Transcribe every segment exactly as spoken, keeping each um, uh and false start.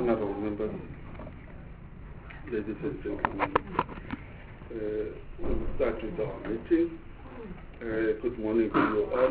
Honorable members, ladies and gentlemen, uh, we'll start with our meeting. Uh, good morning to you all.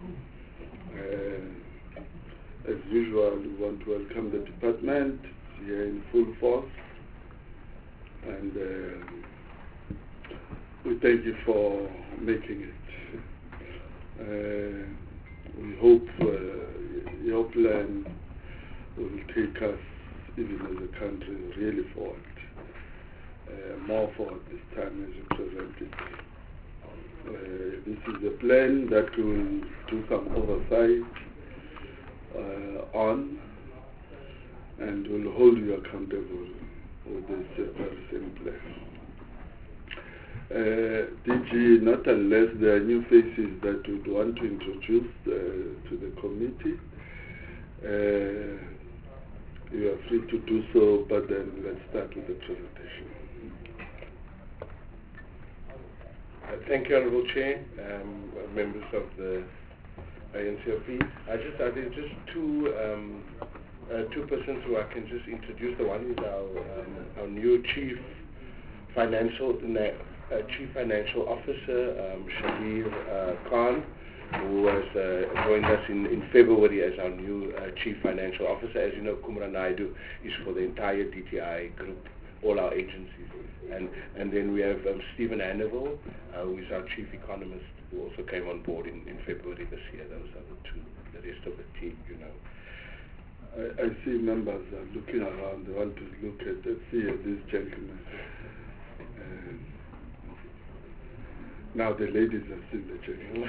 Uh, as usual, we want to welcome the department here in full force, and uh, we thank you for making it. Uh, we hope uh, your plan will take us, even as a country, really forward, uh, more forward this time as you present it. Uh, this is a plan that will do some oversight uh, on and will hold you accountable with this uh, very same plan. Uh, D G, not unless there are new faces that would want to introduce uh, to the committee, uh, you are free to do so, but then let's start with the presentation. Uh, thank you, Honourable Chair, um, members of the I N C O P. I just, I did just two, um, uh, two persons who I can just introduce. The one is our, um, our new Chief Financial, uh, Chief Financial Officer, um, Shabir uh, Khan, who has uh, joined us in, in February as our new uh, Chief Financial Officer. As you know, Kumra Naidu is for the entire D T I group, all our agencies. And, and then we have um, Stephen Hannibal, uh, who is our Chief Economist, who also came on board in, in February this year. Those are the two. The rest of the team, you know. I, I see members are looking around. They want to look at, uh, see uh, this gentleman. Uh, now the ladies have seen the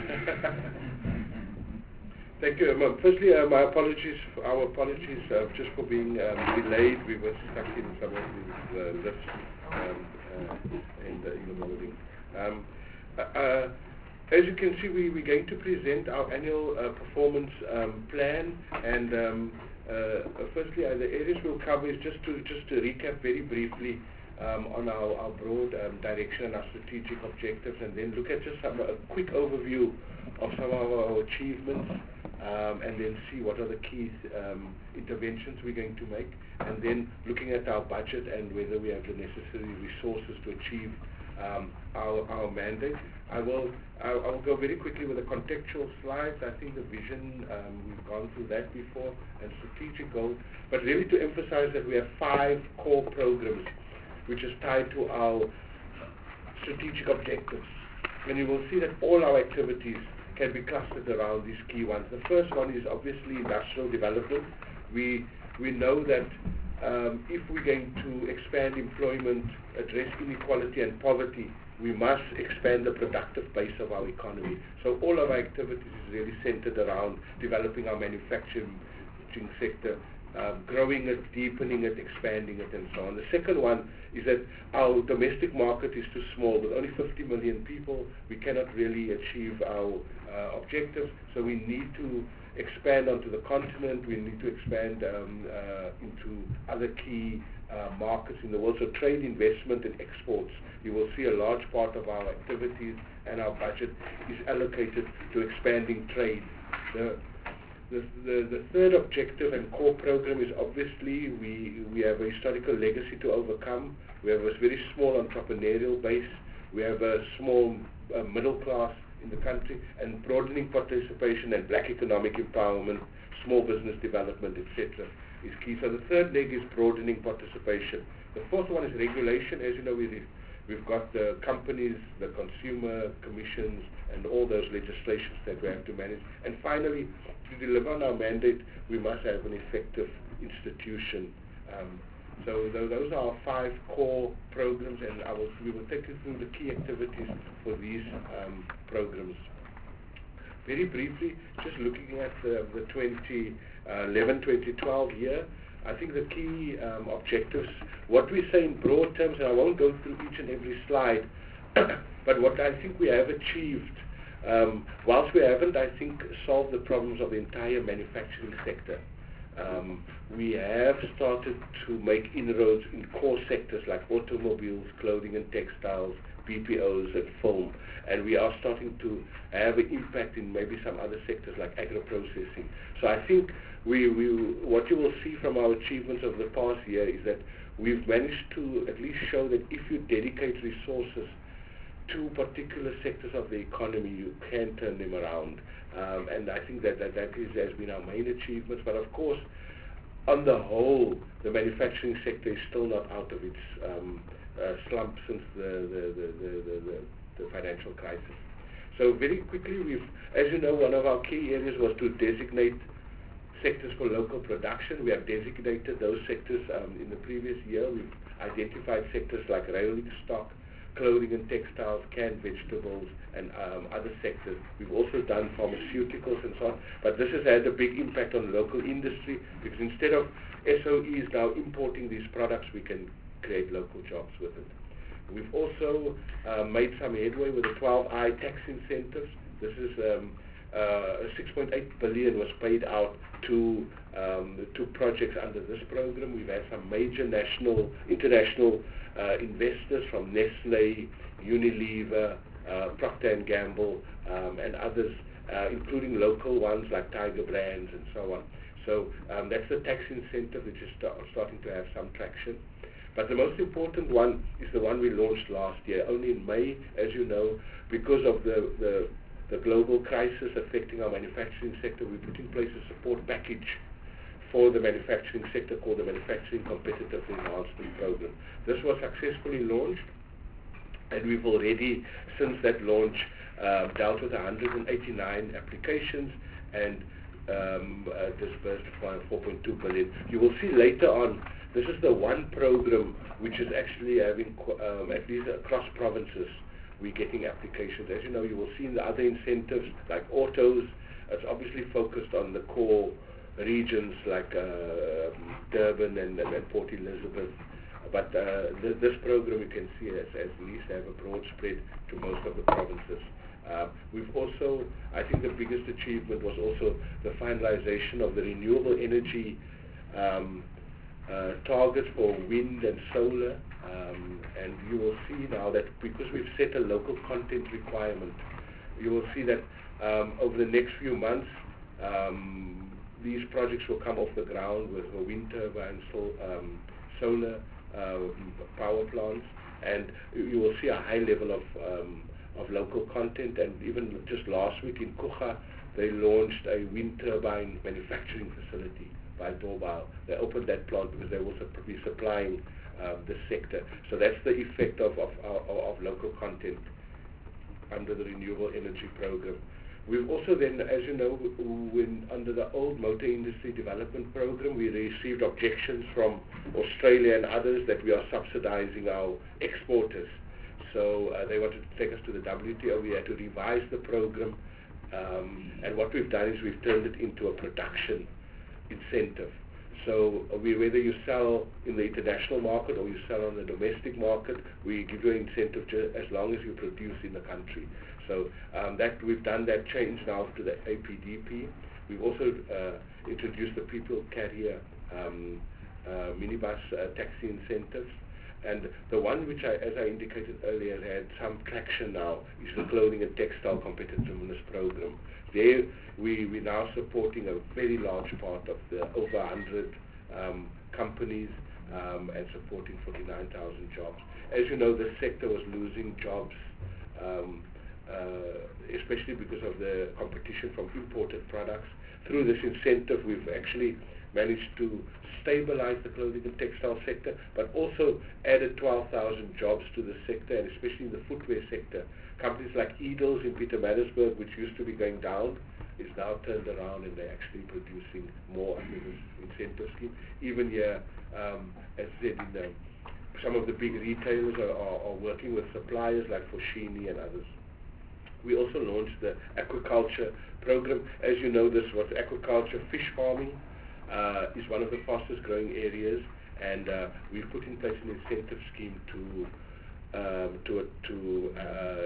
gentleman. Thank you. Um, firstly, uh, my apologies, for our apologies uh, just for being um, delayed. We were stuck in some of these uh, lifts um, uh, in, the, in the building. Um, uh, as you can see, we, we're going to present our annual uh, performance um, plan, and um, uh, firstly, uh, the areas we'll cover is just to just to recap very briefly um, on our, our broad um, direction and our strategic objectives, and then look at just some, a quick overview of some of our achievements. Um, and then see what are the key um, interventions we're going to make, and then looking at our budget and whether we have the necessary resources to achieve um, our, our mandate. I will I, I will go very quickly with the contextual slides. I think the vision, um, we've gone through that before, and strategic goals, but really to emphasize that we have five core programs which is tied to our strategic objectives. And you will see that all our activities can be clustered around these key ones. The first one is obviously industrial development. We we know that um, if we're going to expand employment, address inequality and poverty, we must expand the productive base of our economy. So all of our activities is really centered around developing our manufacturing sector, uh, growing it, deepening it, expanding it, and so on. The second one is that our domestic market is too small. With only fifty million people, we cannot really achieve our uh, objectives, so we need to expand onto the continent. We need to expand um, uh, into other key uh, markets in the world. So trade, investment, and exports. You will see a large part of our activities and our budget is allocated to expanding trade. The, The, the, the third objective and core program is obviously we, we have a historical legacy to overcome. We have a very small entrepreneurial base. We have a small uh, middle class in the country, and broadening participation and black economic empowerment, small business development, et cetera is key. So the third leg is broadening participation. The fourth one is regulation. As you know, we, we've got the companies, the consumer commissions, and all those legislations that we have to manage. And finally, to deliver on our mandate, we must have an effective institution. Um, so th those are our five core programs, and I will, we will take you through the key activities for these um, programs. Very briefly, just looking at the, the twenty eleven twenty twelve year, I think the key um, objectives, what we say in broad terms, and I won't go through each and every slide, but what I think we have achieved, um, whilst we haven't, I think, solved the problems of the entire manufacturing sector, Um, we have started to make inroads in core sectors like automobiles, clothing and textiles, B P Os and film, and we are starting to have an impact in maybe some other sectors like agro-processing. So I think we, we, what you will see from our achievements of the past year is that we've managed to at least show that if you dedicate resources to particular sectors of the economy, you can turn them around. Um, and I think that, that that is, has been our main achievements. But of course, on the whole, the manufacturing sector is still not out of its um, uh, slump since the, the, the, the, the, the, the financial crisis. So very quickly, we've, as you know, one of our key areas was to designate sectors for local production. We have designated those sectors um, in the previous year. We've identified sectors like rolling stock, clothing and textiles, canned vegetables, and um, other sectors. We've also done pharmaceuticals and so on. But this has had a big impact on local industry, because instead of S O Es now importing these products, we can create local jobs with it. We've also uh, made some headway with the twelve I tax incentives. This is um, uh, six point eight billion was paid out to um, to projects under this program. We've had some major national, international uh, investors from Nestle, Unilever, uh, Procter and Gamble, um, and others, uh, including local ones like Tiger Brands and so on. So um, that's the tax incentive, which is start, starting to have some traction. But the most important one is the one we launched last year, only in May, as you know, because of the, the, the global crisis affecting our manufacturing sector. We put in place a support package for the manufacturing sector called the Manufacturing Competitive Enhancement Program. This was successfully launched, and we've already, since that launch, uh, dealt with one hundred eighty-nine applications and um, uh, disbursed four point two billion. You will see later on, this is the one program which is actually having, um, at least across provinces, we're getting applications. As you know, you will see in the other incentives, like autos, it's obviously focused on the core regions like uh, Durban and, and Port Elizabeth. But uh, th this program, you can see, has at least have a broad spread to most of the provinces. Uh, we've also, I think the biggest achievement was also the finalization of the renewable energy um, uh, targets for wind and solar. Um, and you will see now that because we've set a local content requirement, you will see that um, over the next few months, um, these projects will come off the ground with wind turbines, so, um, solar uh, power plants, and you will see a high level of um, of local content. And even just last week in Kucha, they launched a wind turbine manufacturing facility by Dorbal. They opened that plant because they will supp be supplying um, the sector. So that's the effect of, of, of, of local content under the Renewable Energy Program. We've also then, as you know, when under the old Motor Industry Development Program, we received objections from Australia and others that we are subsidizing our exporters. So uh, they wanted to take us to the W T O. We had to revise the program, um, and what we've done is we've turned it into a production incentive. So uh, we, whether you sell in the international market or you sell on the domestic market, we give you an incentive as long as you produce in the country. So um, that we've done that change now to the A P D P. We've also uh, introduced the people carrier um, uh, minibus uh, taxi incentives. And the one which, I, as I indicated earlier, had some traction now is the Clothing and Textile Competitiveness Program. There, we, we're now supporting a very large part of the over one hundred um, companies um, and supporting forty-nine thousand jobs. As you know, the sector was losing jobs, um, uh, especially because of the competition from imported products. Through this incentive, we've actually managed to stabilize the clothing and textile sector, but also added twelve thousand jobs to the sector, and especially in the footwear sector. Companies like Edels in Pietermaritzburg, which used to be going down, is now turned around and they're actually producing more under this incentive scheme. Even here, um, as said, in the, some of the big retailers are, are, are working with suppliers like Foschini and others. We also launched the aquaculture program. As you know, this was aquaculture, fish farming. Uh, is one of the fastest growing areas, and uh, we've put in place an incentive scheme to um, to to uh,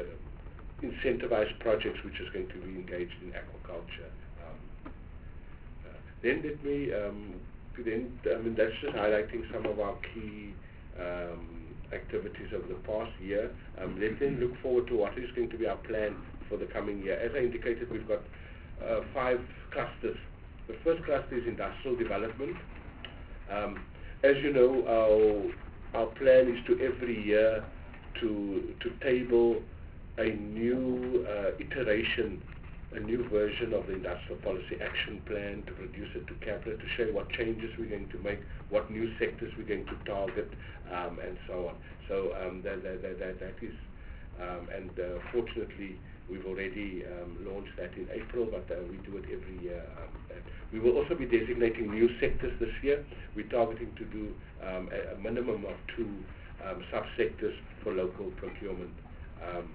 incentivize projects which is going to be engaged in aquaculture. Um, uh, then let me, um, then, I mean, that's just highlighting some of our key um, activities over the past year. Um, let's then look forward to what is going to be our plan for the coming year. As I indicated, we've got uh, five clusters. The first cluster is industrial development. Um, as you know, our, our plan is to every year to, to table a new uh, iteration, a new version of the industrial policy action plan, to produce it to cabinet, to show what changes we're going to make, what new sectors we're going to target, um, and so on. So um, that, that, that, that, that is, um, and uh, fortunately we've already um, launched that in April, but uh, we do it every year. Um, we will also be designating new sectors this year. We're targeting to do um, a, a minimum of two um, subsectors for local procurement. Um,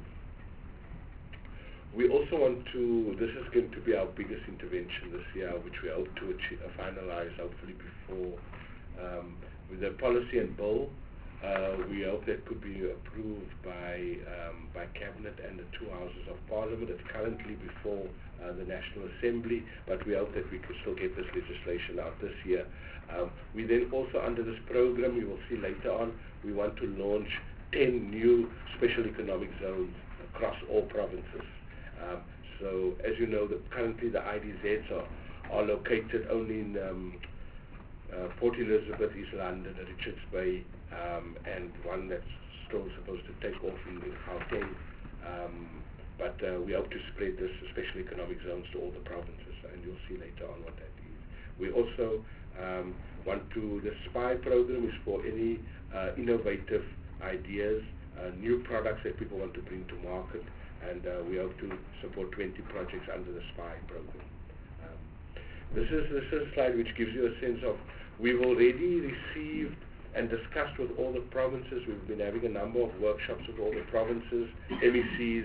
We also want to, this is going to be our biggest intervention this year, which we hope to achieve, uh, finalize hopefully before, um, with the policy and bill. Uh, we hope that could be approved by um, by Cabinet and the two houses of Parliament. It's currently before uh, the National Assembly, but we hope that we could still get this legislation out this year. Um, we then also, under this program, we will see later on, we want to launch ten new special economic zones across all provinces. Um, so, as you know, the, currently the I D Zs are, are located only in um, uh, Port Elizabeth, East London, Richards Bay, um, and one that's still supposed to take off in, in Gauteng. Um, but uh, we hope to spread this special economic zones to all the provinces, and you'll see later on what that is. We also um, want to, the SPY program is for any uh, innovative ideas, uh, new products that people want to bring to market, and uh, we hope to support twenty projects under the SPY program. Um, this is this is a slide which gives you a sense of, we've already received and discussed with all the provinces. We've been having a number of workshops with all the provinces, M E Cs,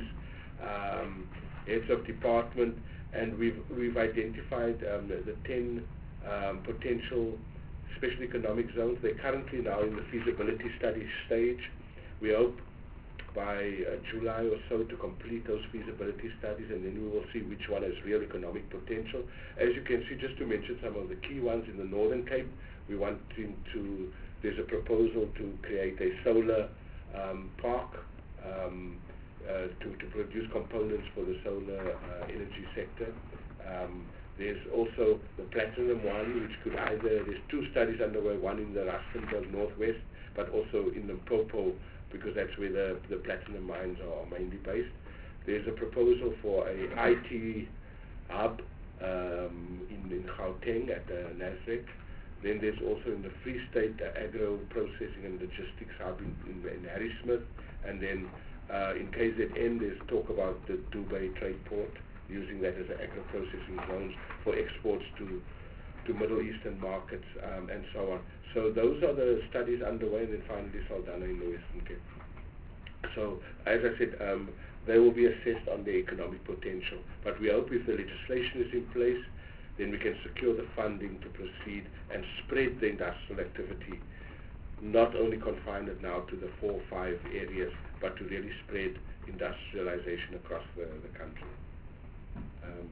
um, heads of department, and we've we've identified um, the, the ten um, potential special economic zones. They're currently now in the feasibility study stage. We hope by uh, July or so to complete those feasibility studies, and then we will see which one has real economic potential. As you can see, just to mention some of the key ones, in the Northern Cape, we want to, there's a proposal to create a solar um, park um, uh, to, to produce components for the solar uh, energy sector. Um, there's also the Platinum one, which could either, there's two studies underway, one in the Rustenburg Northwest, but also in Limpopo, because that's where the, the platinum mines are mainly based. There's a proposal for a I T hub um, in, in Gauteng at uh, Nasrec. Then there's also in the Free State uh, agro processing and logistics hub in, in, in Harrismith. And then uh, in K Z N there's talk about the Dubai trade port, using that as an agro processing zones for exports to to Middle Eastern markets, um, and so on. So those are the studies underway, and then finally Saldanha in the Western Cape. So, as I said, um, they will be assessed on their economic potential. But we hope if the legislation is in place, then we can secure the funding to proceed and spread the industrial activity, not only confine it now to the four or five areas, but to really spread industrialization across the, the country. Um,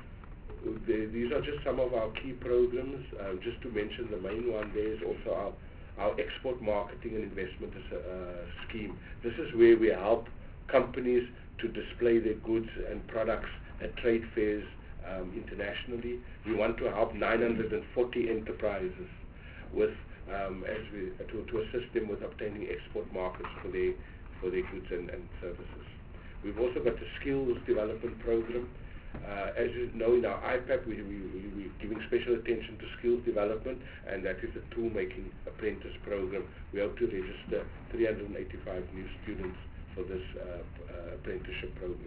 The, these are just some of our key programs. Uh, just to mention the main one, there is also our, our export marketing and investment uh, scheme. This is where we help companies to display their goods and products at trade fairs um, internationally. We want to help nine hundred forty enterprises with, um, as we, to, to assist them with obtaining export markets for their, for their goods and, and services. We've also got the skills development program. Uh, as you know, in our I PAP, we, we, we, we're giving special attention to skills development, and that is the tool-making apprentice program. We hope to register three hundred eighty-five new students for this uh, uh, apprenticeship program.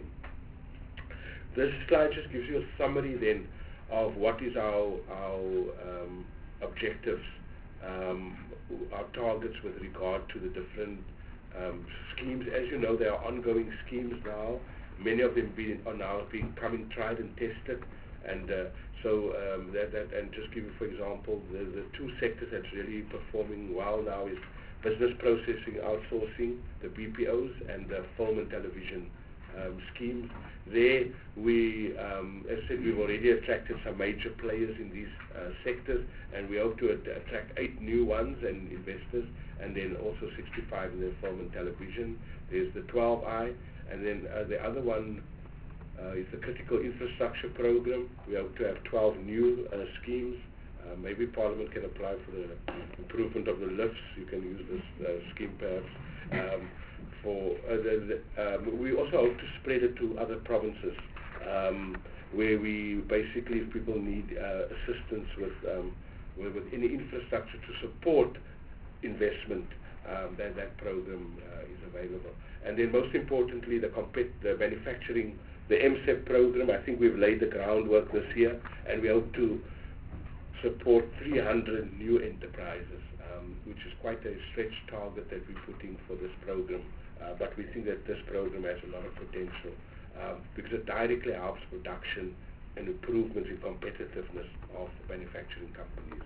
This slide just gives you a summary then of what is our, our um, objectives, um, our targets with regard to the different um, schemes. As you know, there are ongoing schemes now. Many of them being, are now being coming tried and tested, and uh, so um, that, that and just give you, for example, the, the two sectors that's really performing well now is business processing outsourcing, the B P Os, and the film and television um, schemes. There, we, um, as I said, we've already attracted some major players in these uh, sectors, and we hope to at- attract eight new ones and investors, and then also sixty-five in the film and television. There's the twelve I, and then uh, the other one uh, is the critical infrastructure program. We hope to have twelve new uh, schemes. Uh, maybe Parliament can apply for the improvement of the lifts. You can use this uh, scheme perhaps. Um, for uh, the, the, um, we also hope to spread it to other provinces, um, where we basically, if people need uh, assistance with, um, with with any infrastructure to support investment, um, then that program uh, is available. And then most importantly, the, compet- the manufacturing, the M S E P program. I think we've laid the groundwork this year, and we hope to support three hundred new enterprises, um, which is quite a stretched target that we're putting for this program. Uh, but we think that this program has a lot of potential um, because it directly helps production and improvements in competitiveness of manufacturing companies.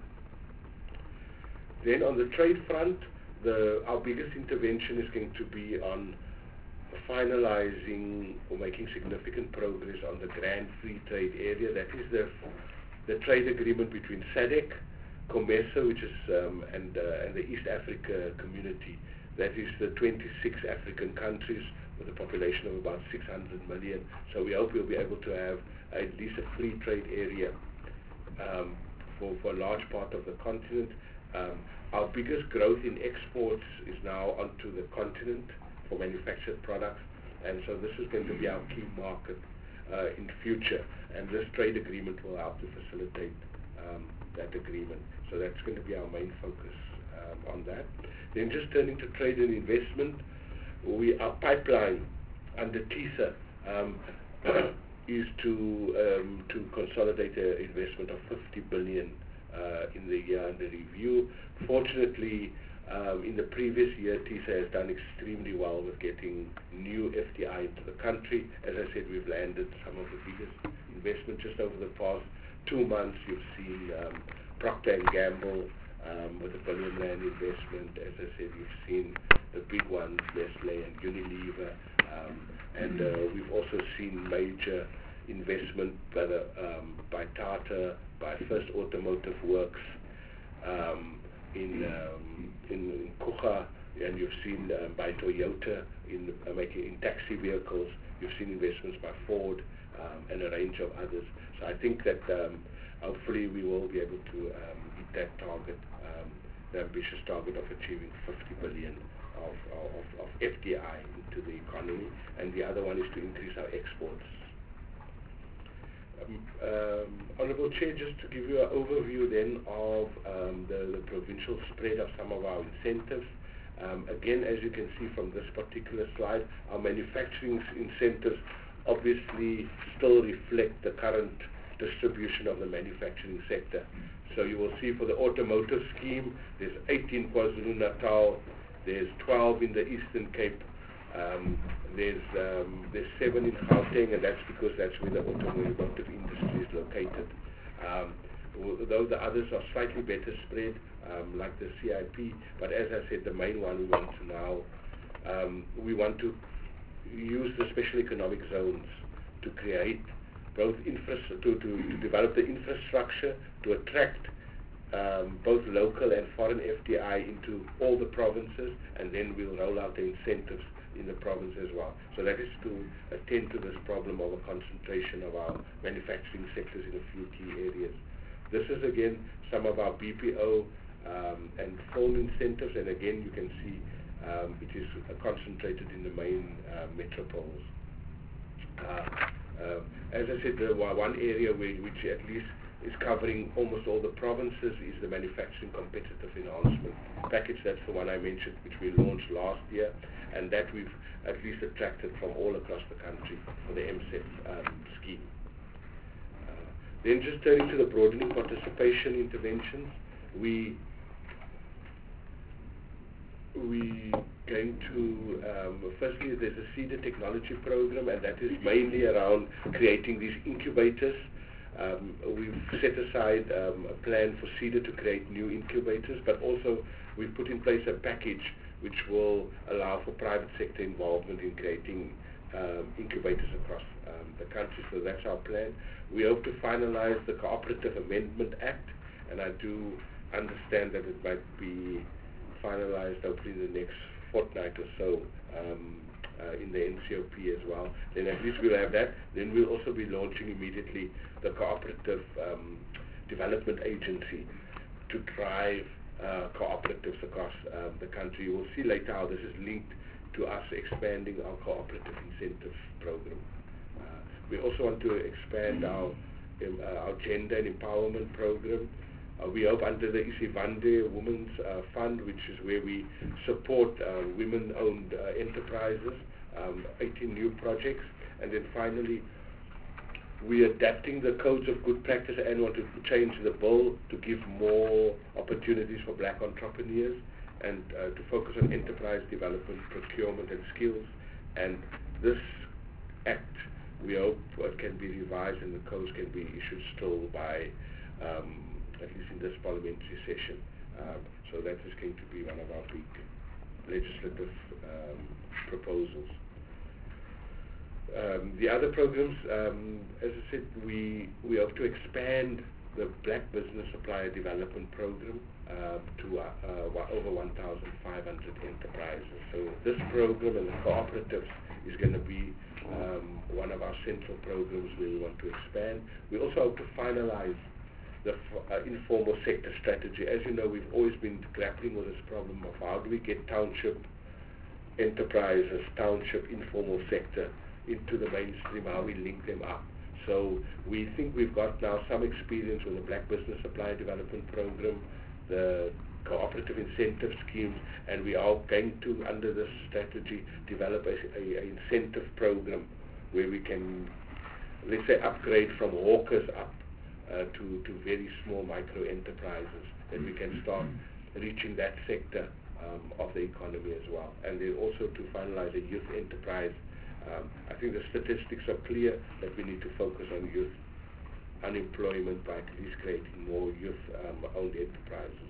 Then on the trade front, the, our biggest intervention is going to be on finalizing or making significant progress on the Grand Free Trade Area. That is the the trade agreement between SADC, COMESA, which is um, and uh, and the East Africa Community. That is the twenty-six African countries with a population of about six hundred million. So we hope we'll be able to have at least a free trade area um, for for a large part of the continent. Um, our biggest growth in exports is now onto the continent for manufactured products, and so this is going to be our key market uh, in future, and this trade agreement will help to facilitate um, that agreement. So that's going to be our main focus um, on that. Then just turning to trade and investment, we our pipeline under TISA um, is to um, to consolidate an investment of fifty billion uh, in the year under review. Fortunately, um, in the previous year, TISA has done extremely well with getting new F D I into the country. As I said, we've landed some of the biggest investments just over the past two months. You've seen um, Procter and Gamble um, with a billion rand investment. As I said, you've seen the big ones, Nestle and Unilever, um, and uh, we've also seen major investment by, the, um, by Tata, by First Automotive Works, um, in, um, in in Kucha, and you've seen um, by Toyota in uh, making in taxi vehicles. You've seen investments by Ford um, and a range of others. So I think that um, hopefully we will be able to um, meet that target, um, the ambitious target of achieving fifty billion of, of, of F D I into the economy, and the other one is to increase our exports. Um, um, Honourable Chair, just to give you an overview then of um, the, the provincial spread of some of our incentives. Um, again, as you can see from this particular slide, our manufacturing incentives obviously still reflect the current distribution of the manufacturing sector. So you will see for the automotive scheme, there's eighteen KwaZulu-Natal, there's twelve in the Eastern Cape, Um, there's um, there's seven in Gauteng, and that's because that's where the automotive industry is located. Um, though the others are slightly better spread, um, like the C I P, but as I said, the main one we want to now, um, we want to use the special economic zones to create both infra- to, to, to develop the infrastructure to attract Um, both local and foreign F D I into all the provinces, and then we'll roll out the incentives in the province as well. So that is to attend to this problem of a concentration of our manufacturing sectors in a few key areas. This is again some of our B P O um, and film incentives, and again you can see um, it is uh, concentrated in the main uh, metropoles. Uh, uh, as I said, the one area where, which at least is covering almost all the provinces is the manufacturing competitive enhancement package. That's the one I mentioned, which we launched last year, and that we've at least attracted from all across the country for the M S E P um, scheme. Uh, then just turning to the broadening participation interventions, we we going to, um, firstly there's a CEDA technology program, and that is mainly around creating these incubators. Um, we've set aside um, a plan for CEDA to create new incubators, but also we've put in place a package which will allow for private sector involvement in creating um, incubators across um, the country. So that's our plan. We hope to finalize the Cooperative Amendment Act, and I do understand that it might be finalized hopefully in the next fortnight or so um, uh, in the N C O P as well. Then at least we'll have that. Then we'll also be launching immediately the Cooperative um, Development Agency to drive uh, cooperatives across um, the country. We'll see later how this is linked to us expanding our cooperative incentive program. Uh, we also want to expand our um, uh, our gender and empowerment program. Uh, we hope under the Isivande Women's uh, Fund, which is where we support uh, women-owned uh, enterprises, um, eighteen new projects, and then finally we're adapting the codes of good practice and want to change the bill to give more opportunities for black entrepreneurs and uh, to focus on enterprise development, procurement and skills. And this act, we hope it can be revised and the codes can be issued still by, um, at least in this parliamentary session. Um, so that is going to be one of our big legislative um, proposals. Um, the other programs, um, as I said, we, we hope to expand the Black Business Supplier Development Program uh, to uh, uh, over one thousand five hundred enterprises. So this program and the cooperatives is going to be um, one of our central programs where we want to expand. We also hope to finalize the uh, informal sector strategy. As you know, we've always been grappling with this problem of how do we get township enterprises, township informal sector into the mainstream, how we link them up. So we think we've got now some experience with the Black Business Supplier Development Program, the cooperative incentive schemes, and we are going to, under this strategy, develop a, a, a incentive program where we can, let's say, upgrade from hawkers up uh, to, to very small micro enterprises, that we can start reaching that sector um, of the economy as well. And then also to finalize a youth enterprise. Um, I think the statistics are clear that we need to focus on youth unemployment by at least creating more youth-owned um, enterprises.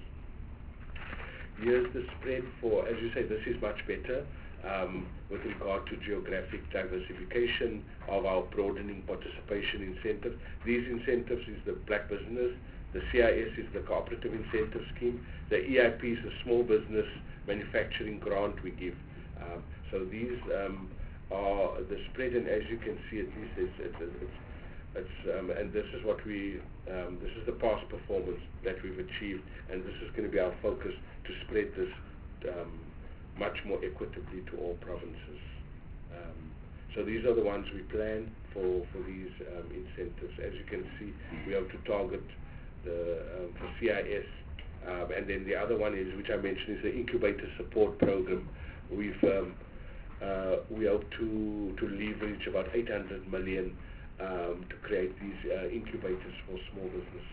Here's the spread for, as you say, this is much better um, with regard to geographic diversification of our broadening participation incentives. These incentives is the Black Business, the C I S is the Cooperative Incentive Scheme, the E I P is the Small Business Manufacturing Grant we give. Um, so these um, are the spread, and as you can see, at least it's, it's, it's, it's um, and this is what we, um, this is the past performance that we've achieved, and this is going to be our focus to spread this um, much more equitably to all provinces. Um, so these are the ones we plan for, for these um, incentives. As you can see, we have to target the, um, for C I S, um, and then the other one is, which I mentioned, is the Incubator Support Program. We've um, Uh, we hope to, to leverage about eight hundred million um, to create these uh, incubators for small business.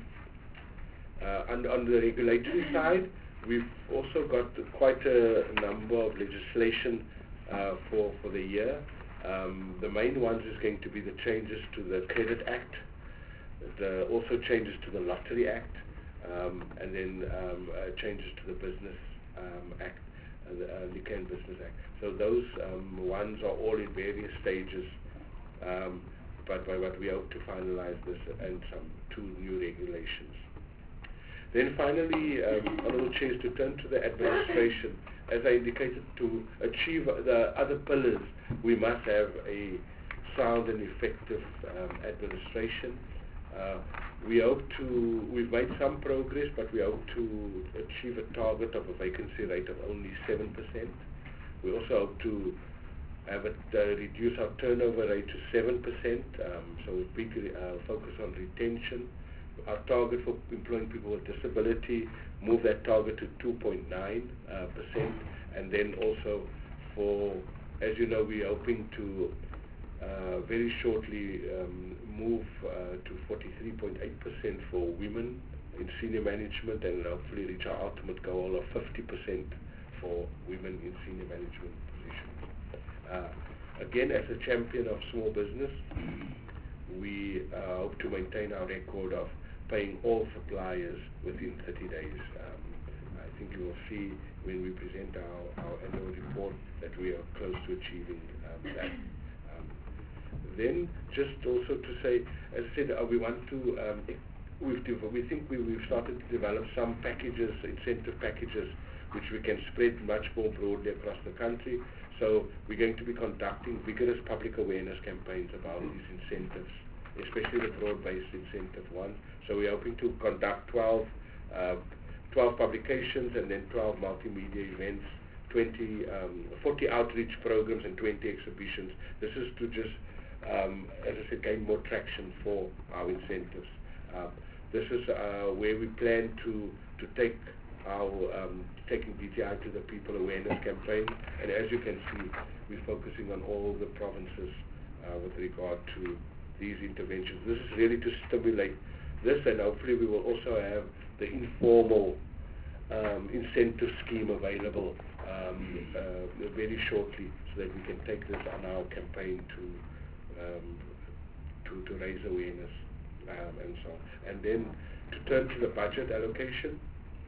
Uh, and on the regulatory side, we've also got quite a number of legislation uh, for, for the year. Um, the main ones is going to be the changes to the Credit Act, the also changes to the Lottery Act, um, and then um, uh, changes to the Business um, Act. Uh, the uh, Liquor and Business Act. So those um, ones are all in various stages, um, but, but, but we hope to finalize this and some two new regulations. Then finally, um, Honourable Chair, is to turn to the administration. As I indicated, to achieve the other pillars, we must have a sound and effective um, administration. Uh, we hope to, we've made some progress, but we hope to achieve a target of a vacancy rate of only seven percent. We also hope to have it uh, reduce our turnover rate to seven percent, um, so we big uh, focus on retention. Our target for employing people with disability, move that target to two point nine percent, uh, and then also for, as you know, we're hoping to Uh, very shortly um, move uh, to forty-three point eight percent for women in senior management, and hopefully reach our ultimate goal of fifty percent for women in senior management positions. Uh, again, as a champion of small business, we uh, hope to maintain our record of paying all suppliers within thirty days. Um, I think you will see when we present our, our annual report that we are close to achieving um, that. Um, then, just also to say, as I said, uh, we want to, um, we've we think we, we've started to develop some packages, incentive packages, which we can spread much more broadly across the country. So we're going to be conducting vigorous public awareness campaigns about these incentives, especially the broad-based incentive one. So we're hoping to conduct twelve, uh, twelve publications and then twelve multimedia events, twenty, um, forty outreach programs and twenty exhibitions. This is to just, um, as I said, gain more traction for our incentives. Uh, this is uh, where we plan to, to take our um, taking D T I to the People Awareness Campaign, and as you can see, we're focusing on all the provinces uh, with regard to these interventions. This is really to stimulate this, and hopefully we will also have the informal um, incentive scheme available um, uh, very shortly, so that we can take this on our campaign to um, to, to raise awareness um, and so on. And then to turn to the budget allocation.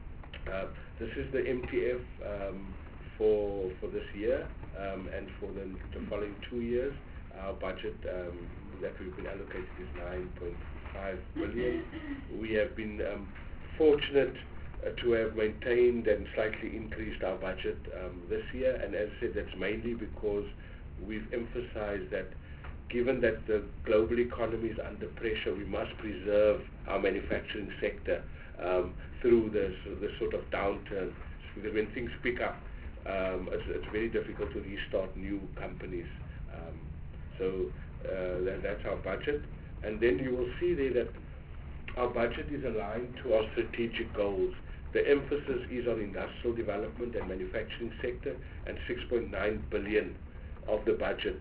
Uh, this is the M T F um, for for this year um, and for the, the following two years. Our budget um, that we've been allocated is nine point five billion. We have been um, fortunate uh, to have maintained and slightly increased our budget um, this year, and as I said, that's mainly because we've emphasized that given that the global economy is under pressure, we must preserve our manufacturing sector um, through this, this sort of downturn, because when things pick up, um, it's, it's very difficult to restart new companies. Um, so uh, that, that's our budget. And then you will see there that our budget is aligned to our strategic goals. The emphasis is on industrial development and manufacturing sector, and six point nine billion of the budget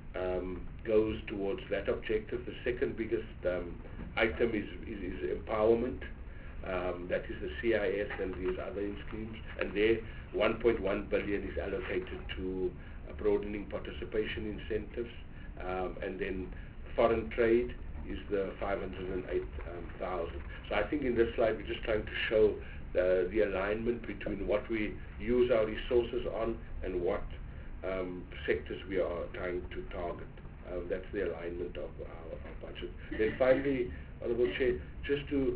um, goes towards that objective. The second biggest um, item is, is, is empowerment. Um, that is the C I S and these other schemes, and there one point one billion is allocated to uh, broadening participation incentives, um, and then foreign trade is the five hundred eight thousand. Um, so I think in this slide we're just trying to show the, the alignment between what we use our resources on and what um, sectors we are trying to target. Um, that's the alignment of our, our budget. Then finally, Honourable Chair, just to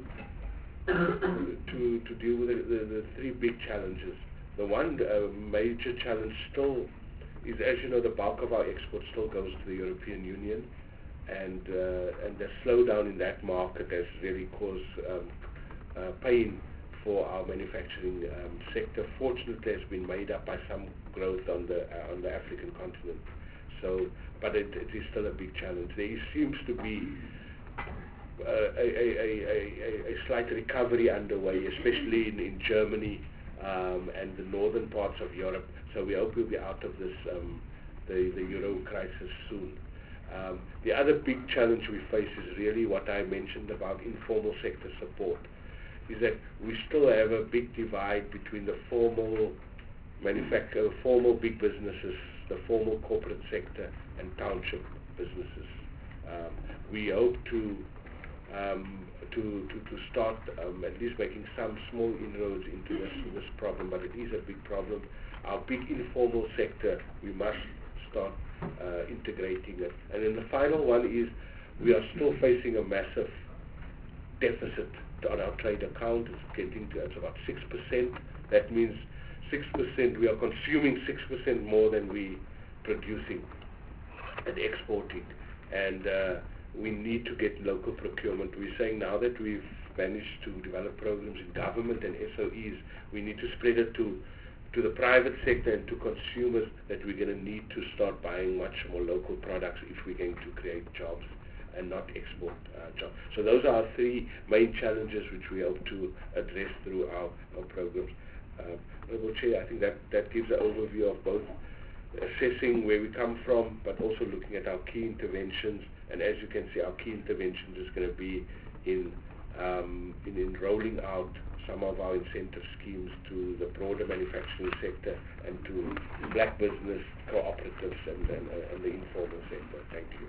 to, to deal with the, the, the three big challenges. The one uh, major challenge still is, as you know, the bulk of our export still goes to the European Union, and uh, and the slowdown in that market has really caused um, uh, pain for our manufacturing um, sector. Fortunately, it's been made up by some growth on the uh, on the African continent. So, but it, it is still a big challenge. There seems to be Uh, a, a, a, a, a slight recovery underway, especially in, in Germany um, and the northern parts of Europe. So we hope we'll be out of this, um, the, the Euro crisis soon. Um, the other big challenge we face is really what I mentioned about informal sector support, is that we still have a big divide between the formal manufacturer, formal big businesses, the formal corporate sector, and township businesses. Um, we hope to Um, to, to, to start um, at least making some small inroads into this, this problem, but it is a big problem. Our big informal sector, we must start uh, integrating it. And then the final one is we are still facing a massive deficit on our trade account. It's getting to it's about six percent. That means six percent, we are consuming six percent more than we producing and exporting. And uh, we need to get local procurement. We're saying now that we've managed to develop programs in government and S O Es, we need to spread it to, to the private sector and to consumers, that we're going to need to start buying much more local products if we're going to create jobs and not export uh, jobs. So those are our three main challenges which we hope to address through our, our programs. Uh, Honourable Chair, I think that, that gives an overview of both assessing where we come from, but also looking at our key interventions. And as you can see, our key interventions is going to be in, um, in, in rolling out some of our incentive schemes to the broader manufacturing sector and to black business cooperatives and, and, and the informal sector. Thank you.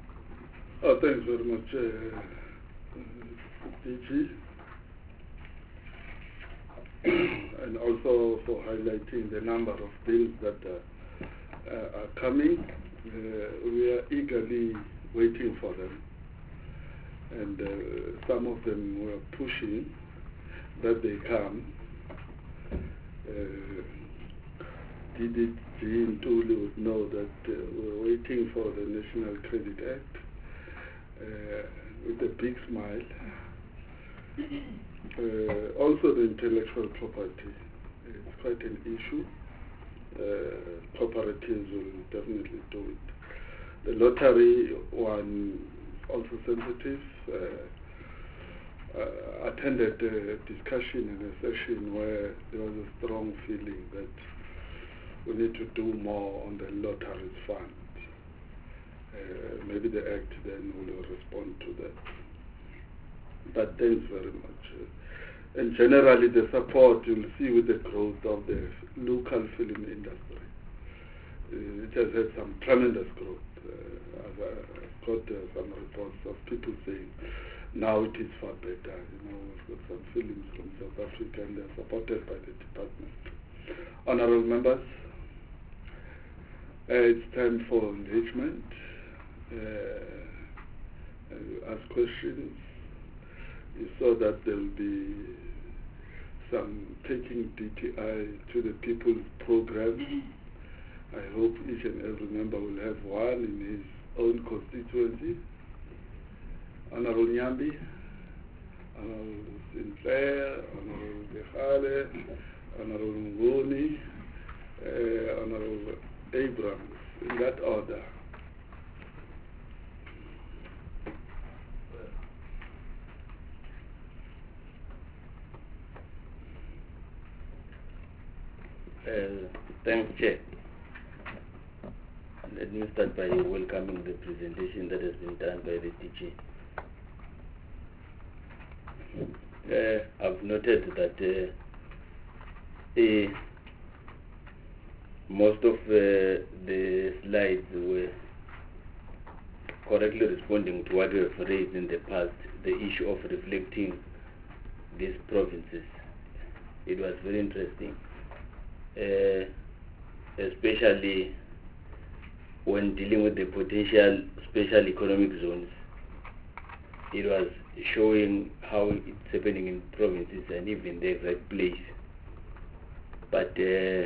Oh, thanks very much, uh, D G. and also for highlighting the number of bills that uh, uh, are coming. Uh, we are eagerly waiting for them, and uh, some of them were pushing that they come. Uh, D D G Ntuli would know that uh, we're waiting for the National Credit Act uh, with a big smile. Uh, also the intellectual property, it's quite an issue. Uh, cooperatives will definitely do it. The lottery one, also sensitive. Uh, uh, attended a discussion in a session where there was a strong feeling that we need to do more on the lotteries fund. Uh, maybe the Act then will respond to that. But thanks very much. Uh, and generally the support you'll see with the growth of the local film industry. Uh, it has had some tremendous growth. Uh, I've uh, got uh, some reports of people saying now it is far better. You know, we've got some films from South Africa and they're supported by the department. Honorable members, uh, it's time for engagement. Uh, uh, ask questions. You saw that there will be some taking D T I to the people's program. I hope each and every member will have one in his own constituency. Honorable Nyambi, Honorable Sinclair, Honorable Dehale, Honorable Ngoni, uh, Honorable Abrams, in that order. Uh, thanks, Chair. Let me start by welcoming the presentation that has been done by the D G. Uh, I've noted that uh, uh, most of uh, the slides were correctly responding to what we have raised in the past, the issue of reflecting these provinces. It was very interesting. Uh, especially when dealing with the potential special economic zones. It was showing how it's happening in provinces and even the exact place. But uh,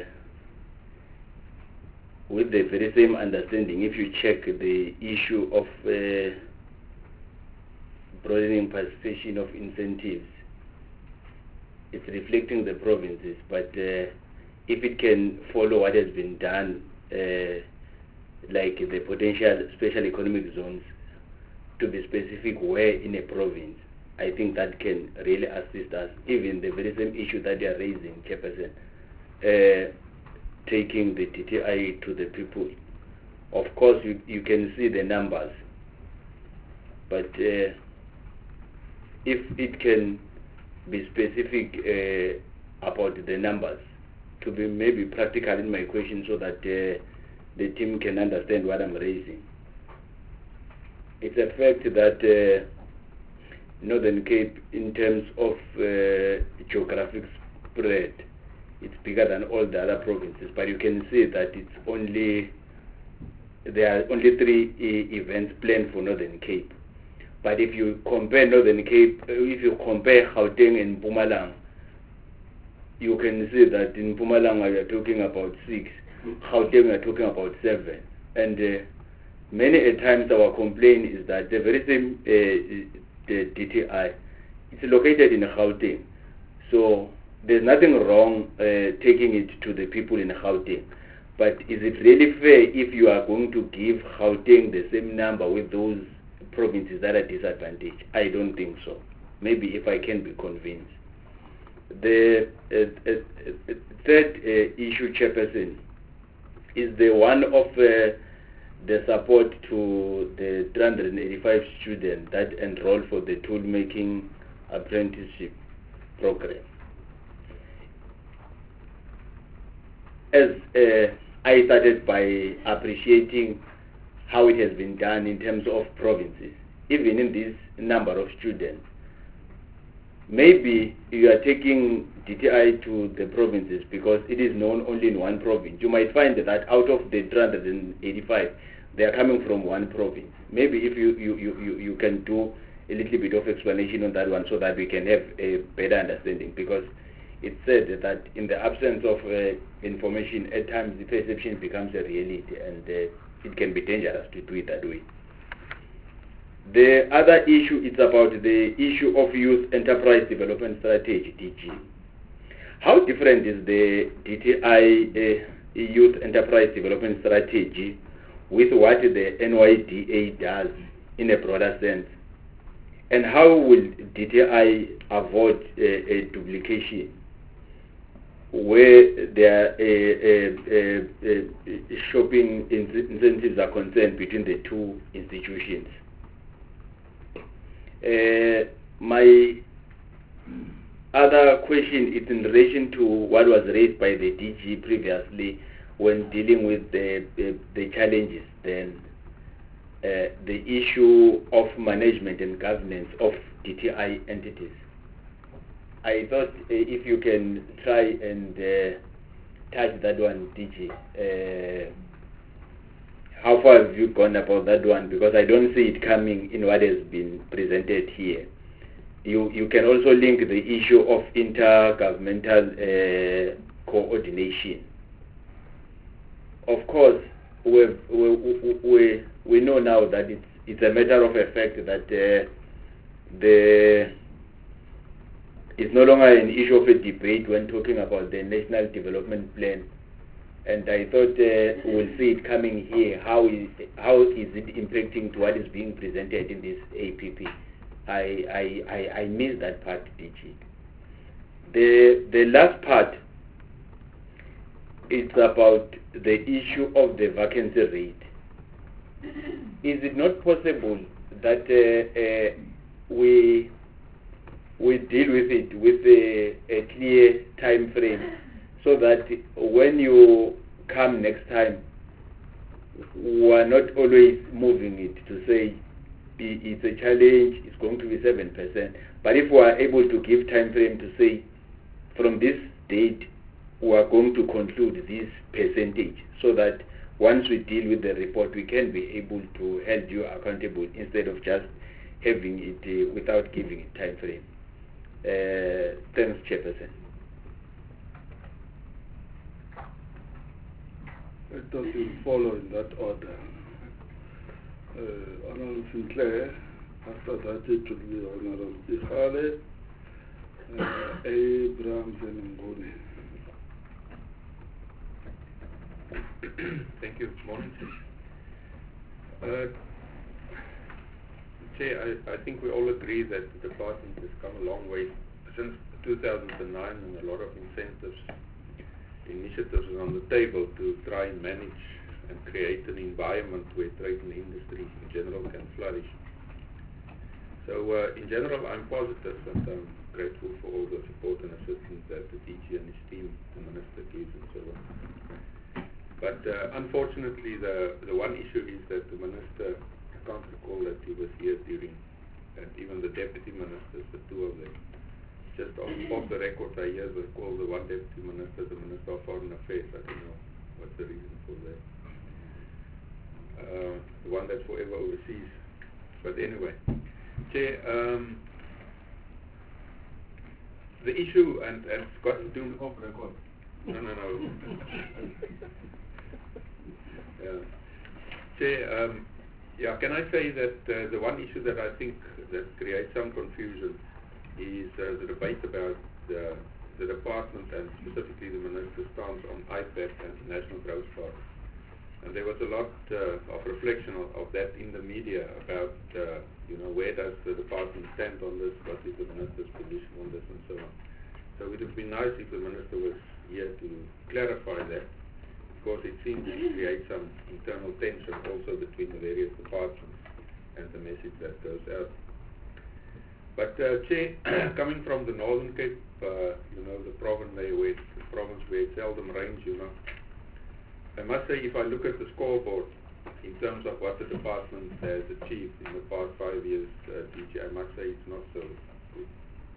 with the very same understanding, if you check the issue of uh, broadening participation of incentives, it's reflecting the provinces, but uh, if it can follow what has been done, uh, like the potential special economic zones, to be specific where in a province, I think that can really assist us. Even the very same issue that they are raising, Chairperson, uh, taking the T T I to the people. Of course, you, you can see the numbers, but uh, if it can be specific uh, about the numbers, to be maybe practical in my question so that uh, the team can understand what I'm raising. It's a fact that uh, Northern Cape, in terms of uh, geographic spread, it's bigger than all the other provinces, but you can see that it's only, there are only three e events planned for Northern Cape. But if you compare Northern Cape, if you compare Gauteng and Mpumalanga, you can see that in Mpumalanga we are talking about six, Gauteng we are talking about seven. And uh, many a times our complaint is that the very same uh, the D T I, it's located in Gauteng. So there's nothing wrong uh, taking it to the people in Gauteng. But is it really fair if you are going to give Gauteng the same number with those provinces that are disadvantaged? I don't think so. Maybe if I can be convinced. The uh, uh, uh, third uh, issue, Chairperson, is the one of uh, the support to the three hundred eighty-five students that enroll for the tool-making apprenticeship program. As uh, I started by appreciating how it has been done in terms of provinces, even in this number of students, maybe you are taking D T I to the provinces because it is known only in one province. You might find that out of the three hundred eighty-five, they are coming from one province. Maybe if you, you, you, you, you can do a little bit of explanation on that one so that we can have a better understanding, because it's said that in the absence of uh, information, at times the perception becomes a reality, and uh, it can be dangerous to do it that way. The other issue is about the issue of Youth Enterprise Development Strategy, D G. How different is the D T I uh, Youth Enterprise Development Strategy with what the N Y D A does in a broader sense? And how will D T I avoid uh, a duplication where their uh, uh, uh, uh, shopping in incentives are concerned between the two institutions? Uh, my other question is in relation to what was raised by the D G previously when dealing with the, the, the challenges, then uh, the issue of management and governance of D T I entities. I thought uh, if you can try and uh, touch that one, D G. Uh, how far have you gone about that one? Because I don't see it coming in what has been presented here. You, you can also link the issue of intergovernmental uh, coordination. Of course, we we we we know now that it's it's a matter of fact that uh, the it's no longer an issue of a debate when talking about the National Development Plan, and I thought uh, we'll see it coming here. How is how is it impacting to what is being presented in this A P P? I I I, I missed that part, D G. The the last part, it's about the issue of the vacancy rate. Is it not possible that uh, uh, we we deal with it with a, a clear time frame, so that when you come next time, we are not always moving it to say it's a challenge, it's going to be seven percent, but if we are able to give time frame to say from this date we are going to conclude this percentage, so that once we deal with the report we can be able to hold you accountable instead of just having it uh, without giving it time frame. Uh, thanks, Chairperson. It doesn't follow in that order. Uh, Honorable Sinclair, after that it will be Honorable Ikhale, uh, Abrams and Nguni. Thank you. Morning. Uh, Chair, I, I think we all agree that the department has come a long way since two thousand nine, and a lot of incentives, initiatives are on the table to try and manage and create an environment where trade and industry in general can flourish. So uh, in general I'm positive, and I'm grateful for all the support and assistance that the D G and his team, the Minister, gives and so on. But uh, unfortunately the, the one issue is that the Minister, I can't recall that he was here during, and even the Deputy Ministers, the two of them, just off, off the record I hear they call the one Deputy Minister the Minister of Foreign Affairs. I don't know what's the reason for that. Uh, the one that's forever overseas. But anyway, Chair, um, the issue, and, and it's got to do off record. No, no, no. yeah. Chair, um, yeah, can I say that uh, the one issue that I think that creates some confusion is uh, the debate about uh, the department and specifically the Minister's stance on I P A D and the National Growth Party. And there was a lot uh, of reflection of, of that in the media about, uh, you know, where does the department stand on this, what is the Minister's position on this, and so on. So it would be nice if the Minister was here to clarify that, because it seems to create some internal tension also between the various departments and the message that goes out. But uh, Chair, coming from the Northern Cape, uh, you know, the province where, where, the province where it seldom rains, you know, I must say if I look at the scoreboard in terms of what the department has achieved in the past five years, uh, D G, I must say it's not so good.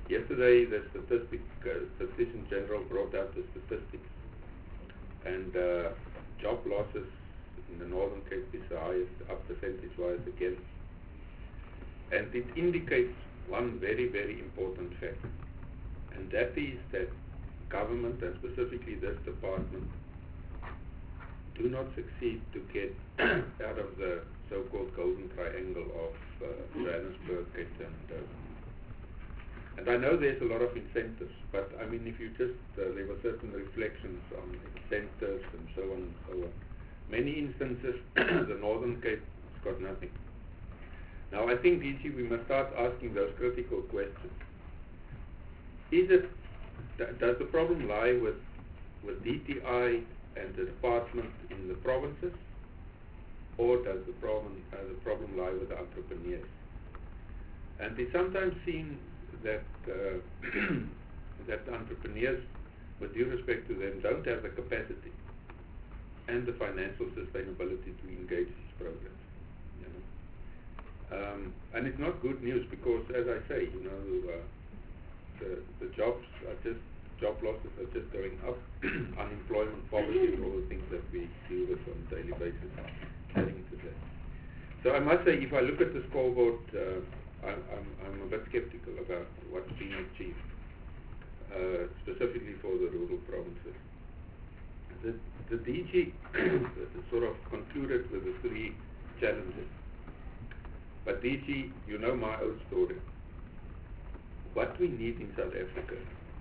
Yesterday, the statistic, uh, Statistician General brought out the statistics, and uh, job losses in the Northern Cape is the highest, up percentage-wise again. And it indicates one very, very important fact, and that is that government, and specifically this department, do not succeed to get out of the so-called golden triangle of uh, Johannesburg, Cape Town, and Durban. And I know there's a lot of incentives, but I mean, if you just, uh, there were certain reflections on incentives and so on and so on. Many instances, the Northern Cape has got nothing. Now, I think, D G, we must start asking those critical questions. Is it, th- does the problem lie with, with D T I and the department in the provinces, or does the problem, uh, the problem lie with the entrepreneurs? And it's sometimes seen that uh, that entrepreneurs, with due respect to them, don't have the capacity and the financial sustainability to engage these programs. You know? um, and it's not good news because, as I say, you know, uh, the, the jobs are just, job losses are just going up, unemployment, poverty, and all the things that we deal with on a daily basis, adding to that. So I must say, if I look at the scoreboard, uh, I'm, I'm, I'm a bit skeptical about what's being achieved, uh, specifically for the rural provinces. The, the D G sort of concluded with the three challenges. But D G, you know my old story. What we need in South Africa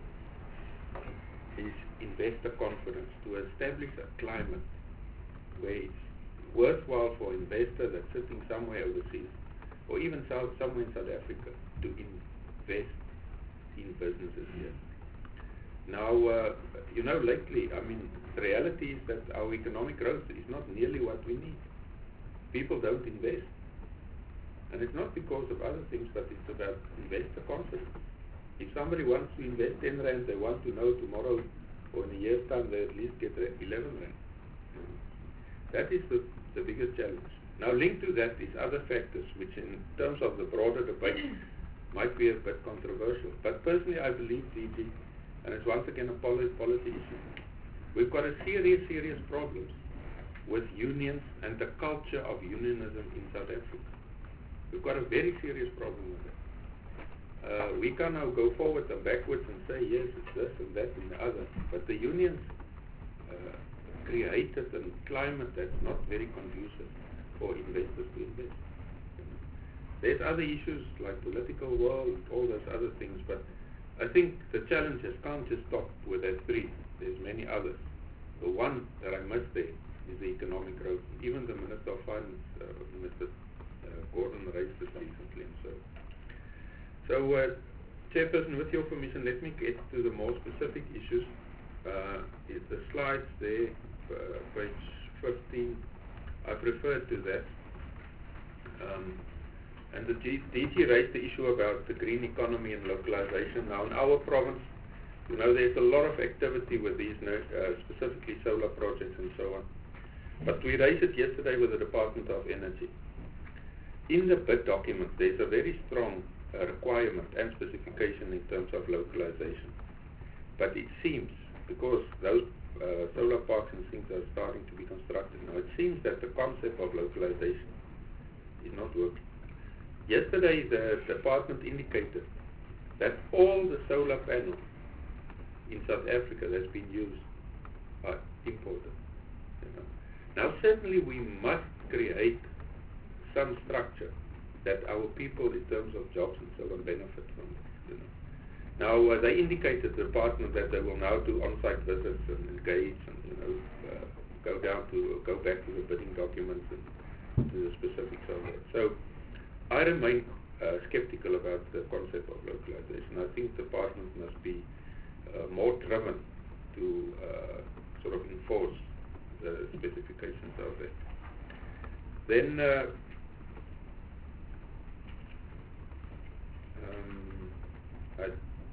is investor confidence, to establish a climate where it's worthwhile for an investor that's sitting somewhere overseas, or even south, somewhere in South Africa, to invest in businesses here. Now, uh, you know, lately, I mean, the reality is that our economic growth is not nearly what we need. People don't invest. And it's not because of other things, but it's about investor confidence. If somebody wants to invest ten rand, they want to know tomorrow or in a year's time they at least get eleven rand. That is the, the biggest challenge. Now, linked to that is other factors, which in terms of the broader debate might be a bit controversial. But personally, I believe, D G, and it's once again a policy, policy issue, we've got a serious, serious problems with unions and the culture of unionism in South Africa. We've got a very serious problem with it. Uh, we can now go forward and backwards and say, yes, it's this and that and the other. But the unions uh, created a climate that's not very conducive for investors to invest. There's other issues like political world, all those other things, but I think the challenges can't just stop with that three. There's many others. The one that I must say is the economic growth. Even the Minister of Finance, uh, Minister uh, Gordon, raised this recently. And so, so uh, Chairperson, with your permission, let me get to the more specific issues. Uh, is the slides there, uh, page fifteen. I've referred to that. Um, and the G- D G raised the issue about the green economy and localization. Now, in our province, you know, there's a lot of activity with these, uh, specifically solar projects and so on. But we raised it yesterday with the Department of Energy. In the bid document, there's a very strong uh, requirement and specification in terms of localization. But it seems, because those uh, solar parks and things are starting to be constructed now, it seems that the concept of localization is not working. Yesterday, the department indicated that all the solar panels in South Africa that's been used are imported. You know. Now, certainly we must create some structure that our people, in terms of jobs and so on, benefit from. You know. Now, uh, they indicated, the department, that they will now do on-site visits and engage and, you know, uh, go down to, go back to the bidding documents and to the specifics of that. So, I remain uh, skeptical about the concept of localization. I think the department must be uh, more driven to uh, sort of enforce the specifications of that. Then, uh, um, I,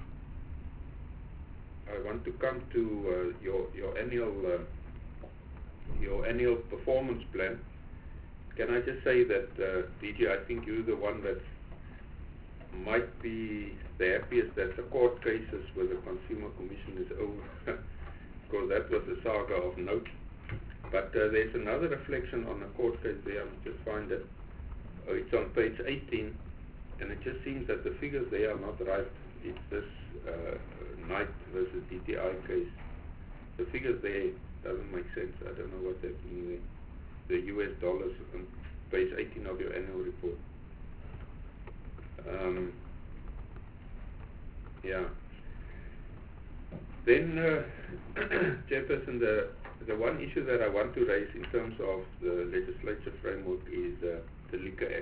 I want to come to uh, your your annual uh, your annual performance plan. Can I just say that, uh, D G, I think you're the one that's might be the happiest that the court cases with the Consumer Commission is over, because that was a saga of note. But uh, there's another reflection on a court case there. I just find that uh, it's on page eighteen, and it just seems that the figures there are not right. It's this uh, Knight versus D T I case. The figures there doesn't make sense. I don't know what that means there. The U S dollars on page eighteen of your annual report. Um, yeah. Then, uh, Chairperson, the, the one issue that I want to raise in terms of the legislative framework is uh, the Liquor Act.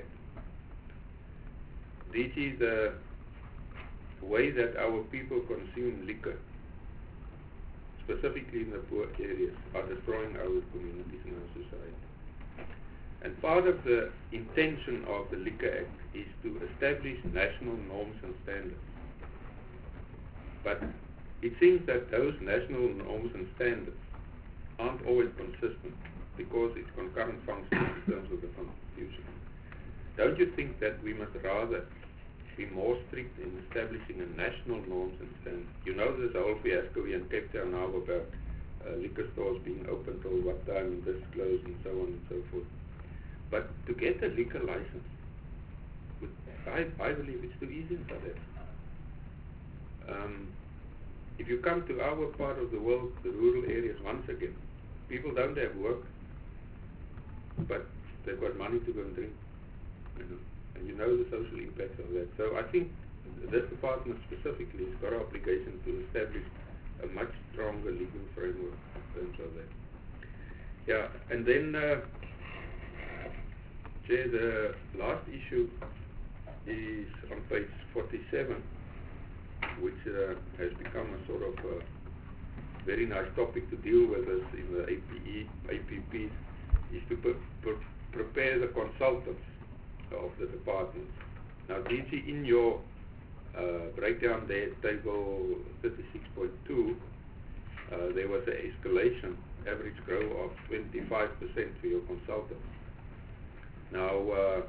D G, the way that our people consume liquor, specifically in the poor areas, are destroying our communities and our society. And part of the intention of the Liquor Act is to establish national norms and standards. But it seems that those national norms and standards aren't always consistent because it's concurrent functions in terms of the Constitution. Don't you think that we must rather be more strict in establishing a national norms and standards? You know there's a whole fiasco in Cape Town now about uh, liquor stores being open till what time and this closed and so on and so forth. But to get a liquor license, I, I believe it's too easy in South Africa. Um, if you come to our part of the world, the rural areas, once again, people don't have work, but they've got money to go and drink. You know, and you know the social impacts of that. So I think this department specifically has got an obligation to establish a much stronger legal framework in terms of that. Yeah, and then, uh, Chair, the last issue is on page forty-seven, which uh, has become a sort of uh, very nice topic to deal with us in the A P E, A P Ps, is to pre pre prepare the consultants of the departments. Now, D G, in your uh, breakdown there, table thirty-six point two, uh, there was an escalation, average growth of twenty-five percent for your consultants. Now, uh,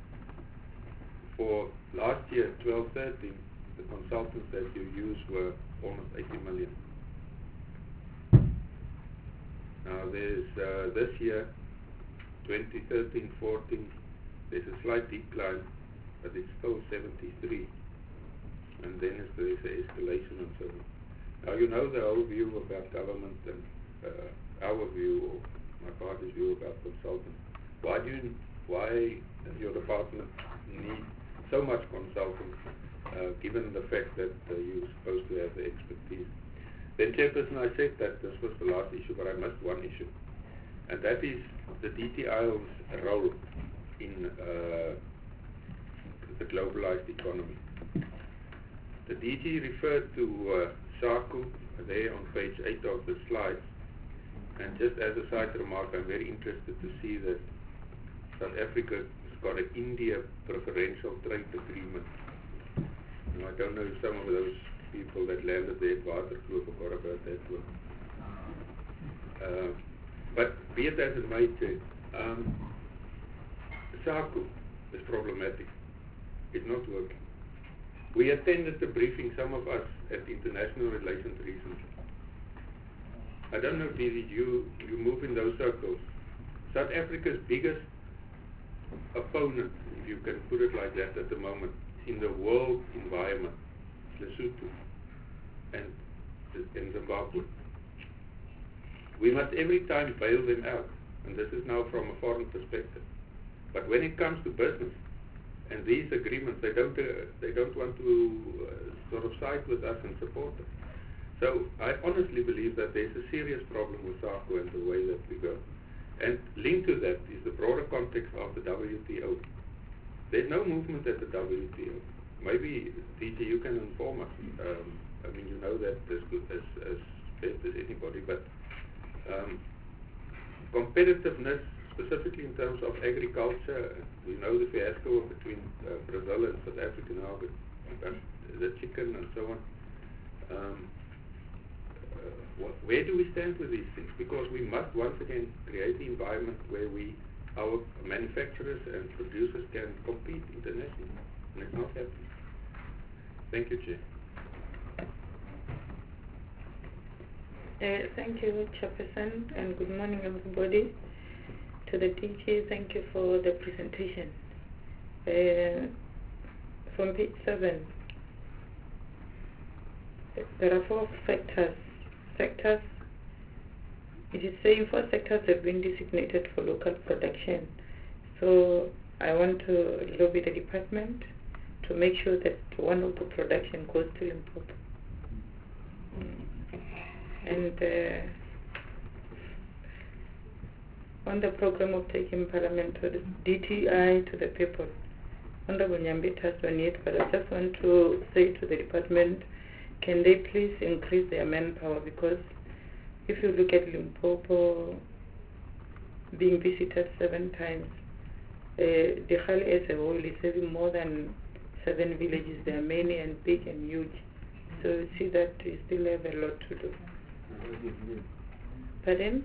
for last year, twelve thirteen, the consultants that you used were almost eighty million. Now, there's uh, this year, twenty thirteen fourteen, there's a slight decline, but it's still seventy-three. And then there's an escalation and so on. Now, you know the whole view about government and uh, our view, or my party's view about consultants. Why do you, why does your department need so much consultants, uh, given the fact that uh, you're supposed to have the expertise? Then, Chairperson, I said that this was the last issue, but I missed one issue, and that is the D T I's role in uh, the globalized economy. The D G referred to uh, SACU there on page eight of the slides, and just as a side remark, I'm very interested to see that South Africa has got an India preferential trade agreement. Now, I don't know if some of those people that landed there at Waterkloof forgot about that one. Uh, but be it as it may, um, SACU is problematic. It's not working. We attended the briefing, some of us, at International Relations recently. I don't know, Didi, you, you move in those circles. South Africa's biggest opponent, if you can put it like that at the moment, in the world environment, Lesotho and, and Zimbabwe. We must every time bail them out, and this is now from a foreign perspective. But when it comes to business, and these agreements, they don't, uh, they don't want to uh, sort of side with us and support us. So I honestly believe that there's a serious problem with SACU and the way that we go. And linked to that is the broader context of the W T O. There's no movement at the W T O. Maybe, D G, you can inform us. Um, I mean, you know that as good as, as best as anybody, but um, competitiveness, specifically in terms of agriculture, we know the fiasco between uh, Brazil and South Africa now, but about the chicken and so on. Um, uh, wh where do we stand with these things? Because we must once again create the environment where we, our manufacturers and producers can compete internationally, and it's not happening. Thank you, Chair. Uh, thank you, Chairperson, and good morning, everybody. To the D G, thank you for the presentation. Uh, from page seven, there are four sectors. Sectors. It is saying four sectors have been designated for local production. So I want to lobby the department to make sure that one of the production goes to Limpopo. And uh, on the program of taking Parliament to the D T I to the people, Honorable Nyambi touched on it, but I just want to say to the department, can they please increase their manpower? Because if you look at Limpopo being visited seven times, uh, the Khali as a whole is having more than seven villages. They are many and big and huge. So you see that we still have a lot to do. Pardon?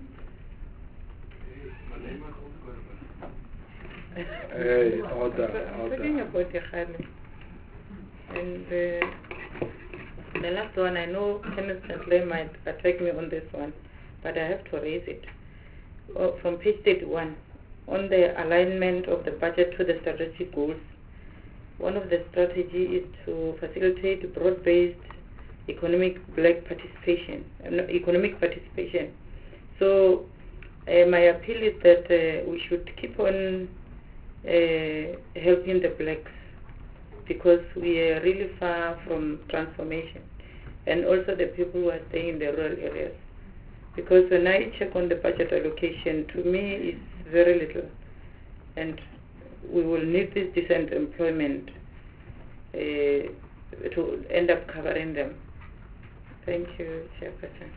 Hey, order, I'm order. talking about the Khali. And uh, the last one, I know Kenneth Stanley might attack me on this one, but I have to raise it. Oh, from page thirty-one, on the alignment of the budget to the strategic goals, one of the strategies is to facilitate broad-based economic black participation, uh, no, economic participation. So uh, my appeal is that uh, we should keep on uh, helping the blacks, because we are really far from transformation, and also the people who are staying in the rural areas. Because when I check on the budget allocation, to me it's very little, and we will need this decent employment uh, to end up covering them. Thank you, Chairperson.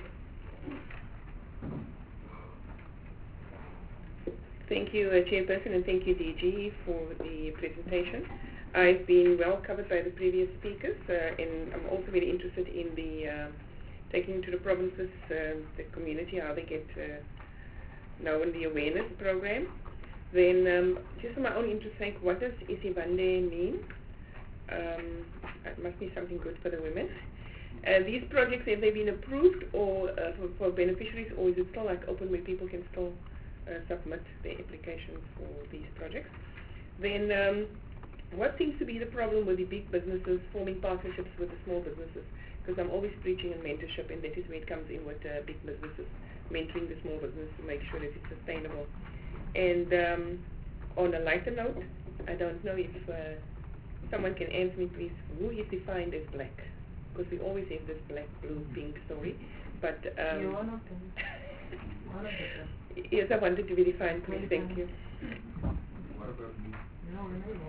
Thank you, uh, Chairperson, and thank you, D G, for the presentation. I've been well covered by the previous speakers, uh, and I'm also very interested in the uh, taking to the provinces, uh, the community, how they get uh, known, the awareness program. Then, um, just for my own interest sake, what does Isibande mean? Um, it must be something good for the women. Uh, these projects, have they been approved or uh, for, for beneficiaries, or is it still like open where people can still uh, submit their applications for these projects? Then, um, what seems to be the problem with the big businesses forming partnerships with the small businesses? Because I'm always preaching on mentorship, and that is where it comes in with uh, big businesses, mentoring the small business to make sure that it's sustainable. And um, on a lighter note, I don't know if uh, someone can answer me, please, who is defined as black? Because we always have this black, blue, pink story. But um, You're one of them. One of them. Yes, I wanted to be defined, please. Thank you. What about me? No,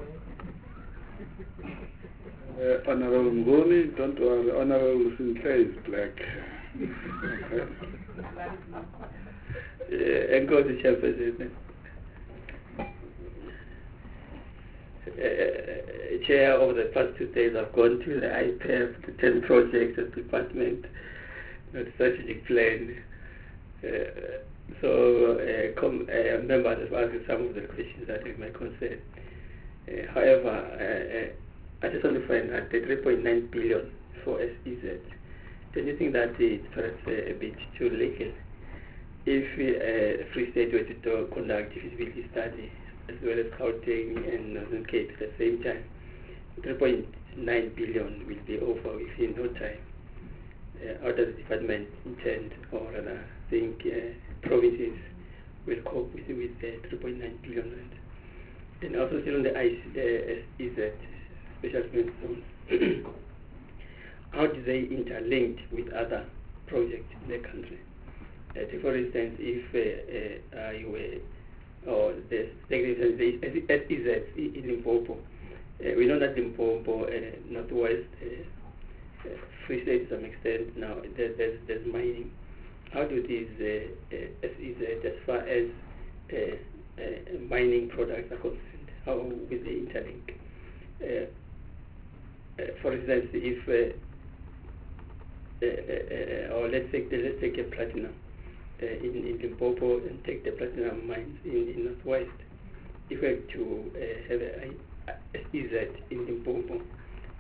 Uh, Honorable Ngoni, don't worry, Honorable Sinclair is black. Enkosi Chairperson. Uh, Chair, over the past two days I've gone to the I P E F, the ten projects, the department, the strategic plan. Uh, so uh, com uh, members have asked some of the questions that are my concern. Uh, however, uh, uh, I just want to find out the three point nine billion for S E Z. Don't you think that it's perhaps uh, a bit too little? If uh, Free State were to do, conduct a feasibility study, as well as Gauteng and Northern Cape at the same time, three point nine billion will be over within no time. Uh, how does the department intend, or rather think uh, provinces will cope with, with the three point nine billion rand? And also still on the I C, uh, S E Z, special event zones, how do they interlink with other projects in the country? Uh, take for instance, if uh, uh, you were, or the the S E Z in Limpopo, uh, we know that Limpopo, uh, Northwest, uh, uh, Free State to some extent now, there, there's, there's mining. How do these uh, uh, S E Z, as far as uh, uh, mining products are concerned, how will they interlink? Uh, uh, for instance, if, uh, uh, uh, uh, or let's take, let's take a platinum uh, in, in Limpopo and take the platinum mines in, in Northwest. If we have to uh, have a, a S E Z in Limpopo,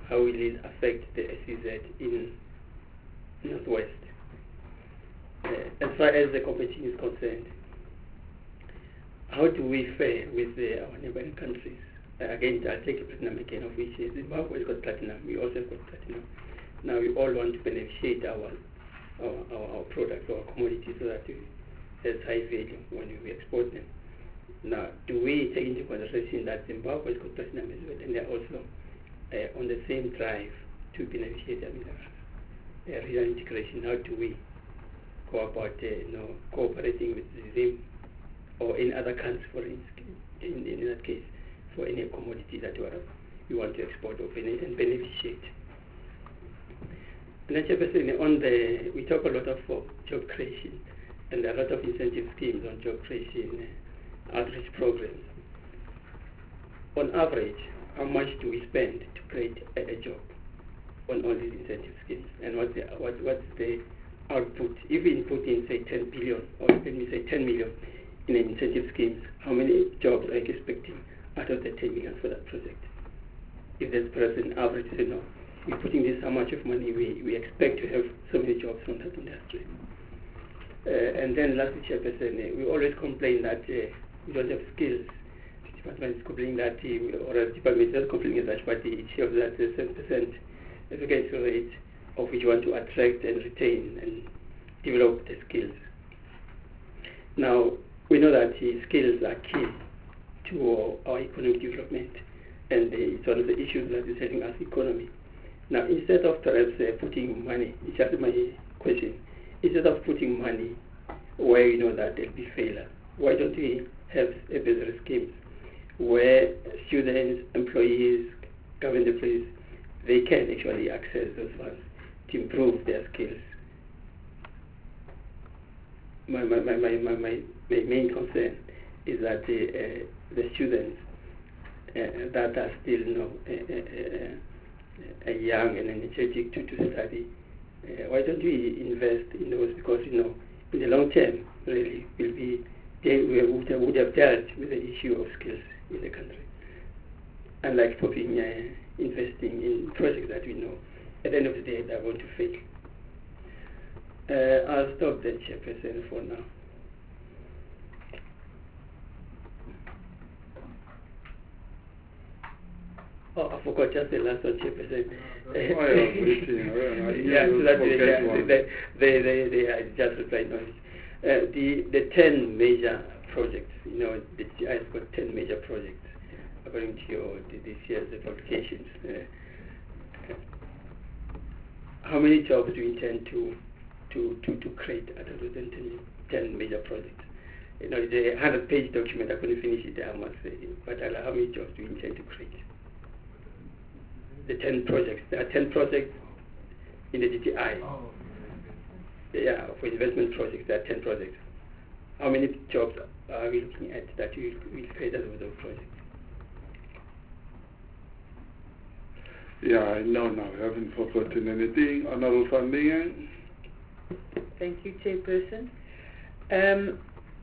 how will it affect the S E Z in Northwest? Uh, as far as the competition is concerned, how do we fare with the, our neighboring countries? Uh, again, I'll take platinum again, of which Zimbabwe has got platinum, we also have got platinum. Now we all want to beneficiate our our, our, our products, our commodities, so that there's high value when we export them. Now, do we take into consideration that Zimbabwe has got platinum as well, and they're also uh, on the same drive to beneficiate their minerals? Uh, regional integration, how do we go about uh, you know, cooperating with Zim or in other countries, for instance, in, in that case, for any commodity that you, are, you want to export or bene and beneficiate? And then, Chairperson, on the, we talk a lot of uh, job creation, and there are a lot of incentive schemes on job creation, uh, outreach programs. On average, how much do we spend to create a, a job on all these incentive schemes? And what's the, what, what's the output? If we input in, say, ten billion, or let me say ten million in incentive schemes, how many jobs are you expecting out of the ten million for that project? If there's person average, say, no, we're putting this how much of money, we, we expect to have so many jobs from that industry. Uh, and then lastly, Chairperson, uh, we always complain that uh, we don't have skills. The department is complaining that, uh, or the department is not complaining as such, but it shows that uh, seven percent vacancy rate of which you want to attract and retain and develop the skills. Now, we know that uh, skills are key to our, our economic development, and uh, it's one of the issues that is helping us economy. Now, instead of perhaps uh, putting money, it's just my question, instead of putting money where you know that there'll be failure, why don't we have a business schemes where students, employees, government employees, they can actually access those funds to improve their skills? My, my, my, my, my, my main concern is that the, uh, the students uh, that are still you know, uh, uh, uh, young and energetic to, to study, uh, why don't we invest in those? Because you know, in the long term, really, will be they would have, would have dealt with the issue of skills in the country. Unlike popping, uh, investing in projects that we know at the end of the day they're going to fail. Uh, I'll stop there, Chairperson, for now. Oh, I forgot just the last one, Chairperson. Why I was waiting. I Yeah, so that they, they, they, they, they, I just replied on it. Uh, the, the ten major projects, you know, the G I has got ten major projects according to your, this year's publications. Uh, how many jobs do you intend to, to, to, to create out of those ten major projects? You know, it's a hundred page document, I couldn't finish it, I must say, but how many jobs do you intend to create? The ten projects. There are ten projects in the D T I. Oh. Yeah, for investment projects, there are ten projects. How many jobs are we looking at that you will create out of those projects? Yeah, I know now. I haven't forgotten anything. Honorable Funding. Thank you, Chairperson. Um,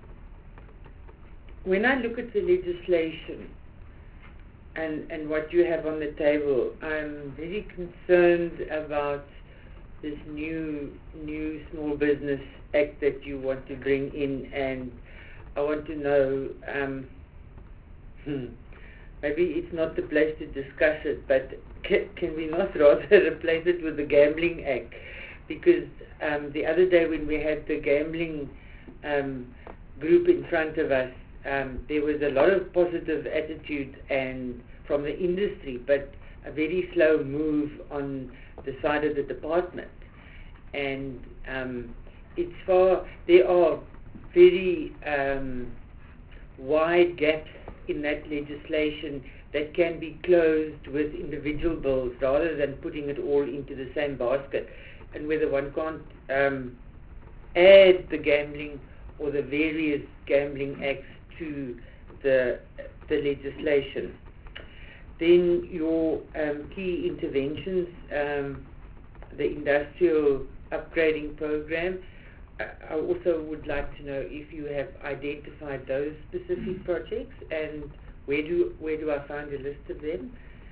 when I look at the legislation, And, and what you have on the table, I'm very concerned about this new new Small Business Act that you want to bring in, and I want to know, um, hmm, maybe it's not the place to discuss it, but can, can we not rather replace it with the Gambling Act? Because um, the other day when we had the gambling um, group in front of us, Um, there was a lot of positive attitude and from the industry, but a very slow move on the side of the department. And um, it's far, there are very um, wide gaps in that legislation that can be closed with individual bills rather than putting it all into the same basket. And whether one can't um, add the gambling or the various gambling acts to the, the legislation. Then your um, key interventions, um, the industrial upgrading program, I also would like to know if you have identified those specific projects and where do where do I find a list of them?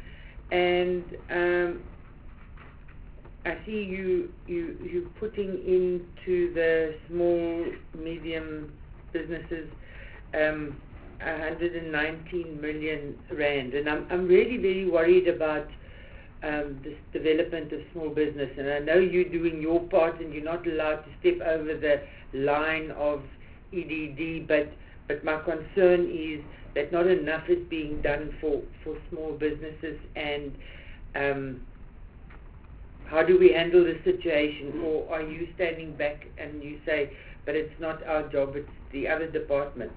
and um, I see you you you putting into the small medium businesses um, one hundred nineteen million rand, and I'm I'm really very worried about um, this development of small business. And I know you're doing your part, and you're not allowed to step over the line of E D D, but but my concern is that not enough is being done for, for small businesses, and um, how do we handle the situation? Or are you standing back and you say, but it's not our job, it's the other department?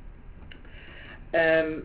Um,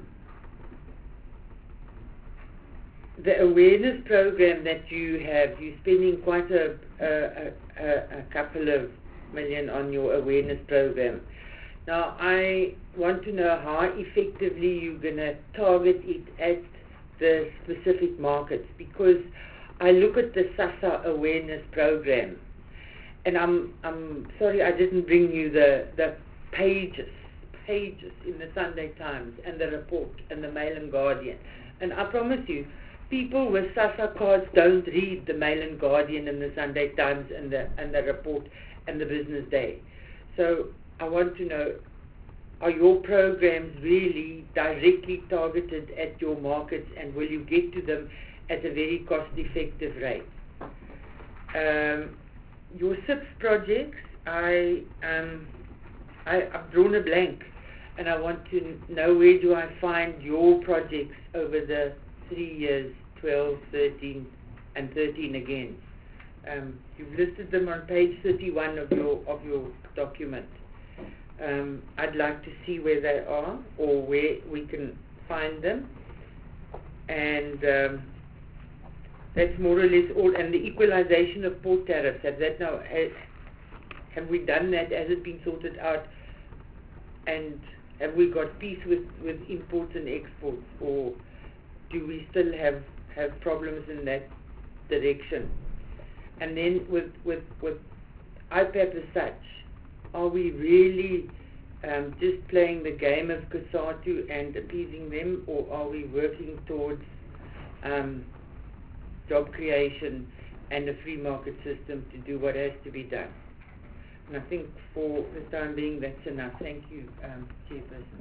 the awareness program that you have, you're spending quite a, a, a, a couple of million on your awareness program. Now, I want to know how effectively you're going to target it at the specific markets, because I look at the SASSA awareness program, and I'm I'm sorry I didn't bring you the, the pages, pages in the Sunday Times and the report and the Mail and Guardian. And I promise you, people with SASSA cards don't read the Mail and Guardian and the Sunday Times and the and the report and the Business Day. So I want to know, are your programs really directly targeted at your markets, and will you get to them at a very cost-effective rate? Um, your S I P S projects, I, um, I, I've drawn a blank, and I want to know, where do I find your projects over the three years, twelve, thirteen, and thirteen again? Um, you've listed them on page thirty-one of your of your document. Um, I'd like to see where they are, or where we can find them, and um, that's more or less all. And the equalization of port tariffs, have that now has, have we done that? Has it been sorted out? And have we got peace with, with imports and exports, or do we still have, have problems in that direction? And then with with with I P A P as such, are we really um, just playing the game of COSATU and appeasing them, or are we working towards um, job creation and a free market system to do what has to be done? And I think for the time being, that's enough. Thank you, um, Chairperson.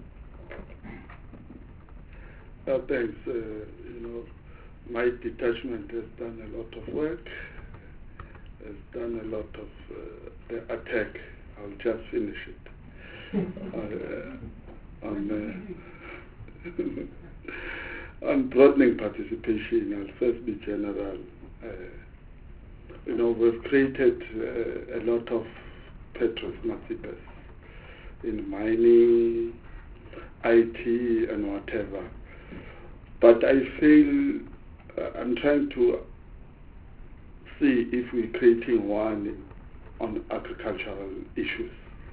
Uh, thanks. Uh, you know, my detachment has done a lot of work, has done a lot of uh, the attack. I'll just finish it. uh, on, uh, on broadening participation, I'll first be general. Uh, you know, we've created uh, a lot of Petrus Matsipes in mining, I T, and whatever. But I feel uh, I'm trying to see if we're creating one on agricultural issues.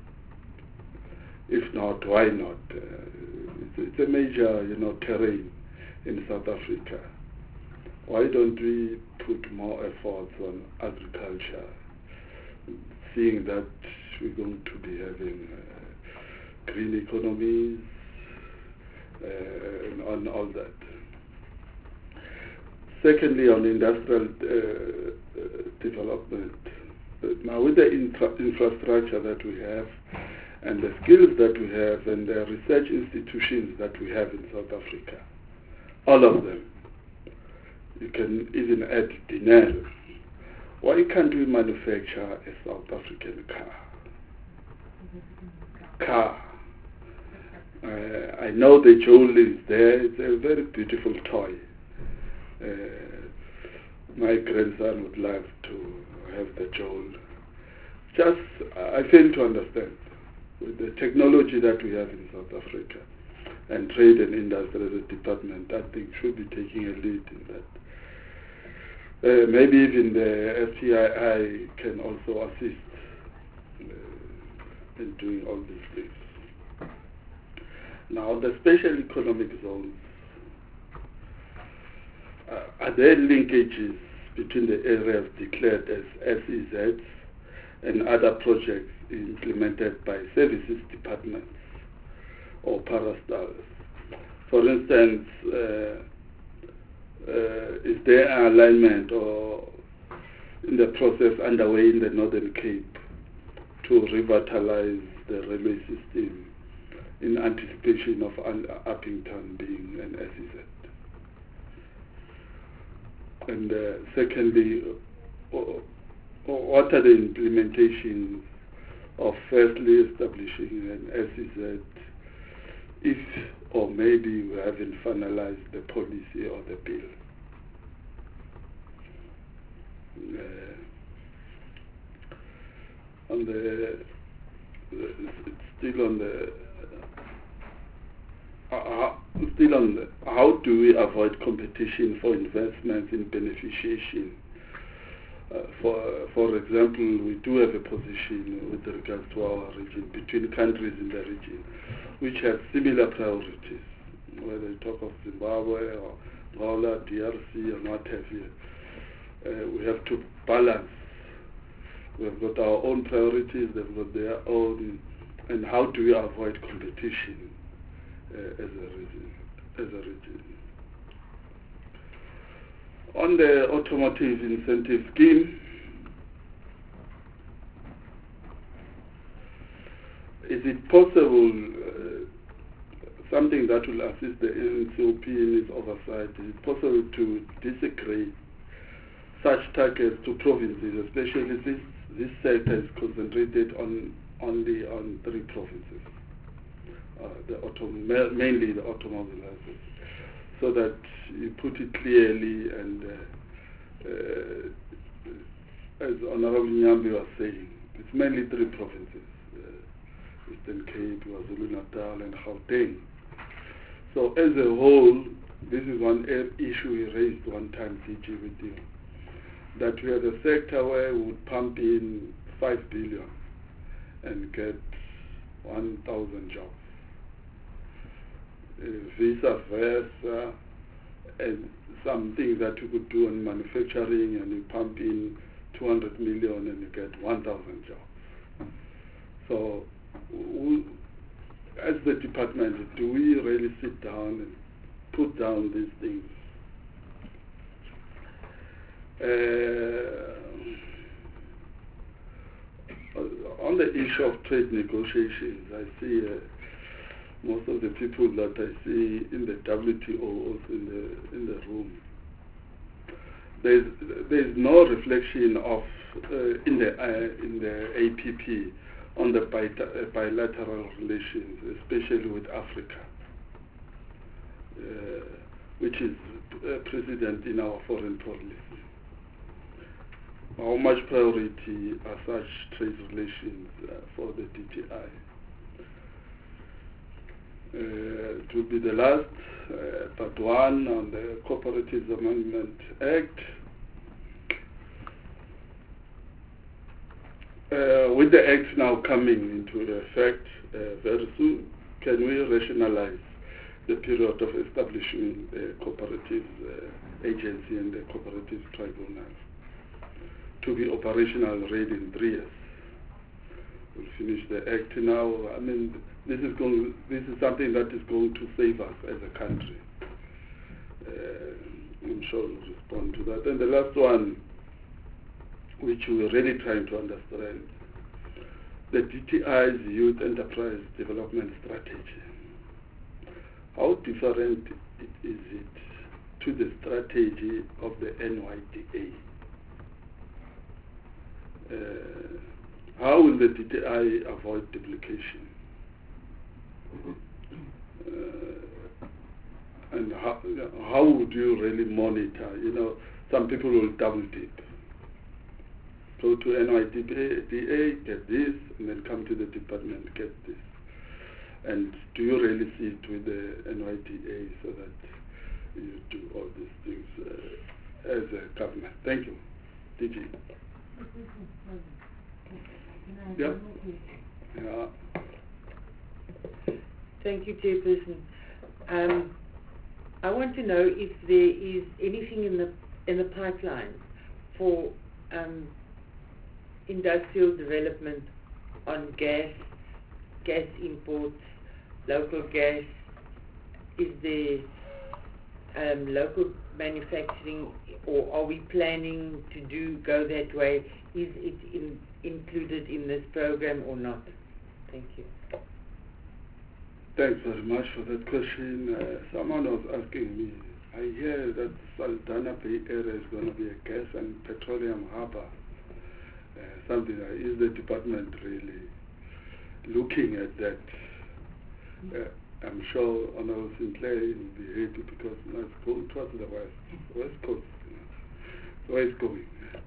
If not, why not? Uh, it's, it's a major, you know, terrain in South Africa. Why don't we put more efforts on agriculture, seeing that we're going to be having uh, green economies uh, and on all that. Secondly, on industrial uh, uh, development, now with the infra infrastructure that we have and the skills that we have and the research institutions that we have in South Africa, all of them, you can even add Denel. Why can't we manufacture a South African car? Car. Uh, I know the Joule is there. It's a very beautiful toy. Uh, my grandson would love to have the Joule. Just, I fail to understand, with the technology that we have in South Africa, and trade and industry as a department, I think should be taking a lead in that. Uh, maybe even the S P I I can also assist uh, in doing all these things. Now, the special economic zones, uh, are there linkages between the areas declared as S E Zs and other projects implemented by services departments or parastars? For instance, uh, uh, is there an alignment or in the process underway in the Northern Cape to revitalize the railway system in anticipation of Uppington being an S E Z? And uh, secondly, uh, what are the implementations of firstly establishing an S E Z if or maybe we haven't finalized the policy or the bill? Uh, on the, it's still on the, uh, uh, still on the, how do we avoid competition for investments in beneficiation? Uh, for for example, we do have a position with regards to our region, between countries in the region, which have similar priorities, whether you talk of Zimbabwe or Angola, D R C, and what have you. Uh, we have to balance. We've got our own priorities, they've got their own, and how do we avoid competition uh, as a region? As a region. On the automotive incentive scheme, is it possible, uh, something that will assist the N C O P in its oversight, is it possible to disaggregate such targets to provinces, especially this, this sector is concentrated on only on three provinces, uh, the auto, mainly the automobilizers, so that you put it clearly and uh, uh, as Honorable Nyambi was saying, it's mainly three provinces, uh, Eastern Cape, KwaZulu-Natal and Gauteng. So as a whole, this is one issue we raised one time, D G, with you, that we have a sector where we would pump in five billion and get one thousand jobs. Uh, vice versa, and some things that you could do in manufacturing, and you pump in two hundred million and you get one thousand jobs. So, we, as the department, do we really sit down and put down these things? Uh, on the issue of trade negotiations, I see uh, most of the people that I see in the W T O also in the in the room. There's there's no reflection of uh, in the uh, in the A P P on the bi uh, bilateral relations, especially with Africa, uh, which is uh, precedent in our foreign policy. How much priority are such trade relations uh, for the D T I? Uh, it will be the last, uh, part one on the Cooperatives Amendment Act. Uh, with the Act now coming into effect uh, very soon, can we rationalize the period of establishing the Cooperatives uh, Agency and the Cooperative Tribunal to be operational already in three years? We'll finish the Act now. I mean, this is going. This is something that is going to save us as a country. Uh, I'm sure we'll respond to that. And the last one, which we're really trying to understand, the D T I's Youth Enterprise Development Strategy. How different it is it to the strategy of the N Y D A? Uh, how will the D T I avoid duplication? Uh, and how, how would you really monitor? You know, some people will double dip. Go to N Y D A, get this, and then come to the department, get this. And do you really see it with the N Y D A so that you do all these things uh, as a government? Thank you. D G. Yeah. Yeah. Thank you, Chairperson. Um, I want to know if there is anything in the in the pipeline for um, industrial development on gas, gas imports, local gas. Is there um, local manufacturing, or are we planning to do go that way? Is it in, included in this program or not? Thank you. Thanks very much for that question. Uh, someone was asking me, I hear that Saldanha Bay area is going to be a gas and petroleum harbor. Uh, something like, is the department really looking at that? Uh, I'm sure Honorable Sinclair will be happy because you know, it's going towards the west, west coast. You know. Where it's going.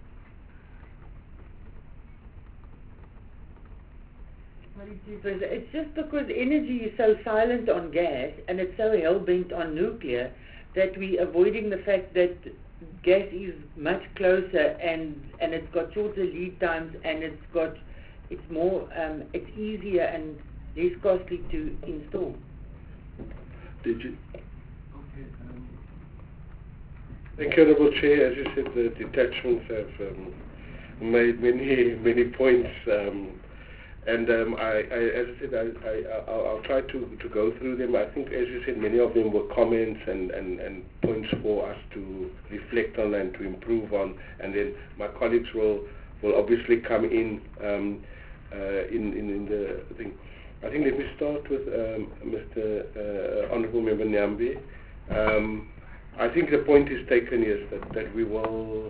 It's just because energy is so silent on gas and it's so hell-bent on nuclear that we're avoiding the fact that gas is much closer and, and it's got shorter lead times and it's got it's more um, it's easier and less costly to install. Did you? Thank you, Honourable Chair. As you said, the detachments have um, made many many points. Um, And um, I, I, as I said, I, I, I'll, I'll try to, to go through them. I think, as you said, many of them were comments and, and, and points for us to reflect on and to improve on. And then my colleagues will will obviously come in um, uh, in, in, in the thing. I think let me start with um, Mister Uh, Honourable Member Nyambe. Um, I think the point is taken is that, that we will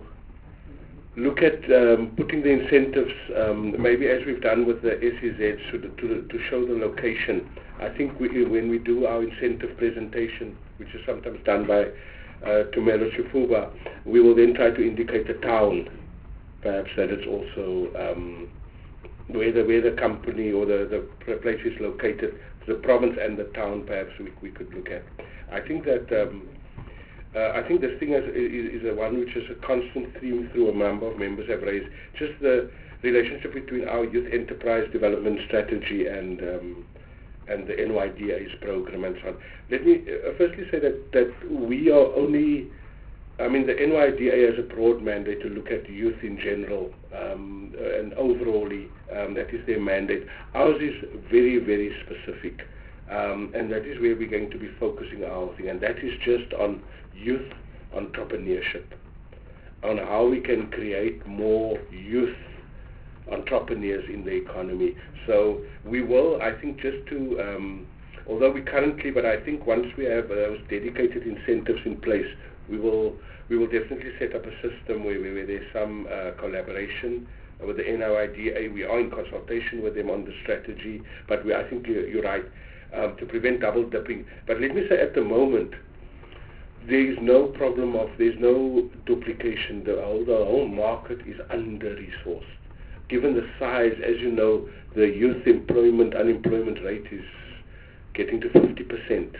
look at um, putting the incentives, um, maybe as we've done with the S E Z, to, to, to show the location. I think we, when we do our incentive presentation, which is sometimes done by uh, Tumelo Chifuba, we will then try to indicate the town, perhaps that it's also um, where, the, where the company or the, the place is located, the province and the town, perhaps we, we could look at. I think that um, Uh, I think this thing is, is, is a one which is a constant theme through a number of members have raised, just the relationship between our youth enterprise development strategy and um, and the N Y D A's program and so on. Let me uh, firstly say that, that we are only, I mean the N Y D A has a broad mandate to look at youth in general um, and overallly, um, that is their mandate. Ours is very, very specific. Um, and that is where we're going to be focusing our thing, and that is just on youth entrepreneurship, on how we can create more youth entrepreneurs in the economy. So we will, I think, just to, um, although we currently, but I think once we have those dedicated incentives in place, we will we will definitely set up a system where, where, where there's some uh, collaboration with the N Y D A. We are in consultation with them on the strategy, but we, I think you're, you're right. Um, to prevent double dipping. But let me say at the moment, there is no problem of, there's no duplication. The whole, the whole market is under-resourced. Given the size, as you know, the youth employment, unemployment rate is getting to fifty percent.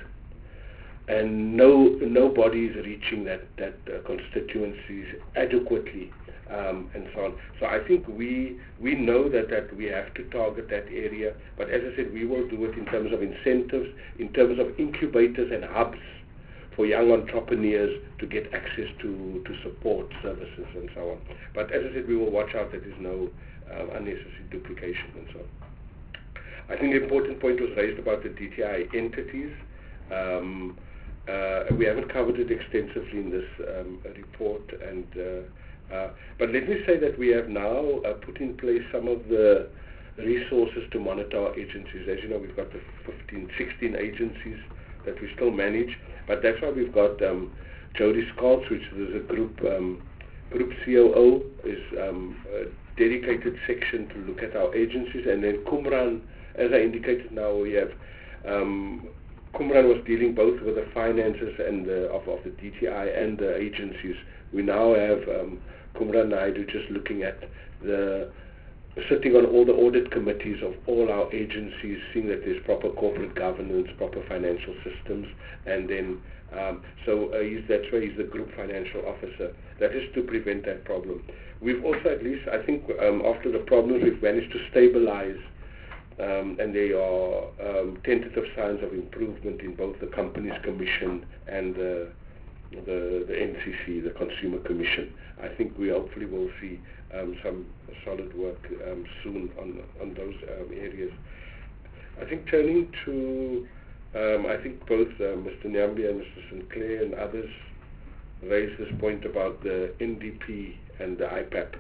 And no, nobody is reaching that, that uh, constituencies adequately. Um, and so on. So I think we we know that, that we have to target that area, but as I said, we will do it in terms of incentives, in terms of incubators and hubs for young entrepreneurs to get access to, to support services and so on. But as I said, we will watch out that there's no uh, unnecessary duplication and so on. I think the important point was raised about the D T I entities. Um, uh, we haven't covered it extensively in this um, report, and uh, Uh, but let me say that we have now uh, put in place some of the resources to monitor our agencies. As you know, we've got the fifteen, sixteen agencies that we still manage, but that's why we've got um, Jody Scalds, which is a group um, group C O O, is um, a dedicated section to look at our agencies, and then Kumran, as I indicated now, we have um, Kumran was dealing both with the finances and the, of, of the D T I and the agencies. We now have um, Kumran Naidu just looking at the, sitting on all the audit committees of all our agencies, seeing that there's proper corporate governance, proper financial systems, and then, um, so uh, he's, that's why he's the group financial officer. That is to prevent that problem. We've also, at least, I think, um, after the problems, we've managed to stabilize, um, and there are um, tentative signs of improvement in both the Companies Commission and the The, the N C C, the Consumer Commission. I think we hopefully will see um, some solid work um, soon on on those um, areas. I think turning to, um, I think both uh, Mister Nyambe and Mister Sinclair and others raised this point about the N D P and the I P A P.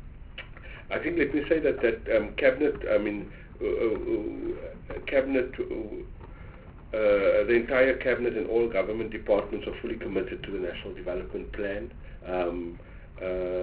I think, let me say that, that um, Cabinet, I mean, uh, uh, Cabinet, uh, uh, the entire Cabinet and all government departments are fully committed to the National Development Plan. Um, uh,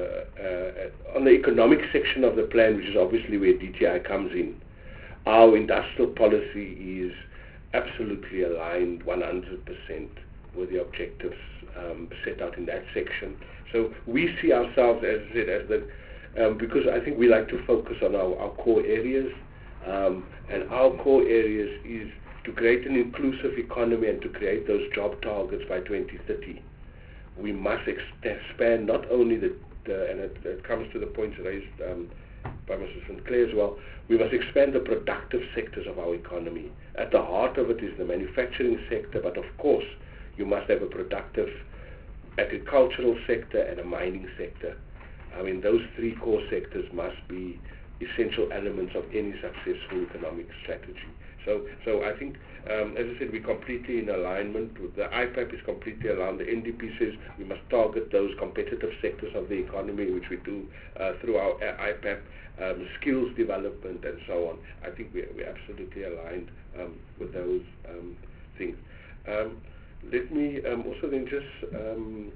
uh, on the economic section of the plan, which is obviously where D T I comes in, our industrial policy is absolutely aligned one hundred percent with the objectives um, set out in that section. So we see ourselves, as I said, as the Um, because I think we like to focus on our, our core areas, um, and our core areas is to create an inclusive economy and to create those job targets by twenty thirty. We must expand not only the, the and it, it comes to the points raised um, by Missus Sinclair as well, we must expand the productive sectors of our economy. At the heart of it is the manufacturing sector, but of course you must have a productive agricultural sector and a mining sector. I mean, those three core sectors must be essential elements of any successful economic strategy. So, so I think, um, as I said, we're completely in alignment with the I P A P is completely aligned. The N D P says we must target those competitive sectors of the economy, which we do uh, through our I P A P, um, skills development and so on. I think we're, we're absolutely aligned um, with those um, things. Um, let me um, also then just um,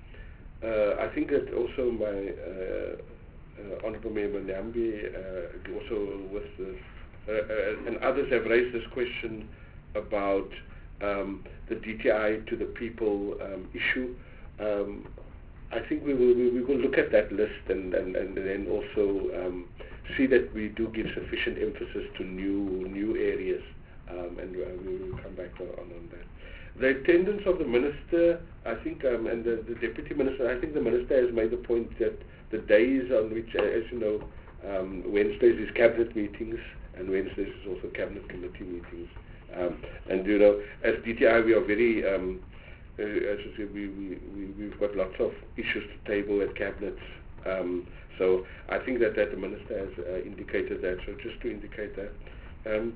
Uh, I think that also my uh, uh, Honourable Mayor Manyambi, uh, also with this, uh, uh, and others have raised this question about um, the D T I to the people um, issue. Um, I think we will, we will look at that list and, and, and then also um, see that we do give sufficient emphasis to new new areas, um, and uh, we will come back on, on that. The attendance of the minister, I think, um, and the, the deputy minister, I think the minister has made the point that the days on which, uh, as you know, um, Wednesdays is cabinet meetings, and Wednesdays is also cabinet committee meetings. Um, and you know, as D T I, we are very, um, uh, as I say, we, we, we, we've got lots of issues to table at cabinets. Um, so I think that, that the minister has uh, indicated that. So just to indicate that. Um,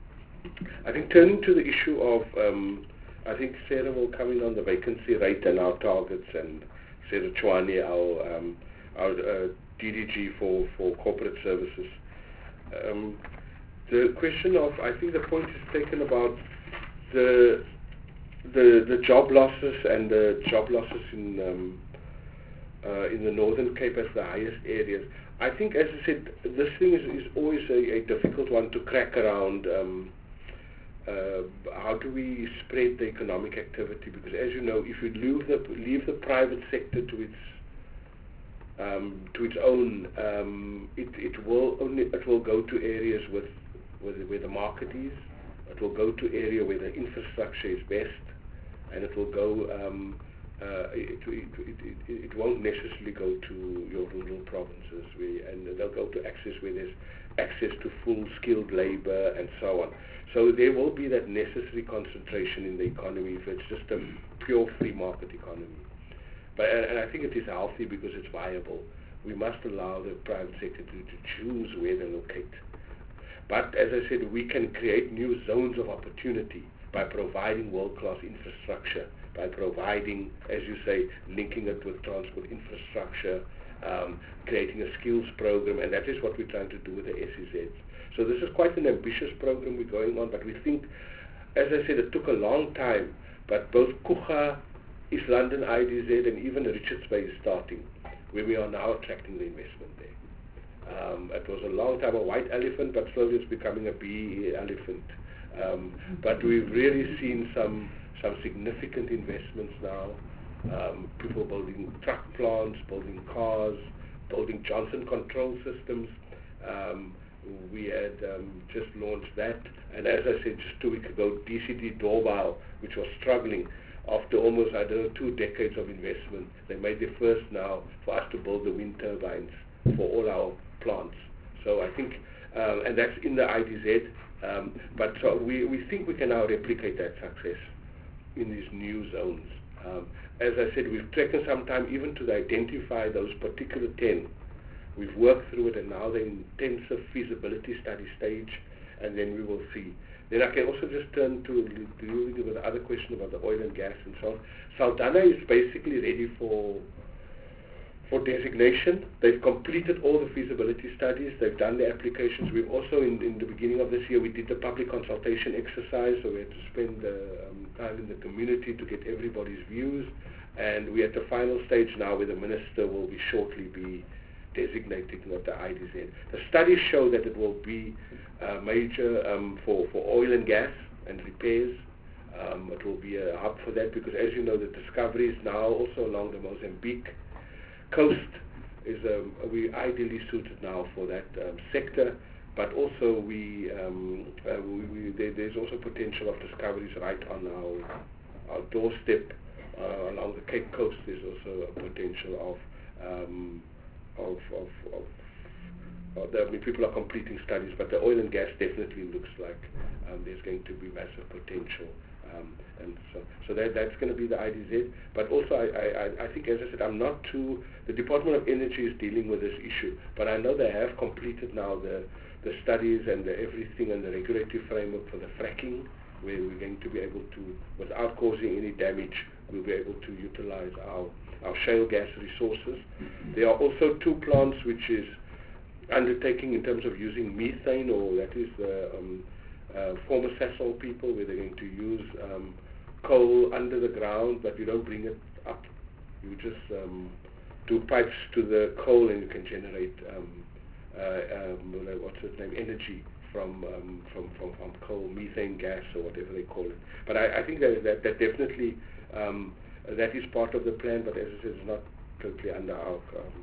I think turning to the issue of um, I think Sarah will come in on the vacancy rate and our targets, and Sarah Chwane, our um, our uh, D D G for, for corporate services. Um, the question of, I think the point is taken about the the the job losses and the job losses in um, uh, in the Northern Cape as the highest areas. I think, as I said, this thing is, is always a, a difficult one to crack around. Um, Uh, how do we spread the economic activity? Because, as you know, if you leave the leave the private sector to its um, to its own, um, it it will only it will go to areas with, with where the market is. It will go to area where the infrastructure is best, and it will go. Um, uh, it, it, it, it, it won't necessarily go to your rural provinces, where, and they'll go to access where there's access to full skilled labor and so on. So there will be that necessary concentration in the economy if it's just a pure free market economy. But and, and I think it is healthy because it's viable. We must allow the private sector to, to choose where they locate. But as I said, we can create new zones of opportunity by providing world-class infrastructure, by providing, as you say, linking it with transport infrastructure, um, creating a skills program, and that is what we're trying to do with the S E Zs. So this is quite an ambitious program we're going on, but we think, as I said, it took a long time, but both Kucha, East London I D Z, and even Richards Bay is starting, where we are now attracting the investment there. Um, it was a long time a white elephant, but slowly it's becoming a bee elephant. Um, but we've really seen some some significant investments now. Um, people building truck plants, building cars, building Johnson Control Systems. Um, we had um, just launched that, and as I said just two weeks ago, D C D Doorbell, which was struggling after almost, I don't know, two decades of investment. They made the first now for us to build the wind turbines for all our plants. So I think, um, and that's in the I D Z, um, but so we, we think we can now replicate that success in these new zones. Um, as I said, we've taken some time even to identify those particular ten. We've worked through it, and now they're in intensive feasibility study stage, and then we will see. Then I can also just turn to deal with the other question about the oil and gas and so on. Saldanha is basically ready for for designation. They've completed all the feasibility studies. They've done the applications. We've also, in, in the beginning of this year, we did the public consultation exercise, so we had to spend uh, um, time in the community to get everybody's views. And we're at the final stage now where the minister will be shortly be designating what the I D Z. The studies show that it will be uh, major um, for, for oil and gas and repairs. Um, it will be a hub for that because, as you know, the discoveries now also along the Mozambique coast is um, we ideally suited now for that um, sector, but also we, um, uh, we, we there, there's also potential of discoveries right on our, our doorstep uh, along the Cape Coast. There's also a potential of um, of, of, of uh, the, I mean, people are completing studies, but the oil and gas definitely looks like um, there's going to be massive potential. Um, and so, so that that's going to be the I D Z. But also, I, I, I think, as I said, I'm not too. The Department of Energy is dealing with this issue, but I know they have completed now the the studies and the everything and the regulatory framework for the fracking, where we're going to be able to, without causing any damage, we'll be able to utilize our our shale gas resources. There are also two plants which is undertaking in terms of using methane, or that is the um, Uh, former Sasol people, where they're going to use um, coal under the ground, but you don't bring it up. You just um, do pipes to the coal, and you can generate um, uh, um, what's its name, energy from, um, from from from coal, methane gas, or whatever they call it. But I, I think that that, that definitely um, that is part of the plan. But as I said, it's not totally under our um,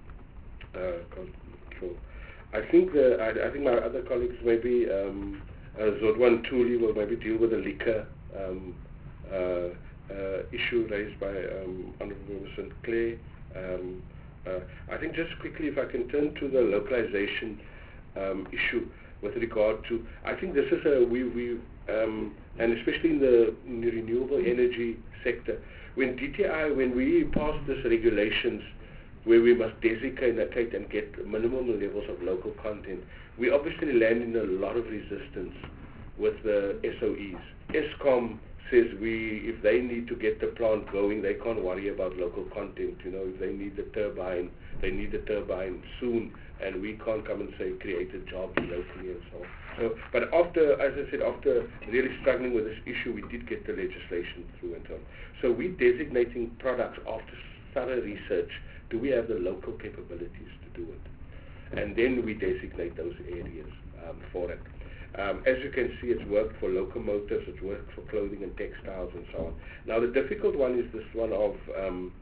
uh, control. I think the I, I think my other colleagues maybe. Um, Uh, Zodwan Tuli will maybe deal with the liquor um, uh, uh, issue raised by um, Honourable Saint Clair. Um, uh, I think just quickly, if I can turn to the localization um, issue with regard to, I think this is a, we, we um, and especially in the, in the renewable energy sector, when D T I, when we passed these regulations where we must designate and get minimum levels of local content, we obviously land in a lot of resistance with the S O Es. Eskom says we, if they need to get the plant going, they can't worry about local content. You know, if they need the turbine, they need the turbine soon, and we can't come and say create a job locally and so on. So, but after, as I said, after really struggling with this issue, we did get the legislation through and so on. So we're designating products after thorough research. Do we have the local capabilities to do it? And then we designate those areas um, for it. Um, as you can see, it's worked for locomotives, it's worked for clothing and textiles and so on. Now the difficult one is this one of, um,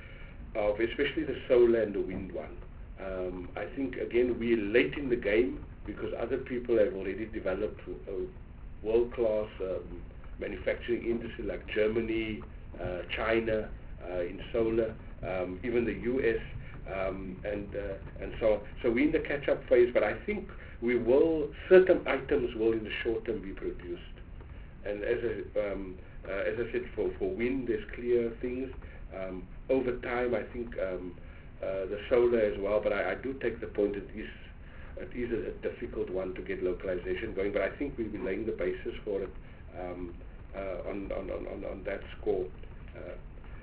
of especially the solar and the wind one. Um, I think, again, we're late in the game because other people have already developed a world-class um, manufacturing industry like Germany, uh, China uh, in solar, um, even the U S, Um, and uh, and so on. So we're in the catch-up phase, but I think we will, certain items will in the short term be produced. And as I, um, uh, as I said, for, for wind, there's clear things. Um, over time, I think um, uh, the solar as well, but I, I do take the point that it is, it is a, a difficult one to get localization going, but I think we'll be laying the basis for it um, uh, on, on, on, on that score. Uh,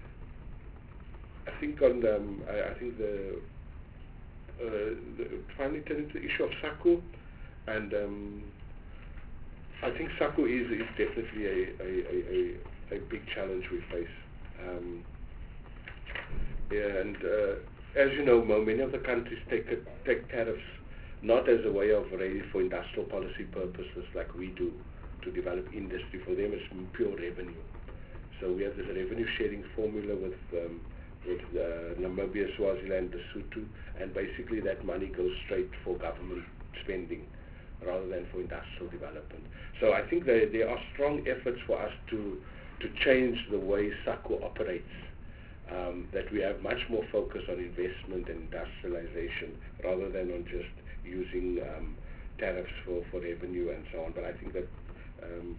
I think on the, um, I, I think the, uh, the finally turning to the issue of SACU, and um, I think SACU is, is definitely a, a, a, a big challenge we face. Um, and uh, as you know, many of the countries take a, take tariffs not as a way of ready for industrial policy purposes like we do to develop industry. For them, it's pure revenue. So we have this revenue sharing formula with um, with uh, Namibia, Swaziland, Lesotho, and basically that money goes straight for government spending rather than for industrial development. So I think there, there are strong efforts for us to to change the way SACU operates, um, that we have much more focus on investment and industrialization rather than on just using um, tariffs for, for revenue and so on. But I think that um,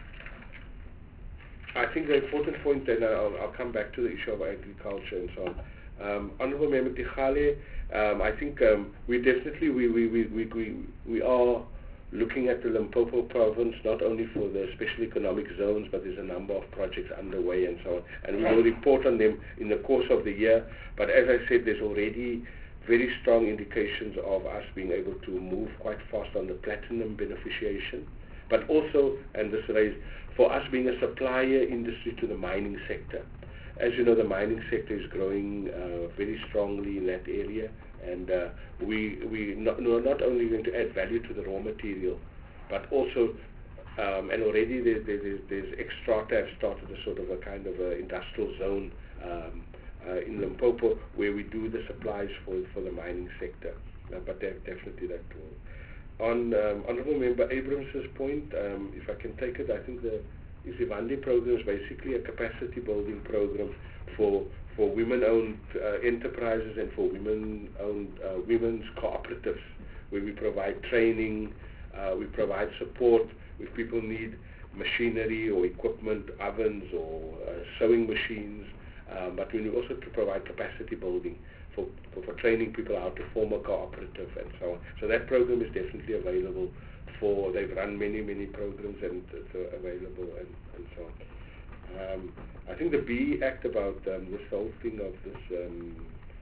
I think the important point, then I'll, I'll come back to the issue of agriculture and so on. Um, Honourable Member Tikhale, um, I think um, we definitely we we, we, we, we we are looking at the Limpopo province, not only for the special economic zones, but there's a number of projects underway and so on. And we will report on them in the course of the year. But as I said, there's already very strong indications of us being able to move quite fast on the platinum beneficiation. But also, and this raised, for us being a supplier industry to the mining sector. As you know, the mining sector is growing uh, very strongly in that area. And uh, we we not, no, not only going to add value to the raw material, but also, um, and already there, there, there's, there's Xstrata have started a sort of a kind of a industrial zone um, uh, in Limpopo where we do the supplies for for the mining sector. Uh, but de- definitely that will. On um, Honourable Member Abrams's point, um, if I can take it, I think the Isivandi program is basically a capacity building program for for women-owned uh, enterprises and for women-owned uh, women's cooperatives, where we provide training, uh, we provide support if people need machinery or equipment, ovens or uh, sewing machines, um, but we also to provide capacity building for, for, for training people how to form a cooperative and so on. So that program is definitely available for, they've run many, many programs and it's uh, available and, and so on. Um, I think the B E Act about um, this whole thing of this um,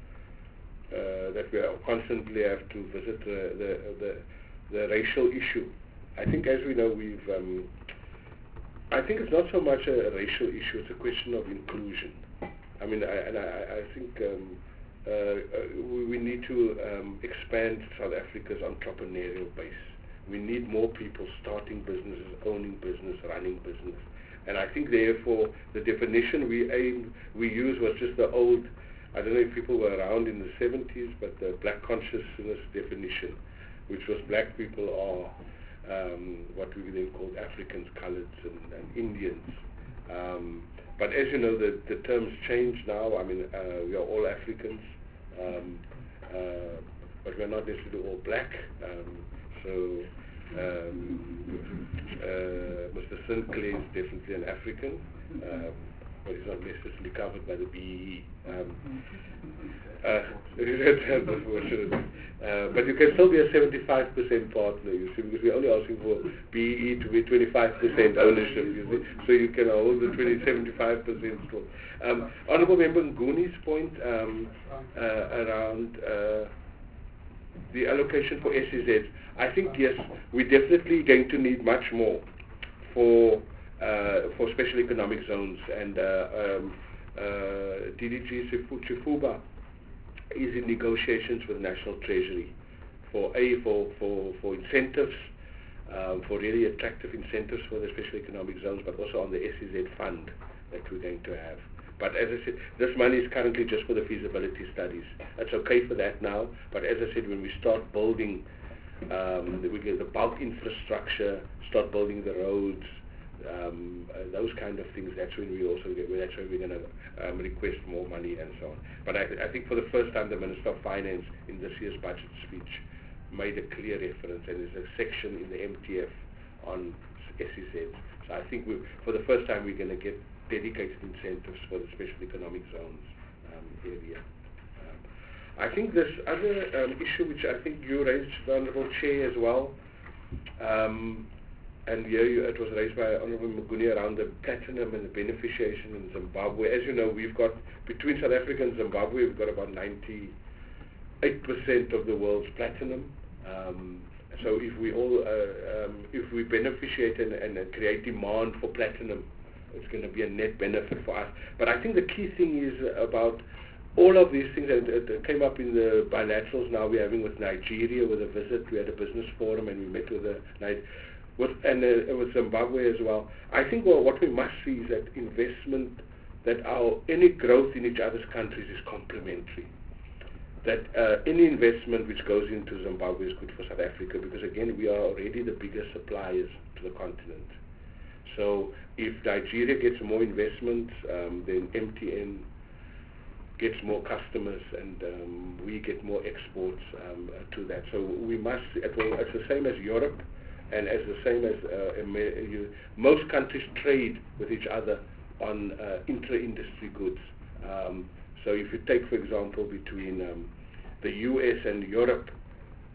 uh, that we constantly have to visit the, the the the racial issue. I think, as we know, we've. Um, I think it's not so much a, a racial issue; it's a question of inclusion. I mean, I, and I, I think um, uh, uh, we, we need to um, expand South Africa's entrepreneurial base. We need more people starting businesses, owning business, running business. And I think therefore the definition we aim, we use was just the old, I don't know if people were around in the seventies, but the black consciousness definition, which was black people are um, what we then called Africans, coloreds and, and Indians. Um, but as you know, the, the terms change now. I mean, uh, we are all Africans, um, uh, but we're not necessarily all black. Um, so Um, uh, Mister Sinclair is definitely an African, um, but he's not necessarily covered by the B E E. Um, uh, uh, but you can still be a seventy-five percent partner, you see, because we're only asking for B E E to be twenty-five percent ownership, you see, so you can hold the twenty, seventy-five percent still. Um, Honourable Member Nguni's point um, uh, around uh, the allocation for S E Zs, I think yes, we're definitely going to need much more for uh, for special economic zones, and uh, um, uh, D D G Chifuba is in negotiations with National Treasury for a for for for incentives, um, for really attractive incentives for the special economic zones, but also on the S E Z fund that we're going to have. But as I said, this money is currently just for the feasibility studies. It's okay for that now, but as I said, when we start building um, we get the bulk infrastructure, start building the roads, um, uh, those kind of things, that's when we also get, that's when we're going to um, request more money and so on. But I, I think for the first time, the Minister of Finance in this year's budget speech made a clear reference, and there's a section in the M T F on S E Zs. So I think we, for the first time, we're going to get dedicated incentives for the special economic zones um, area. Um, I think this other um, issue which I think you raised, the Honourable Chair, as well, um, and here you, it was raised by Honourable Muguni around the platinum and the beneficiation in Zimbabwe. As you know, we've got, between South Africa and Zimbabwe, we've got about ninety-eight percent of the world's platinum. Um, so if we all, uh, um, if we beneficiate and, and uh, create demand for platinum, it's going to be a net benefit for us. But I think the key thing is about all of these things that, that came up in the bilaterals now we're having with Nigeria, with a visit. We had a business forum and we met with the with and uh, with Zimbabwe as well. I think well, what we must see is that investment, that our any growth in each other's countries is complementary. That uh, any investment which goes into Zimbabwe is good for South Africa, because again we are already the biggest suppliers to the continent. So if Nigeria gets more investments, um, then M T N gets more customers, and um, we get more exports um, uh, to that. So we must, it will, it's the same as Europe, and as the same as uh, Amer- you, most countries trade with each other on uh, intra-industry goods. Um, so if you take, for example, between um, the U S and Europe,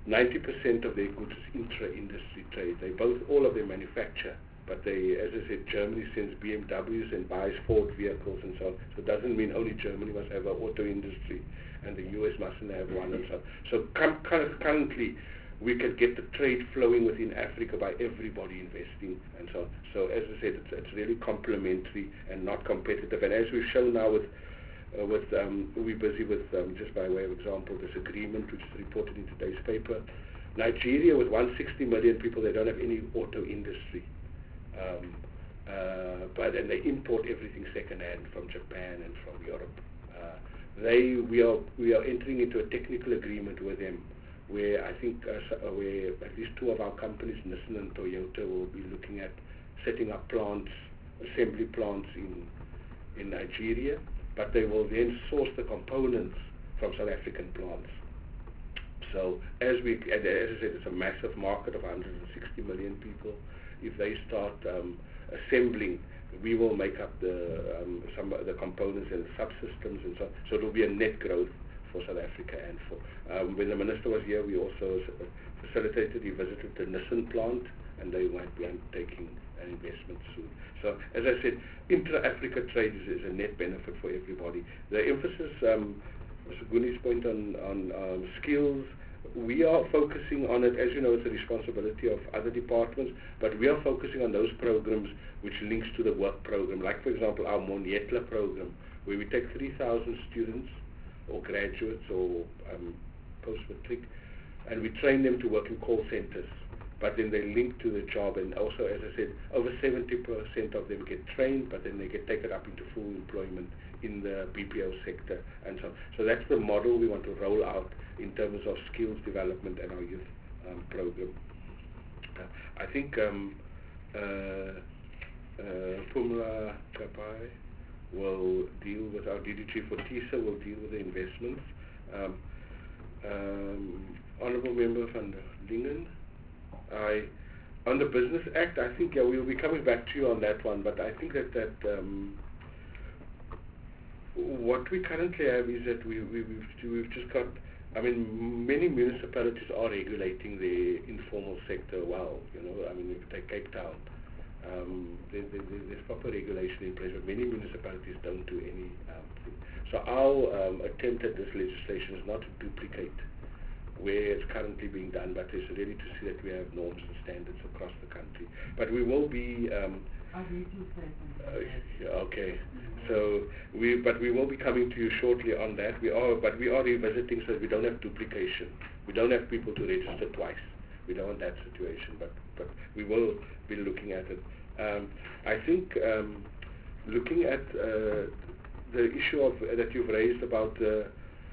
ninety percent of their goods is intra-industry trade. They both, all of them manufacture, but they, as I said, Germany sends B M Ws and buys Ford vehicles and so on. So it doesn't mean only Germany must have an auto industry and the U S mustn't have one and so on. So com- currently, we can get the trade flowing within Africa by everybody investing and so on. So as I said, it's, it's really complementary and not competitive. And as we've shown now with, uh, with um, we're busy with, um, just by way of example, this agreement which is reported in today's paper. Nigeria, with one hundred sixty million people, they don't have any auto industry. Um, uh, but and they import everything secondhand from Japan and from Europe. Uh, they, we are, we are entering into a technical agreement with them, where I think uh, where at least two of our companies, Nissan and Toyota, will be looking at setting up plants, assembly plants in in Nigeria, but they will then source the components from South African plants. So as we, as I said, it's a massive market of one hundred sixty million people. If they start um, assembling, we will make up the um, some of the components and subsystems and so on. So it will be a net growth for South Africa and for, um, when the minister was here, we also facilitated, he visited the Nissan plant, and they might be undertaking an investment soon. So, as I said, intra-Africa trade is, is a net benefit for everybody. The emphasis, um, Mister Guni's point on, on um, skills, we are focusing on it. As you know, it's a responsibility of other departments, but we are focusing on those programs which links to the work program, like, for example, our Monietla program, where we take three thousand students or graduates or um, post-matric, and we train them to work in call centers, but then they link to the job. And also, as I said, over seventy percent of them get trained, but then they get taken up into full employment in the B P O sector and so on. So that's the model we want to roll out in terms of skills development and our youth um, program. Uh, I think um, uh, uh, Pumla Kapai will deal with, our D D G for TISA will deal with the investments. Um, um, Honourable Member van der Lingen, I, on the Business Act, I think, yeah, we'll be coming back to you on that one, but I think that, that um, what we currently have is that we, we, we've, we've just got, I mean, many municipalities are regulating the informal sector well, you know, I mean, if you take Cape Town, Um, there, there, there's proper regulation in place, but many municipalities don't do any um, thing. So our um, attempt at this legislation is not to duplicate where it's currently being done, but is really to see that we have norms and standards across the country. But we will be. Um, uh, yeah, okay. So we, but we will be coming to you shortly on that. We are, but we are revisiting so that we don't have duplication. We don't have people to register twice. We don't want that situation, but, but we will be looking at it. Um, I think um, looking at uh, the issue of uh, that you've raised about uh,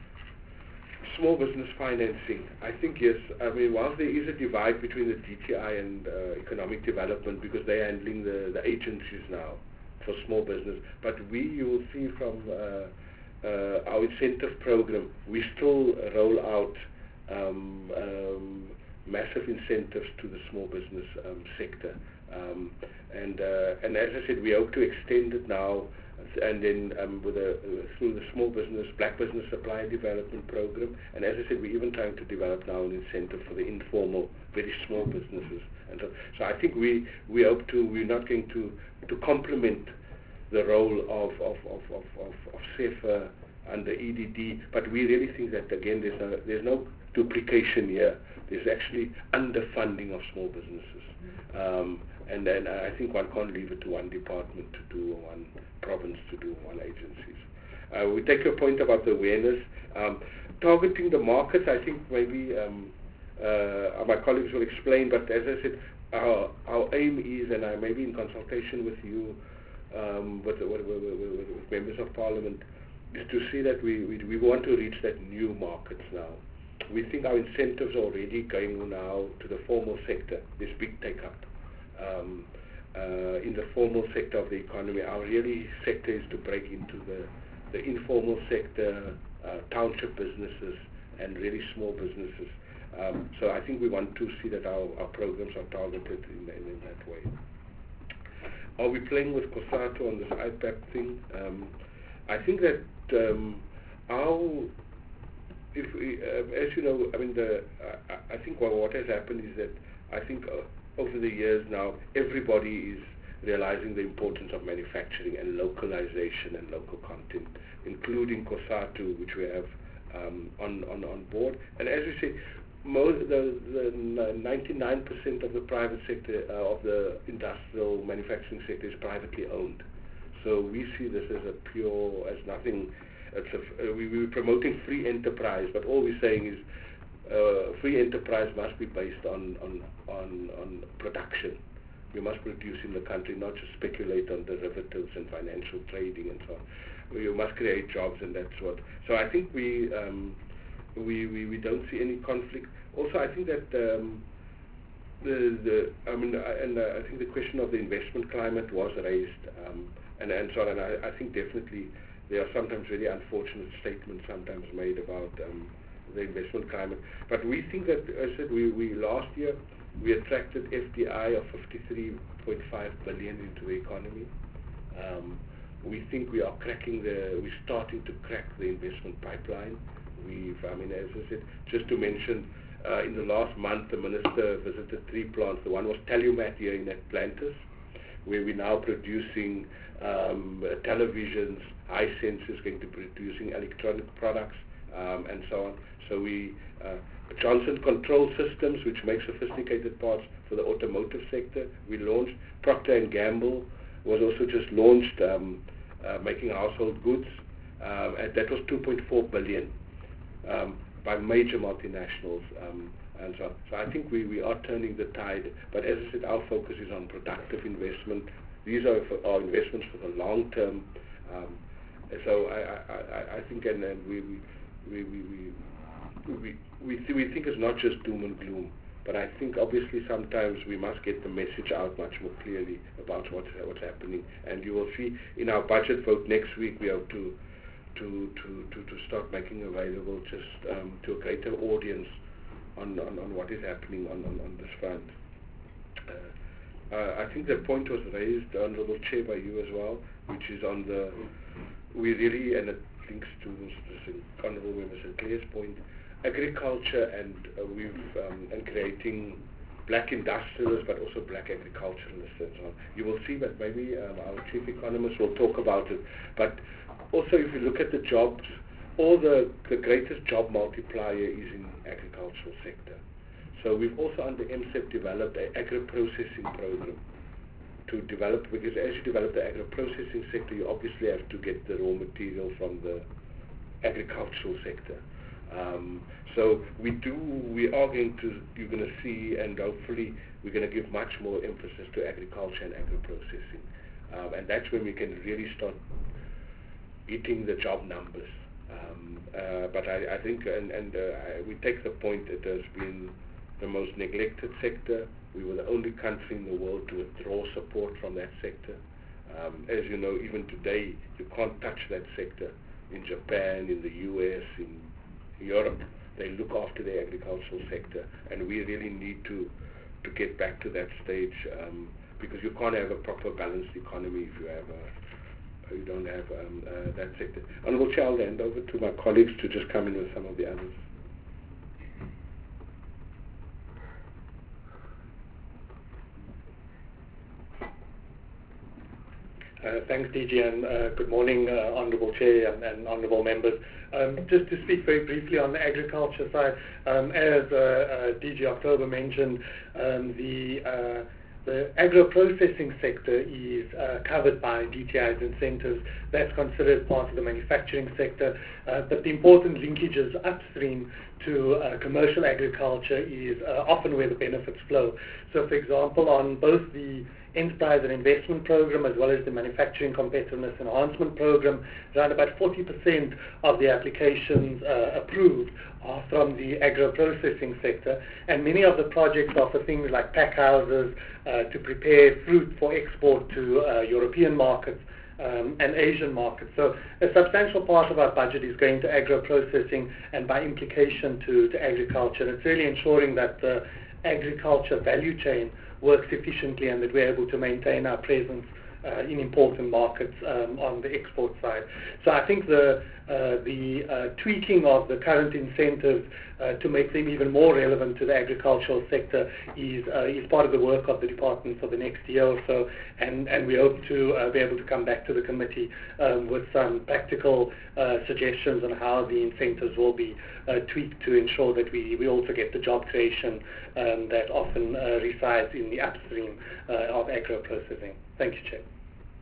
small business financing, I think yes. I mean, whilst there is a divide between the D T I and uh, economic development because they're handling the, the agencies now for small business, but we, you will see from uh, uh, our incentive program, we still roll out um, um, massive incentives to the small business um, sector, um, and uh, and as I said, we hope to extend it now, and then um, with a, uh, through the small business, black business supplier development program, and as I said, we're even trying to develop now an incentive for the informal, very small businesses, and so, so I think we we hope to, we're not going to to complement the role of of of of of, of SEFA under E D D, but we really think that again there's no there's no duplication here. There's actually underfunding of small businesses. Um, and then I think one can't leave it to one department to do, or one province to do, or one agencies. Uh, we take your point about the awareness. Um, targeting the markets, I think maybe um, uh, my colleagues will explain, but as I said, our, our aim is, and I may be in consultation with you, um, with, with, with, with, with members of parliament, is to see that we, we, we want to reach that new markets now. We think our incentives are already going now to the formal sector. There's big take-up um, uh, in the formal sector of the economy. Our really sector is to break into the, the informal sector, uh, township businesses, and really small businesses. Um, so I think we want to see that our, our programs are targeted in, in, in that way. Are we playing with COSATU on this I P A C thing? Um, I think that um, our if we, um, as you know, I mean, the I, I think what, what has happened is that I think uh, over the years now, everybody is realizing the importance of manufacturing and localization and local content, including COSATU, which we have um, on, on, on board. And as we say, most, the, the ninety-nine percent of the private sector, uh, of the industrial manufacturing sector is privately owned. So we see this as a pure, as nothing, it's a, uh, we, we're promoting free enterprise, but all we're saying is uh, free enterprise must be based on, on, on, on production. We must produce in the country, not just speculate on derivatives and financial trading and so on. You must create jobs, and that's what. So I think we um, we, we we don't see any conflict. Also, I think that um, the the I mean, I, and uh, I think the question of the investment climate was raised, um, and and so on. And I, I think definitely there are sometimes very unfortunate statements sometimes made about um, the investment climate. But we think that, as I said, we we last year. We attracted F D I of fifty-three point five billion into the economy. Um, we think we are cracking the, we're starting to crack the investment pipeline. We've, I mean, as I said, just to mention, uh, in the last month, the minister visited three plants. The one was Talumat here in Atlantis, where we're now producing um, uh, televisions, iSense is going to be producing electronic products, um, and so on. So we, uh, Johnson Control Systems, which makes sophisticated parts for the automotive sector, we launched. Procter and Gamble was also just launched, um, uh, making household goods, um, and that was two point four billion um, by major multinationals, um, and so on. So I think we, we are turning the tide, but as I said, our focus is on productive investment. These are for our investments for the long term. Um, so I, I, I think, and, and we, we, we, we, we We, we, th we think it's not just doom and gloom, but I think obviously sometimes we must get the message out much more clearly about what's, what's happening. And you will see in our budget vote next week, we have to, to, to, to, to start making available just um, to a greater audience on, on, on what is happening on, on, on this front. Uh, uh, I think the point was raised, Honourable Chair, by you as well, which is on the, we really, and it links to Honourable Member Sinclair's point, agriculture and uh, we've um, and creating black industrialists but also black agriculturalists and so on. You will see that maybe um, our chief economist will talk about it. But also if you look at the jobs, all the, the greatest job multiplier is in agricultural sector. So we've also under M S E P developed an agro-processing program to develop, because as you develop the agro-processing sector, you obviously have to get the raw material from the agricultural sector. Um, so we do, we are going to, you're going to see, and hopefully we're going to give much more emphasis to agriculture and agro-processing. Um, and that's when we can really start hitting the job numbers. Um, uh, but I, I think, and, and uh, I, we take the point that it has been the most neglected sector. We were the only country in the world to withdraw support from that sector. Um, as you know, even today, you can't touch that sector. In Japan, in the U S, in Europe, they look after the agricultural sector, and we really need to to get back to that stage, um, because you can't have a proper balanced economy if you have a, you don't have um, uh, that sector. Honourable Chair, I'll hand over to my colleagues to just come in with some of the others. Uh, thanks, D G, and uh, good morning, uh, Honourable Chair and, and Honourable Members. Um, just to speak very briefly on the agriculture side, um, as uh, uh, D G October mentioned, um, the uh, the agro-processing sector is uh, covered by D T I's incentives. That's considered part of the manufacturing sector, uh, but the important linkages upstream to uh, commercial agriculture is uh, often where the benefits flow. So, for example, on both the Enterprise and Investment Program as well as the Manufacturing Competitiveness Enhancement Program, around about forty percent of the applications uh, approved are from the agro-processing sector, and many of the projects are for things like pack houses uh, to prepare fruit for export to uh, European markets um, and Asian markets. So a substantial part of our budget is going to agro-processing and by implication to, to agriculture. It's really ensuring that the agriculture value chain works efficiently and that we're able to maintain our presence uh, in important markets um, on the export side. So I think the uh, the uh, tweaking of the current incentives uh, to make them even more relevant to the agricultural sector is uh, is part of the work of the department for the next year or so, and, and we hope to uh, be able to come back to the committee um, with some practical uh, suggestions on how the incentives will be uh, tweaked to ensure that we, we also get the job creation um, that often uh, resides in the upstream uh, of agro-processing. Thank you, Chair.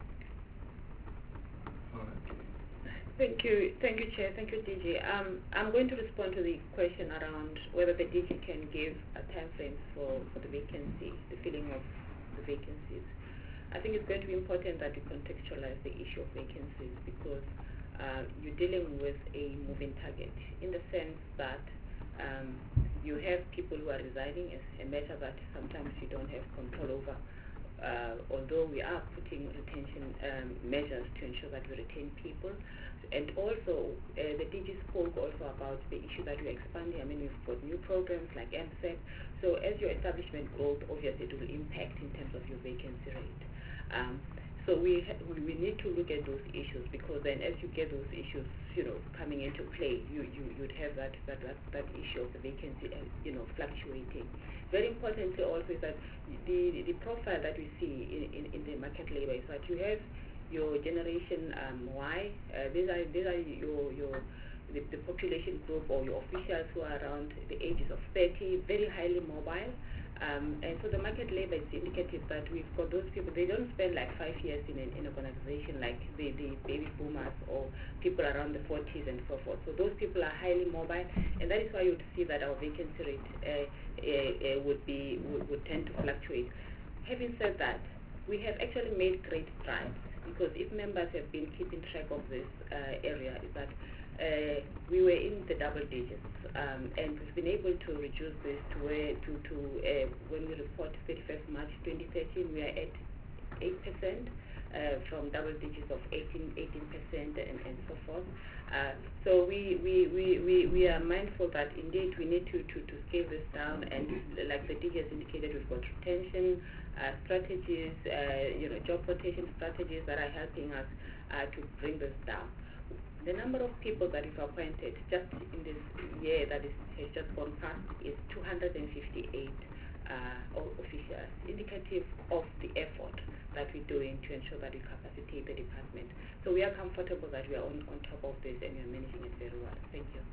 Thank you, thank you, Chair. Thank you, D G. Um, I'm going to respond to the question around whether the D G can give a time frame for, for the vacancy, the filling of the vacancies. I think it's going to be important that we contextualize the issue of vacancies because uh, you're dealing with a moving target in the sense that um, you have people who are resigning as a matter that sometimes you don't have control over. Uh, although we are putting retention um, measures to ensure that we retain people. And also, uh, the D G spoke also about the issue that we're expanding. I mean, we've got new programs like M S E P. So as your establishment grows, obviously it will impact in terms of your vacancy rate. Um, so we, ha we need to look at those issues because then as you get those issues, you know, coming into play, you, you, you'd have that, that, that, that issue of the vacancy, uh, you know, fluctuating. Very importantly also is that the, the profile that we see in, in, in the market labor is that you have your generation um, Y, uh, these are, these are your, your the, the population group or your officials who are around the ages of thirty, very highly mobile. Um, and so the market labor is indicative that we've got those people, they don't spend like five years in an, in an organization like the, the baby boomers or people around the forties and so forth. So those people are highly mobile, and that is why you would see that our vacancy rate uh, uh, uh, would, be, would, would tend to fluctuate. Having said that, we have actually made great strides because if members have been keeping track of this uh, area, is that Uh, we were in the double digits, um, and we've been able to reduce this to where to, to uh, when we report thirty-first March twenty thirteen, we are at eight percent uh, from double digits of eighteen percent and, and so forth. Uh, so we, we, we, we, we are mindful that indeed we need to, to, to scale this down, and like the D G has indicated, we've got retention uh, strategies, uh, you know, job rotation strategies that are helping us uh, to bring this down. The number of people that we've appointed just in this year that is, has just gone past is two hundred fifty-eight uh, officials, indicative of the effort that we're doing to ensure that we capacitate the department. So we are comfortable that we are on, on top of this and we are managing it very well. Thank you.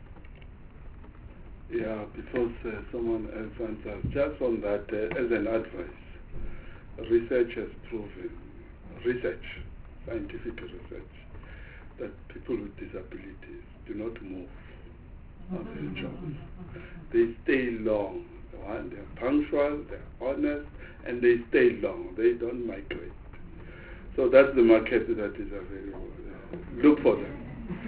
Yeah, because uh, someone else answers, just on that, uh, as an advice, research has proven, research, scientific research, that people with disabilities do not move on their jobs. They stay long. One, they're punctual, they're honest, and they stay long. They don't migrate. So that's the market that is available. Uh, look for them.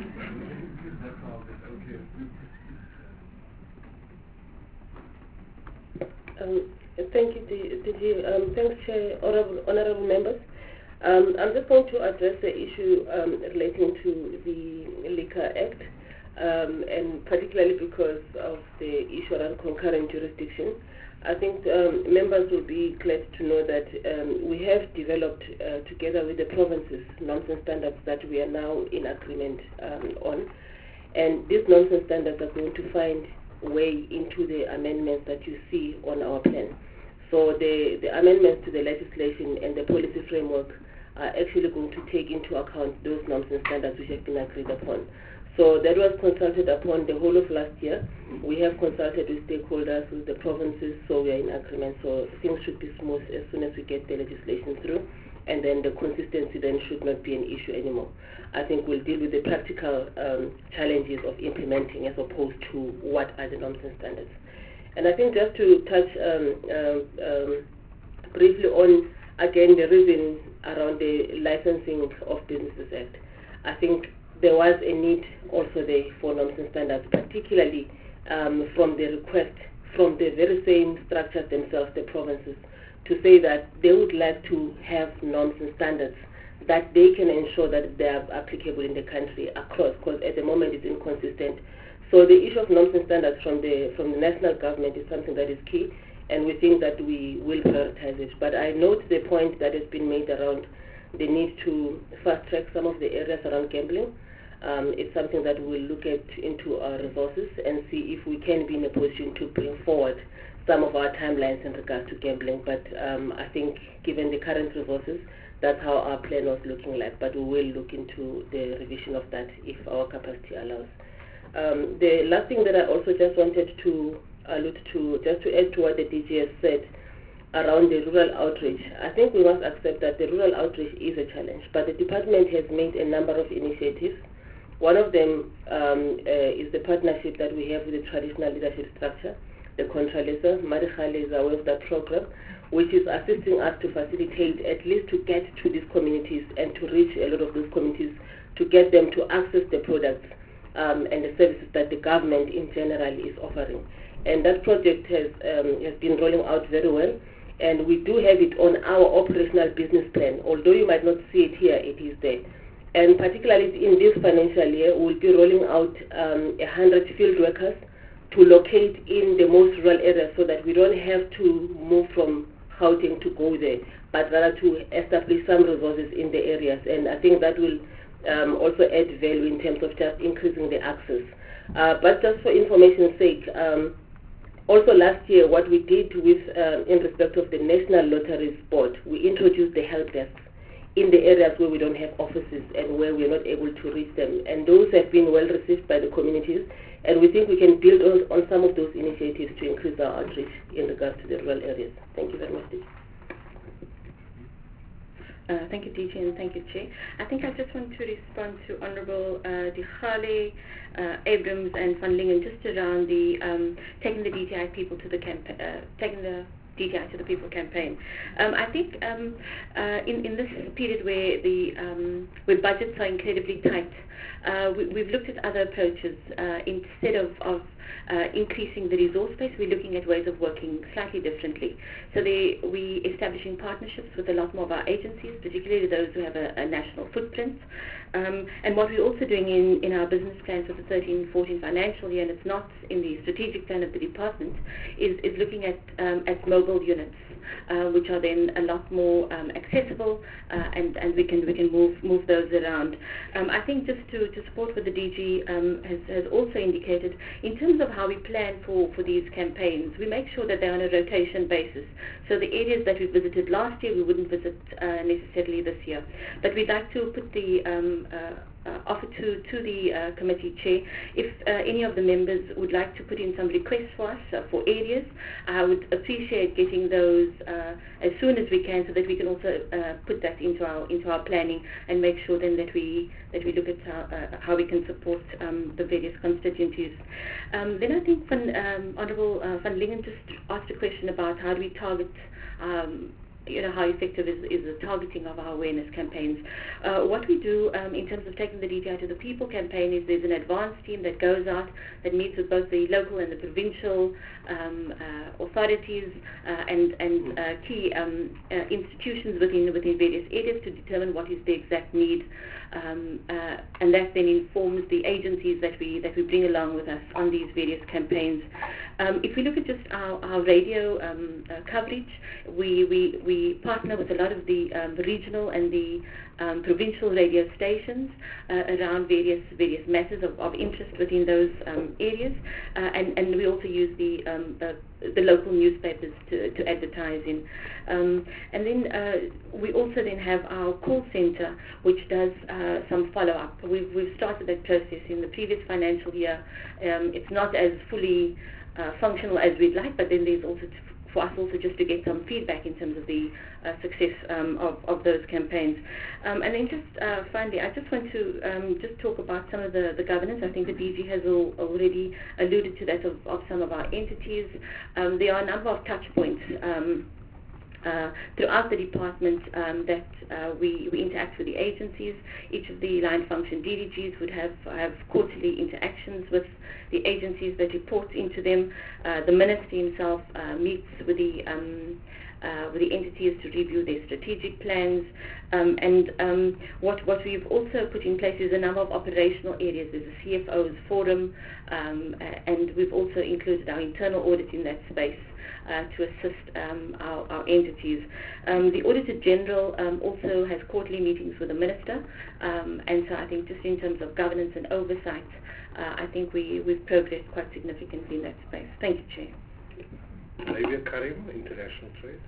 Um, thank you, D G. Um, thanks, Chair, honorable, honorable members. Um, I'm just going to address the issue um, relating to the Liquor Act, um, and particularly because of the issue around concurrent jurisdiction. I think um, members will be glad to know that um, we have developed, uh, together with the provinces, nonsense standards that we are now in agreement um, on. And these nonsense standards are going to find way into the amendments that you see on our plan. So the, the amendments to the legislation and the policy framework are actually going to take into account those norms and standards which have been agreed upon. So that was consulted upon the whole of last year. We have consulted with stakeholders, with the provinces, so we are in agreement. So things should be smooth as soon as we get the legislation through, and then the consistency then should not be an issue anymore. I think we'll deal with the practical um, challenges of implementing as opposed to what are the norms and standards. And I think just to touch um, um, um, briefly on, again, the reason around the Licensing of Businesses Act, I think there was a need also there for norms and standards, particularly um, from the request from the very same structures themselves, the provinces, to say that they would like to have norms and standards that they can ensure that they are applicable in the country across, because at the moment it's inconsistent. So the issue of norms and standards from the from the national government is something that is key, and we think that we will prioritize it. But I note the point that has been made around the need to fast-track some of the areas around gambling. Um, it's something that we'll look at into our resources and see if we can be in a position to bring forward some of our timelines in regards to gambling. But um, I think given the current resources, that's how our plan was looking like. But we will look into the revision of that if our capacity allows. Um, the last thing that I also just wanted to allude to, just to add to what the D G has said around the rural outreach, I think we must accept that the rural outreach is a challenge, but the department has made a number of initiatives. One of them um, uh, is the partnership that we have with the traditional leadership structure, the Contralesa. Marikhale is aware of that program, which is assisting us to facilitate, at least to get to these communities and to reach a lot of those communities, to get them to access the products um, and the services that the government in general is offering. And that project has, um, has been rolling out very well. And we do have it on our operational business plan. Although you might not see it here, it is there. And particularly in this financial year, we'll be rolling out um, one hundred field workers to locate in the most rural areas so that we don't have to move from Gauteng to go there, but rather to establish some resources in the areas. And I think that will um, also add value in terms of just increasing the access. Uh, but just for information's sake, um, also last year, what we did with, uh, in respect of the National Lotteries Board, we introduced the help desks in the areas where we don't have offices and where we're not able to reach them. And those have been well received by the communities, and we think we can build on, on some of those initiatives to increase our outreach in regards to the rural areas. Thank you very much, D G. Uh, thank you, D G, and thank you, Chair. I think I just want to respond to Honourable uh, Dikgale, uh, Abrams, and Van Lingen just around the um, taking the D T I people to the campaign, uh, taking the D T I to the People campaign. Um, I think um, uh, in, in this period where the um, where budgets are incredibly tight, uh, we, we've looked at other approaches. Uh, instead of, of uh, increasing the resource base, we're looking at ways of working slightly differently. So they, we establishing partnerships with a lot more of our agencies, particularly those who have a, a national footprint. Um, and what we're also doing in, in our business plans for the thirteen fourteen financial year, and it's not in the strategic plan of the department, is, is looking at, um, at mobile units, uh, which are then a lot more um, accessible, uh, and, and we can we can move move those around. Um, I think just to, to support what the D G um, has, has also indicated, in terms of how we plan for, for these campaigns, we make sure that they're on a rotation basis. So the areas that we visited last year, we wouldn't visit uh, necessarily this year. But we'd like to put the um, uh, uh, offer to, to the uh, committee chair, if uh, any of the members would like to put in some requests for us uh, for areas, I would appreciate getting those uh, as soon as we can, so that we can also uh, put that into our into our planning and make sure then that we that we look at how, uh, how we can support um, the various constituencies. Um, then I think Van, um, Honourable uh, Van Lingen just asked a question about how do we target um, you know, how effective is, is the targeting of our awareness campaigns. Uh, what we do um, in terms of taking the D T I to the People campaign is there's an advanced team that goes out, that meets with both the local and the provincial um, uh, authorities uh, and, and uh, key um, uh, institutions within, within various areas to determine what is the exact need. Um, uh, and that then informs the agencies that we that we bring along with us on these various campaigns. Um, if we look at just our, our radio um, uh, coverage, we, we, we partner with a lot of the um, regional and the um, provincial radio stations uh, around various various matters of, of interest within those um, areas, uh, and, and we also use the, um, the the local newspapers to, to advertise in. Um, and then uh, we also then have our call centre, which does uh, some follow-up. We've, we've started that process in the previous financial year. Um, it's not as fully uh, functional as we'd like, but then there's also, t- for us also just to get some feedback in terms of the uh, success um, of, of those campaigns. Um, and then just uh, finally, I just want to um, just talk about some of the, the governance. I think the D G has al- already alluded to that of, of some of our entities. Um, there are a number of touch points um, Uh, throughout the department um, that uh, we, we interact with the agencies. Each of the line function D D Gs would have, have quarterly interactions with the agencies that report into them. Uh, the minister himself uh, meets with the um, uh, with the entities to review their strategic plans. Um, and um, what, what we've also put in place is a number of operational areas. There's a C F O's forum, um, and we've also included our internal audit in that space uh, to assist um, our, our entities. Um, the Auditor General um, also has quarterly meetings with the Minister, um, and so I think just in terms of governance and oversight, uh, I think we, we've progressed quite significantly in that space. Thank you, Chair. Olivia Karim, International Trade.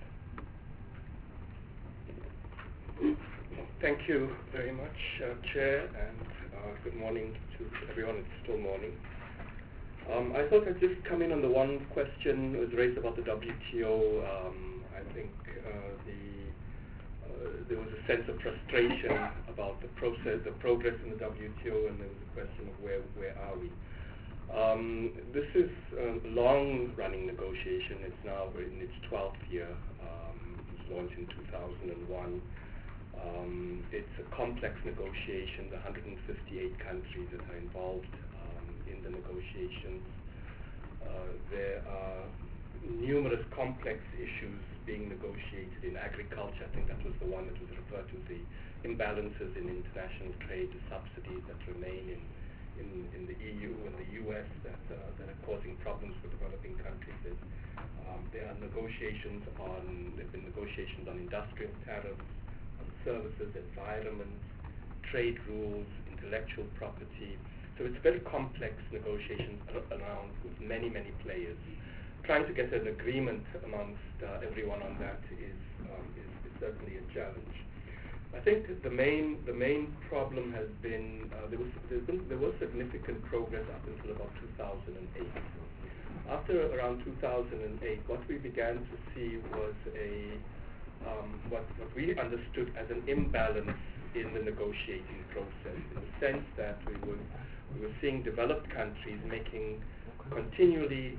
Thank you very much, uh, Chair, and uh, good morning to everyone. It's still morning. Um, I thought I'd just come in on the one question that was raised about the W T O. Um, I think uh, the, uh, there was a sense of frustration about the process, the progress in the W T O, and there was a question of where, where are we. Um, this is a long-running negotiation. It's now in its twelfth year. Um, it was launched in two thousand one. Um, it's a complex negotiation. There are one hundred fifty-eight countries that are involved um, in the negotiations. Uh, there are numerous complex issues being negotiated in agriculture. I think that was the one that was referred to, the imbalances in international trade, the subsidies that remain in In, in the E U and the U S that, uh, that are causing problems for developing countries. Um, there are negotiations on, there have been negotiations on industrial tariffs, on services, environment, trade rules, intellectual property. So it's very complex negotiations around with many, many players. Trying to get an agreement amongst uh, everyone on that is, um, is, is certainly a challenge. I think the main the main problem has been uh, there was been, there was significant progress up until about two thousand eight. After around two thousand eight, what we began to see was a um, what what we understood as an imbalance in the negotiating process, in the sense that we were we were seeing developed countries making continually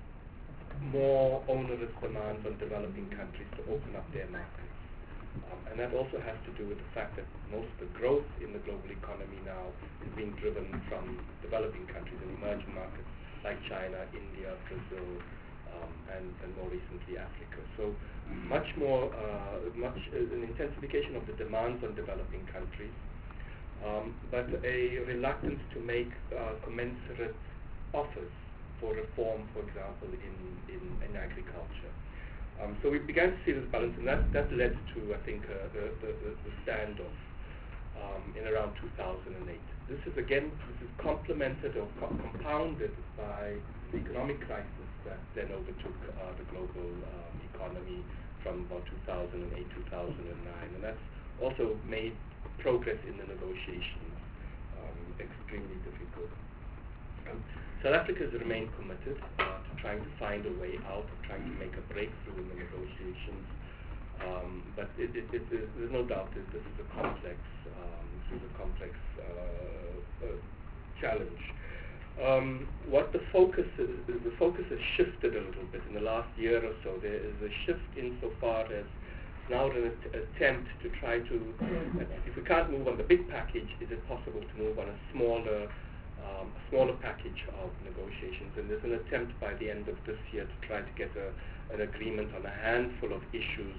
more onerous demands on developing countries to open up their markets. Um, and that also has to do with the fact that most of the growth in the global economy now is being driven from developing countries and emerging markets like China, India, Brazil, um, and, and more recently Africa. So much more, uh, much uh, an intensification of the demands on developing countries, um, but a reluctance to make uh, commensurate offers for reform, for example, in, in, in agriculture. Um, so we began to see this balance, and that, that led to, I think, uh, the, the, the standoff um, in around two thousand eight. This is, again, this is complemented or co compounded by the economic crisis that then overtook uh, the global um, economy from about two thousand eight, two thousand nine, and that's also made progress in the negotiations um, extremely difficult. Um, South Africa has remained committed uh, to trying to find a way out, of trying to make a breakthrough in the negotiations. Um, but it, it, it, it, there's no doubt that this is a complex, um, this is a complex uh, uh, challenge. Um, what the focus is, the focus has shifted a little bit in the last year or so. There is a shift insofar as now an attempt to try to, if we can't move on the big package, is it possible to move on a smaller Um, a smaller package of negotiations, and there's an attempt by the end of this year to try to get a, an agreement on a handful of issues,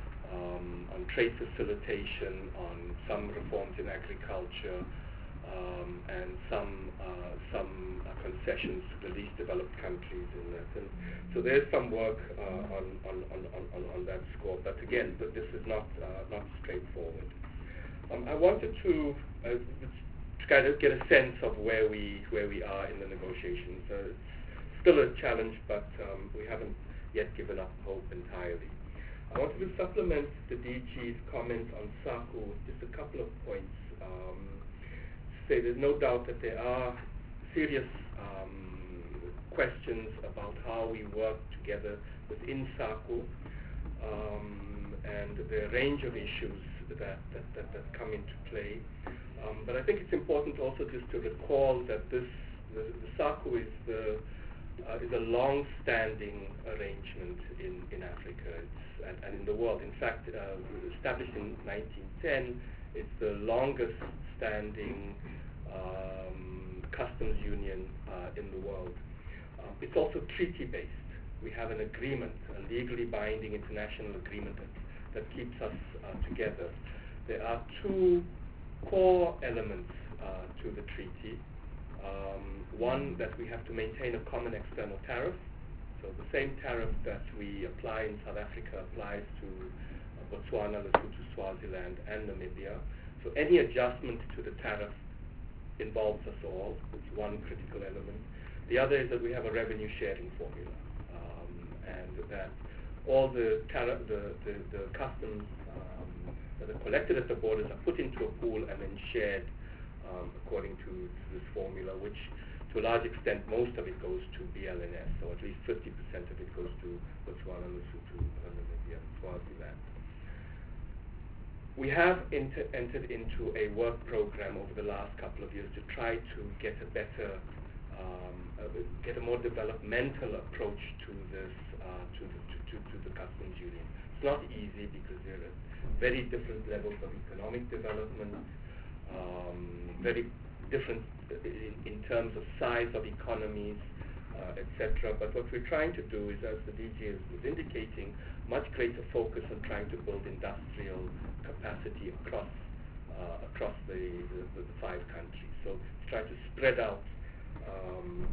um, on trade facilitation, on some reforms in agriculture, um, and some uh, some uh, concessions to the least developed countries in that. And so there's some work uh, on, on, on, on, on that score, but again, but this is not uh, not straightforward. Um, I wanted to uh, kind of get a sense of where we where we are in the negotiations. Uh, it's still a challenge, but um, we haven't yet given up hope entirely. I wanted to supplement the D G's comments on SACU with just a couple of points. Um, say there's no doubt that there are serious um, questions about how we work together within SACU, um, and the range of issues that that, that, that come into play. Um, but I think it's important also just to recall that this, the, the SACU is, the, uh, is a long-standing arrangement in, in Africa it's, and, and in the world. In fact, uh, established in nineteen ten, it's the longest-standing um, customs union uh, in the world. Um, it's also treaty-based. we have an agreement, a legally binding international agreement that, that keeps us uh, together. There are two core elements uh, to the treaty. Um, one, that we have to maintain a common external tariff. So the same tariff that we apply in South Africa applies to uh, Botswana, Lesotho, Swaziland, and Namibia. So any adjustment to the tariff involves us all. It's one critical element. The other is that we have a revenue sharing formula, um, and that all the, tariff, the, the, the customs um, that are collected at the borders are put into a pool and then shared um, according to, to this formula, which to a large extent most of it goes to B L N S, so at least fifty percent of it goes to Botswana, Lesotho, Namibia, and Swaziland. We have inter entered into a work program over the last couple of years to try to get a better, um, uh, get a more developmental approach to this, uh, to, the, to, to, to the customs union. It's not easy because there are very different levels of economic development, um, very different in, in terms of size of economies, uh, et cetera. But what we're trying to do is, as the D G was indicating, much greater focus on trying to build industrial capacity across uh, across the, the, the five countries. So try to spread out um,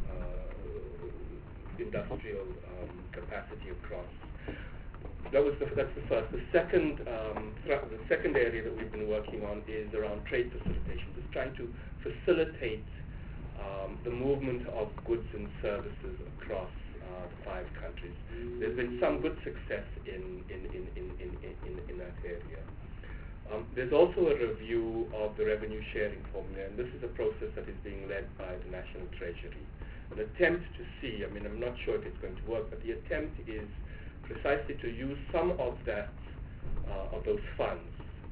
uh, industrial um, capacity across. That was the, that's the first. The second, um, the second area that we've been working on is around trade facilitation, just trying to facilitate um, the movement of goods and services across uh, the five countries. There's been some good success in, in, in, in, in, in, in that area. Um, there's also a review of the revenue sharing formula, and this is a process that is being led by the National Treasury. An attempt to see, I mean, I'm not sure if it's going to work, but the attempt is precisely to use some of that, uh, of those funds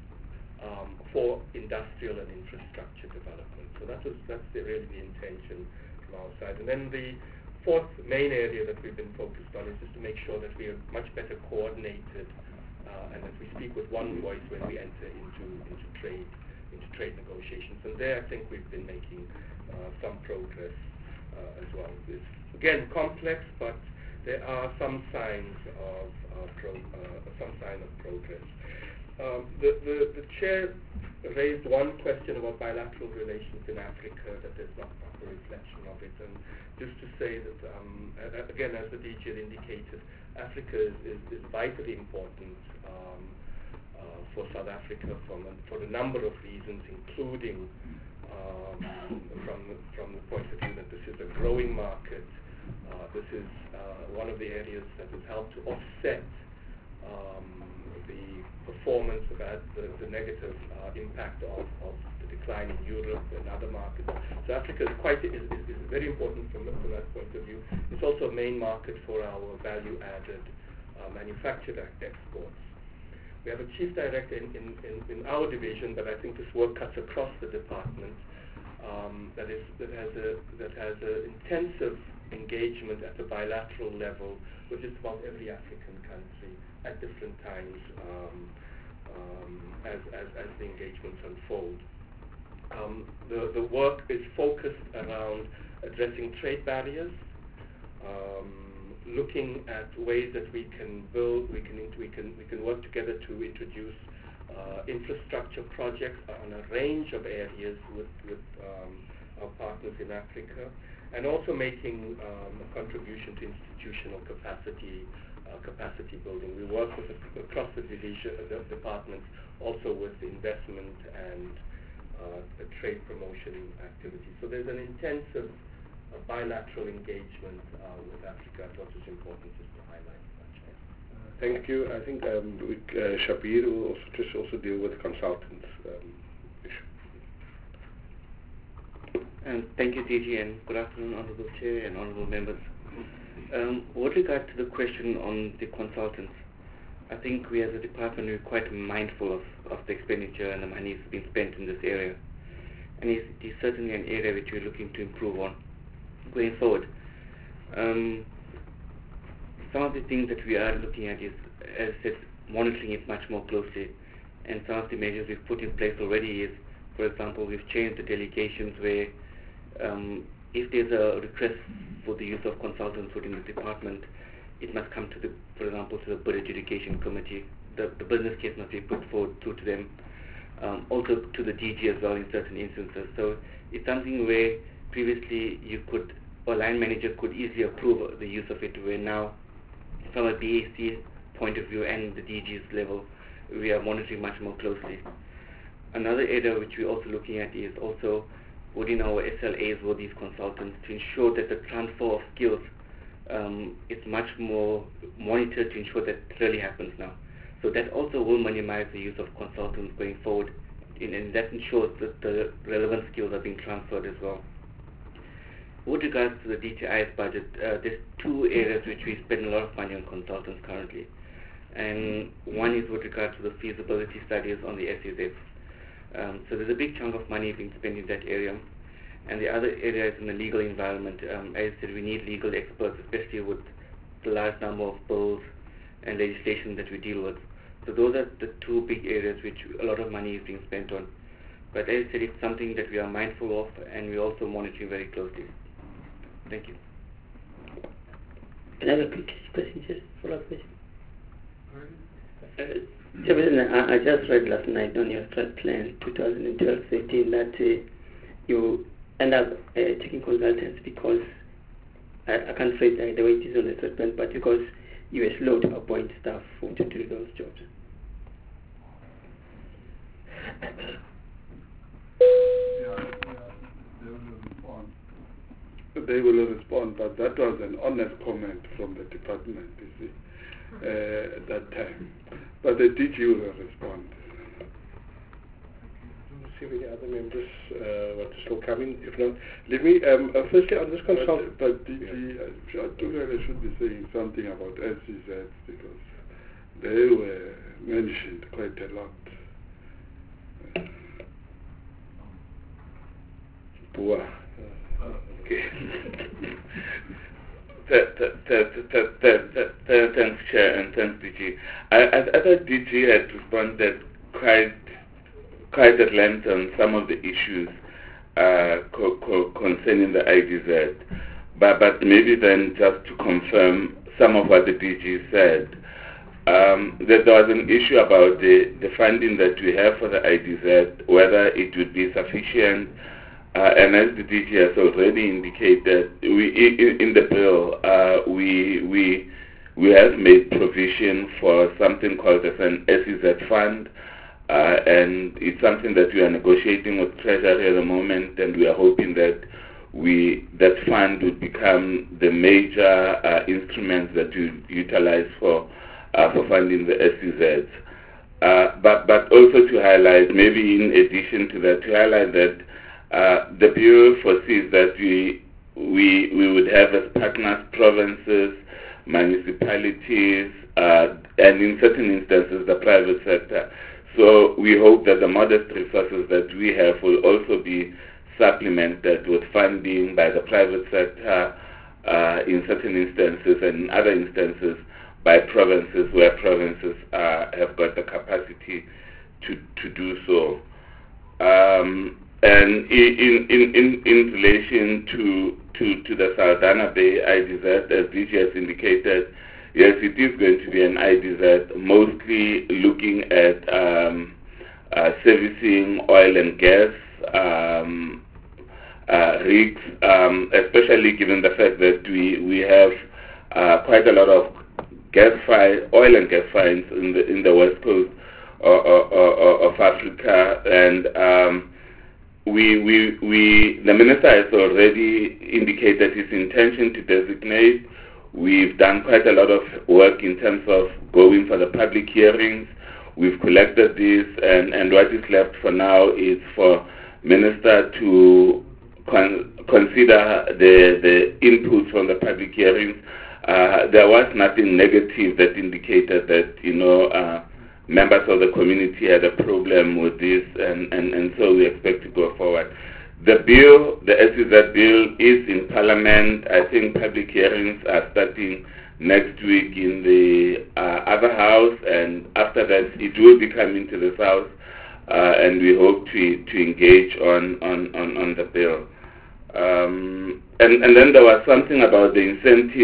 um, for industrial and infrastructure development. So that was, that's the, really the intention from our side. And then the fourth main area that we've been focused on is just to make sure that we are much better coordinated uh, and that we speak with one voice when we enter into, into trade into trade negotiations. And there I think we've been making uh, some progress uh, as well. It's, again, complex, but there are some signs of uh, pro, uh, some sign of progress. Um, the, the, the chair raised one question about bilateral relations in Africa, that there's not proper reflection of it, and just to say that, um, again, as the D G had indicated, Africa is, is, is vitally important um, uh, for South Africa from, for a number of reasons, including um, from, the, from the point of view that this is a growing market. Uh, this is uh, one of the areas that has helped to offset um, the performance of that, the, the negative uh, impact of, of the decline in Europe and other markets. So Africa is quite is, is, is very important from, from that point of view. It's also a main market for our value-added uh, manufactured exports. We have a chief director in, in, in, in our division, but I think this work cuts across the department. Um, that is that has a that has an intensive engagement at the bilateral level with just about every African country at different times um, um, as, as, as the engagements unfold. Um, the, the work is focused around addressing trade barriers, um, looking at ways that we can build, we can, we can, we can work together to introduce uh, infrastructure projects on a range of areas with, with um, our partners in Africa, and also making um, a contribution to institutional capacity uh, capacity building. We work with a, across the division, the departments, also with investment and uh, the trade promotion activities. So there's an intensive uh, bilateral engagement uh, with Africa. I thought it was important just to highlight that. Thank you. I think um, we, uh, Shabir will also just also deal with consultants um, issue. Um, thank you, D G, and good afternoon, Honourable Chair and Honourable Members. Um, with regard to the question on the consultants, I think we as a department are quite mindful of, of the expenditure and the money that's been spent in this area. And it's, it's certainly an area which we're looking to improve on going forward. Um, some of the things that we are looking at is, as I said, monitoring it much more closely. And some of the measures we've put in place already is, for example, we've changed the delegations where um, if there's a request for the use of consultants within the department, it must come to the, for example, to the Board Adjudication Committee. The, the business case must be put forward through to them, um, also to the D G as well in certain instances. So it's something where previously you could, or line manager could easily approve the use of it, where now from a B A C point of view and the D G's level, we are monitoring much more closely. Another area which we're also looking at is also within our S L As with these consultants to ensure that the transfer of skills um, is much more monitored to ensure that it really happens now. So that also will minimize the use of consultants going forward, and, and that ensures that the relevant skills are being transferred as well. With regards to the D T I's budget, uh, there's two areas which we spend a lot of money on consultants currently. And one is with regards to the feasibility studies on the S E Zs. Um, so there's a big chunk of money being spent in that area. And the other area is in the legal environment. Um, as I said, we need legal experts, especially with the large number of bills and legislation that we deal with. So those are the two big areas which a lot of money is being spent on. But as I said, it's something that we are mindful of and we're also monitoring very closely. Thank you. Can I have a quick question, just follow-up question? Uh, I, I just read last night on your strat plan twenty twelve thirteen that uh, you end up uh, taking consultants because, I, I can't phrase that the way it is on the strat plan, but because you were slow to appoint staff for, to do those jobs. They will respond, but that was an honest comment from the department, you see, uh, at that time. But the D G will respond. Let's see if any other members uh, want to still come in. If not, let me, um, uh, firstly on this consult... But, but D G, yeah. I think I should be saying something about S E Zs because they were mentioned quite a lot. Poor. Okay. Thanks, Chair, and thanks, D G. I, I, I thought D G had responded quite quite at length on some of the issues uh, co co concerning the I D Z. But, but maybe then just to confirm some of what the D G said, um, that there was an issue about the, the funding that we have for the I D Z, whether it would be sufficient. Uh, and as the D G has already indicated, we, in, in the bill, uh, we, we, we have made provision for something called as an S E Z fund, uh, and it's something that we are negotiating with Treasury at the moment, and we are hoping that we, that fund would become the major uh, instrument that we utilize for, uh, for funding the S E Zs. Uh, but, but also to highlight, maybe in addition to that, to highlight that Uh, the Bureau foresees that we, we, we would have as partners provinces, municipalities, uh, and in certain instances the private sector. So we hope that the modest resources that we have will also be supplemented with funding by the private sector uh, in certain instances, and in other instances by provinces where provinces uh, have got the capacity to, to do so. Um, And in, in, in, in relation to, to, to the Saldanha Bay I D Z, as D G has indicated, yes, it is going to be an I D Z, mostly looking at um, uh, servicing oil and gas um, uh, rigs, um, especially given the fact that we, we have uh, quite a lot of gas fi- oil and gas finds in the, in the west coast of, of, of Africa, and um, We, we, we, the Minister has already indicated his intention to designate. We've done quite a lot of work in terms of going for the public hearings. We've collected this, and, and what is left for now is for Minister to con consider the, the inputs from the public hearings. Uh, there was nothing negative that indicated that, you know, uh, members of the community had a problem with this, and, and, and so we expect to go forward. The bill, the S E Z bill, is in Parliament. I think public hearings are starting next week in the uh, other house, and after that it will be coming to this house, uh, and we hope to, to engage on, on, on, on the bill. Um, and, and then there was something about the incentives.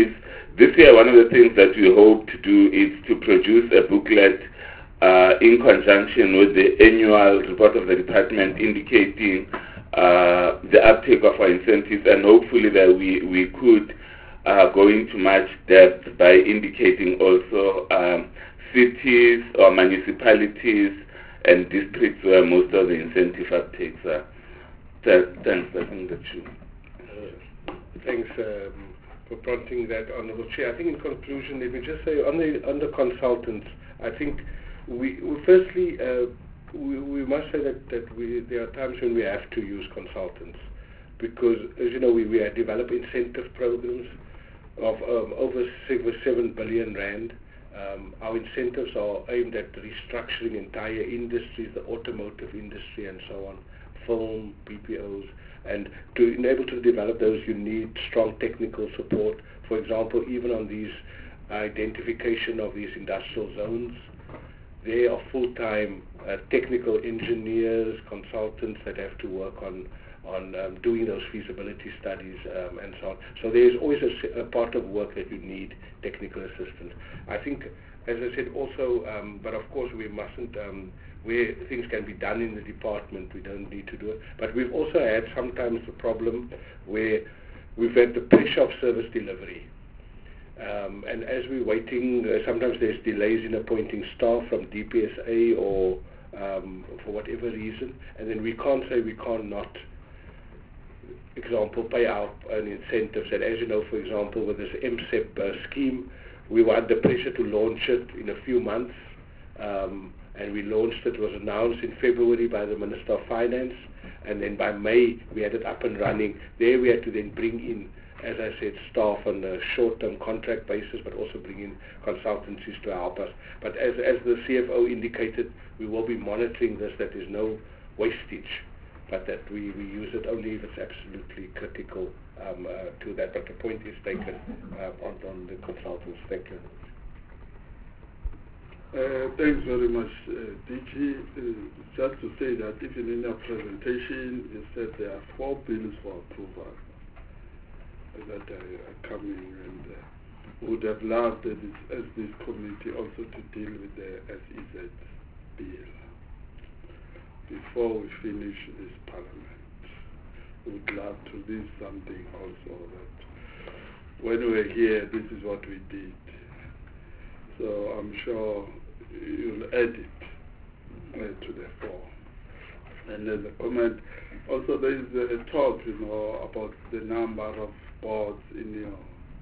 this year, one of the things that we hope to do is to produce a booklet uh, in conjunction with the annual report of the department indicating uh, the uptake of our incentives, and hopefully that we, we could uh, go into much depth by indicating also um, cities or municipalities and districts where most of the incentive uptakes are. Th- thanks, I think that's you. Uh, thanks um, for prompting that, Honourable Chair. I think in conclusion, let me just say on the, on the consultants, I think we, we firstly, uh, we, we must say that, that we, there are times when we have to use consultants because, as you know, we, we have developed incentive programs of um, over seven billion rand. Um, our incentives are aimed at restructuring entire industries, the automotive industry and so on, film, P P Os, and to enable to develop those you need strong technical support. For example, even on these identification of these industrial zones, they are full-time uh, technical engineers, consultants that have to work on on um, doing those feasibility studies um, and so on. So there is always a, a part of work that you need technical assistance. I think, as I said also, um, but of course we mustn't, um, where things can be done in the department, we don't need to do it. But we've also had sometimes the problem where we've had the pressure of service delivery. Um, and as we're waiting, uh, sometimes there's delays in appointing staff from D P S A or um, for whatever reason, and then we can't say we can't not example, pay out an incentives. And as you know, for example, with this M S E P uh, scheme, we were under pressure to launch it in a few months. Um, and we launched it, was announced in February by the Minister of Finance. And then by May, we had it up and running. There we had to then bring in, as I said, staff on a short-term contract basis, but also bring in consultancies to help us. But as, as the C F O indicated, we will be monitoring this, that there's no wastage, but that we, we use it only if it's absolutely critical um, uh, to that. But the point is taken uh, on, on the consultants. Thank you. Uh, thanks very much, uh, D G. Uh, just to say that even in your presentation, you said there are four bills for approval that are, are coming, and uh, would have loved this, as this committee also to deal with the S E Z bill before we finish this parliament. We would love to leave something also that when we're here, this is what we did. So I'm sure you'll add it uh, to the four. And there's a comment. Also, there is a talk, you know, about the number of boards in your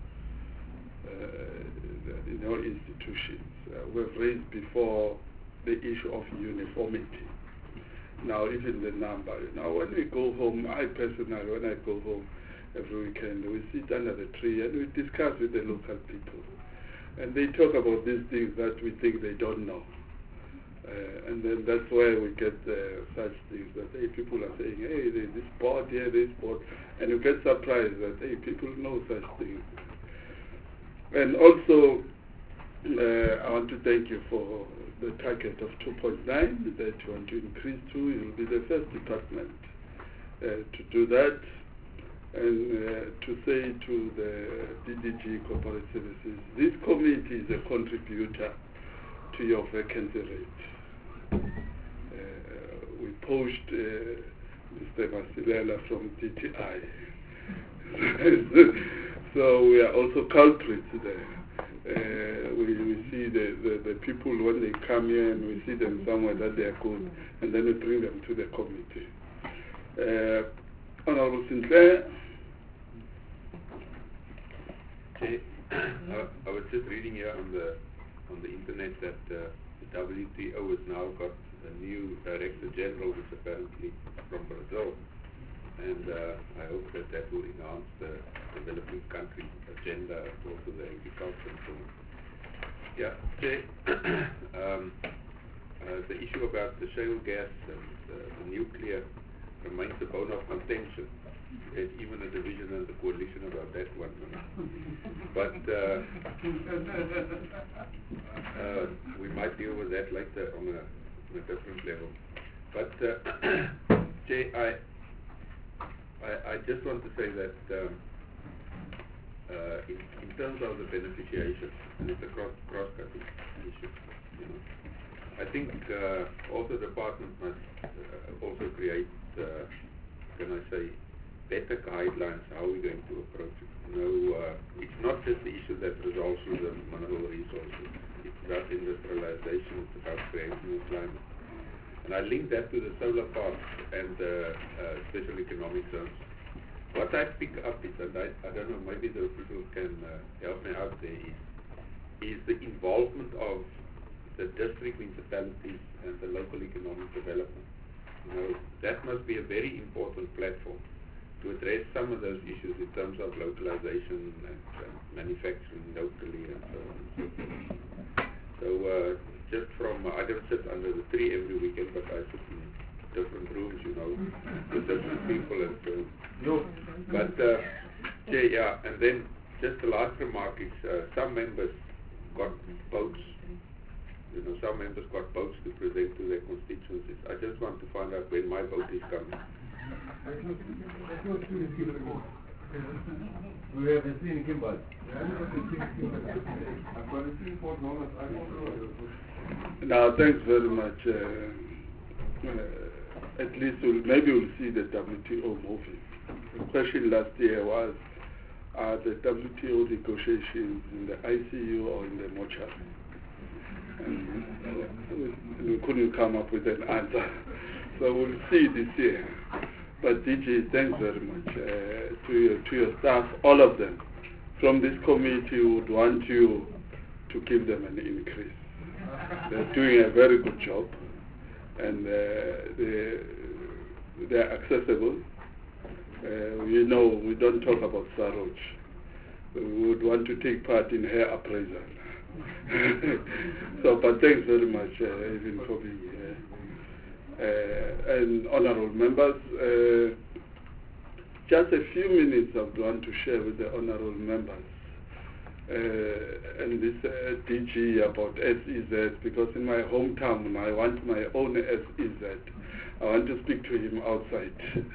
uh, in your institutions. Uh, we've raised before the issue of uniformity. Now, even the number. Now, when we go home, I personally, when I go home every weekend, we sit under the tree and we discuss with the local people. And they talk about these things that we think they don't know. Uh, and then that's why we get uh, such things that, hey, people are saying, hey, there's this board here, this board. And you get surprised that, hey, people know such things. And also, uh, I want to thank you for the target of two point nine that you want to increase to. You'll be the first department uh, to do that. And uh, to say to the D D G Corporate Services, this committee is a contributor to your vacancy rate. Uh, we poached uh, Mister Masilela from D T I. So we are also culprits there. Uh, we, we see the, the, the people when they come here and we see them somewhere that they are good, and then we bring them to the committee. Uh, Honorable Sinclair. Okay. I, I was just reading here on the on the internet that uh, the W T O has now got a new Director General, who's apparently from Brazil, and uh, I hope that that will enhance the developing country agenda, also the agriculture and so on. Yeah, okay. um, uh, the issue about the shale gas and uh, the nuclear remains a bone of contention. There's even a division in the coalition about that one. But uh, uh, we might deal with that later on a, on a different level. But uh, Jay, I, I I just want to say that um, uh, in, in terms of the beneficiation, and it's a cross, cross-cutting issue. You know. I think uh, also the department must uh, also create, uh, can I say, better guidelines how we're going to approach it. You know, uh, it's not just the issue that resolves through the mineral resources. It's about industrialization, it's about creating a climate. And I link that to the solar parks and the uh, special economic zones. What I pick up is, and I, I don't know, maybe the people can uh, help me out there, is, is the involvement of the district municipalities and the local economic development. You know, that must be a very important platform to address some of those issues in terms of localization and, and manufacturing locally and so on and so forth. So uh, just from, uh, I don't sit under the tree every weekend, but I sit in different rooms, you know, with different people and so on. No. But, uh, yeah, yeah, and then just the last remark is uh, some members got boats. You know, some members got boats to present to their constituencies. I just want to find out when my boat is coming. We have a scene in Kimball. I've got a scene for moments. I won't know. Now, thanks very much. Uh, uh, at least we'll, maybe we'll see the W T O moving. The question last year was, are the W T O negotiations in the I C U or in the mortuary? And uh, we, we couldn't come up with an answer. So we'll see this year. But D G, thanks very much uh, to, your, to your staff, all of them. From this committee, we would want you to give them an increase. They're doing a very good job, and uh, they, they're accessible. Uh, you know, we don't talk about Saroj. We would want to take part in her appraisal. So, but thanks very much, uh, even for being here. Uh, and honorable members, uh, just a few minutes I would want to share with the honorable members uh, and this uh, D G about S E Z, because in my hometown I want my own S E Z. I want to speak to him outside.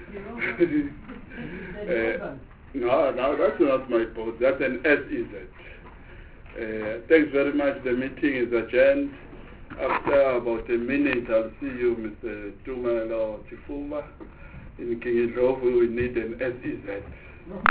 uh, no, no, that's not my boat. That's an S E Z. Uh, thanks very much. The meeting is adjourned. After about a minute, I'll see you, Mister Tumelo Tifuma. In King Indlovu, we need an S E Z.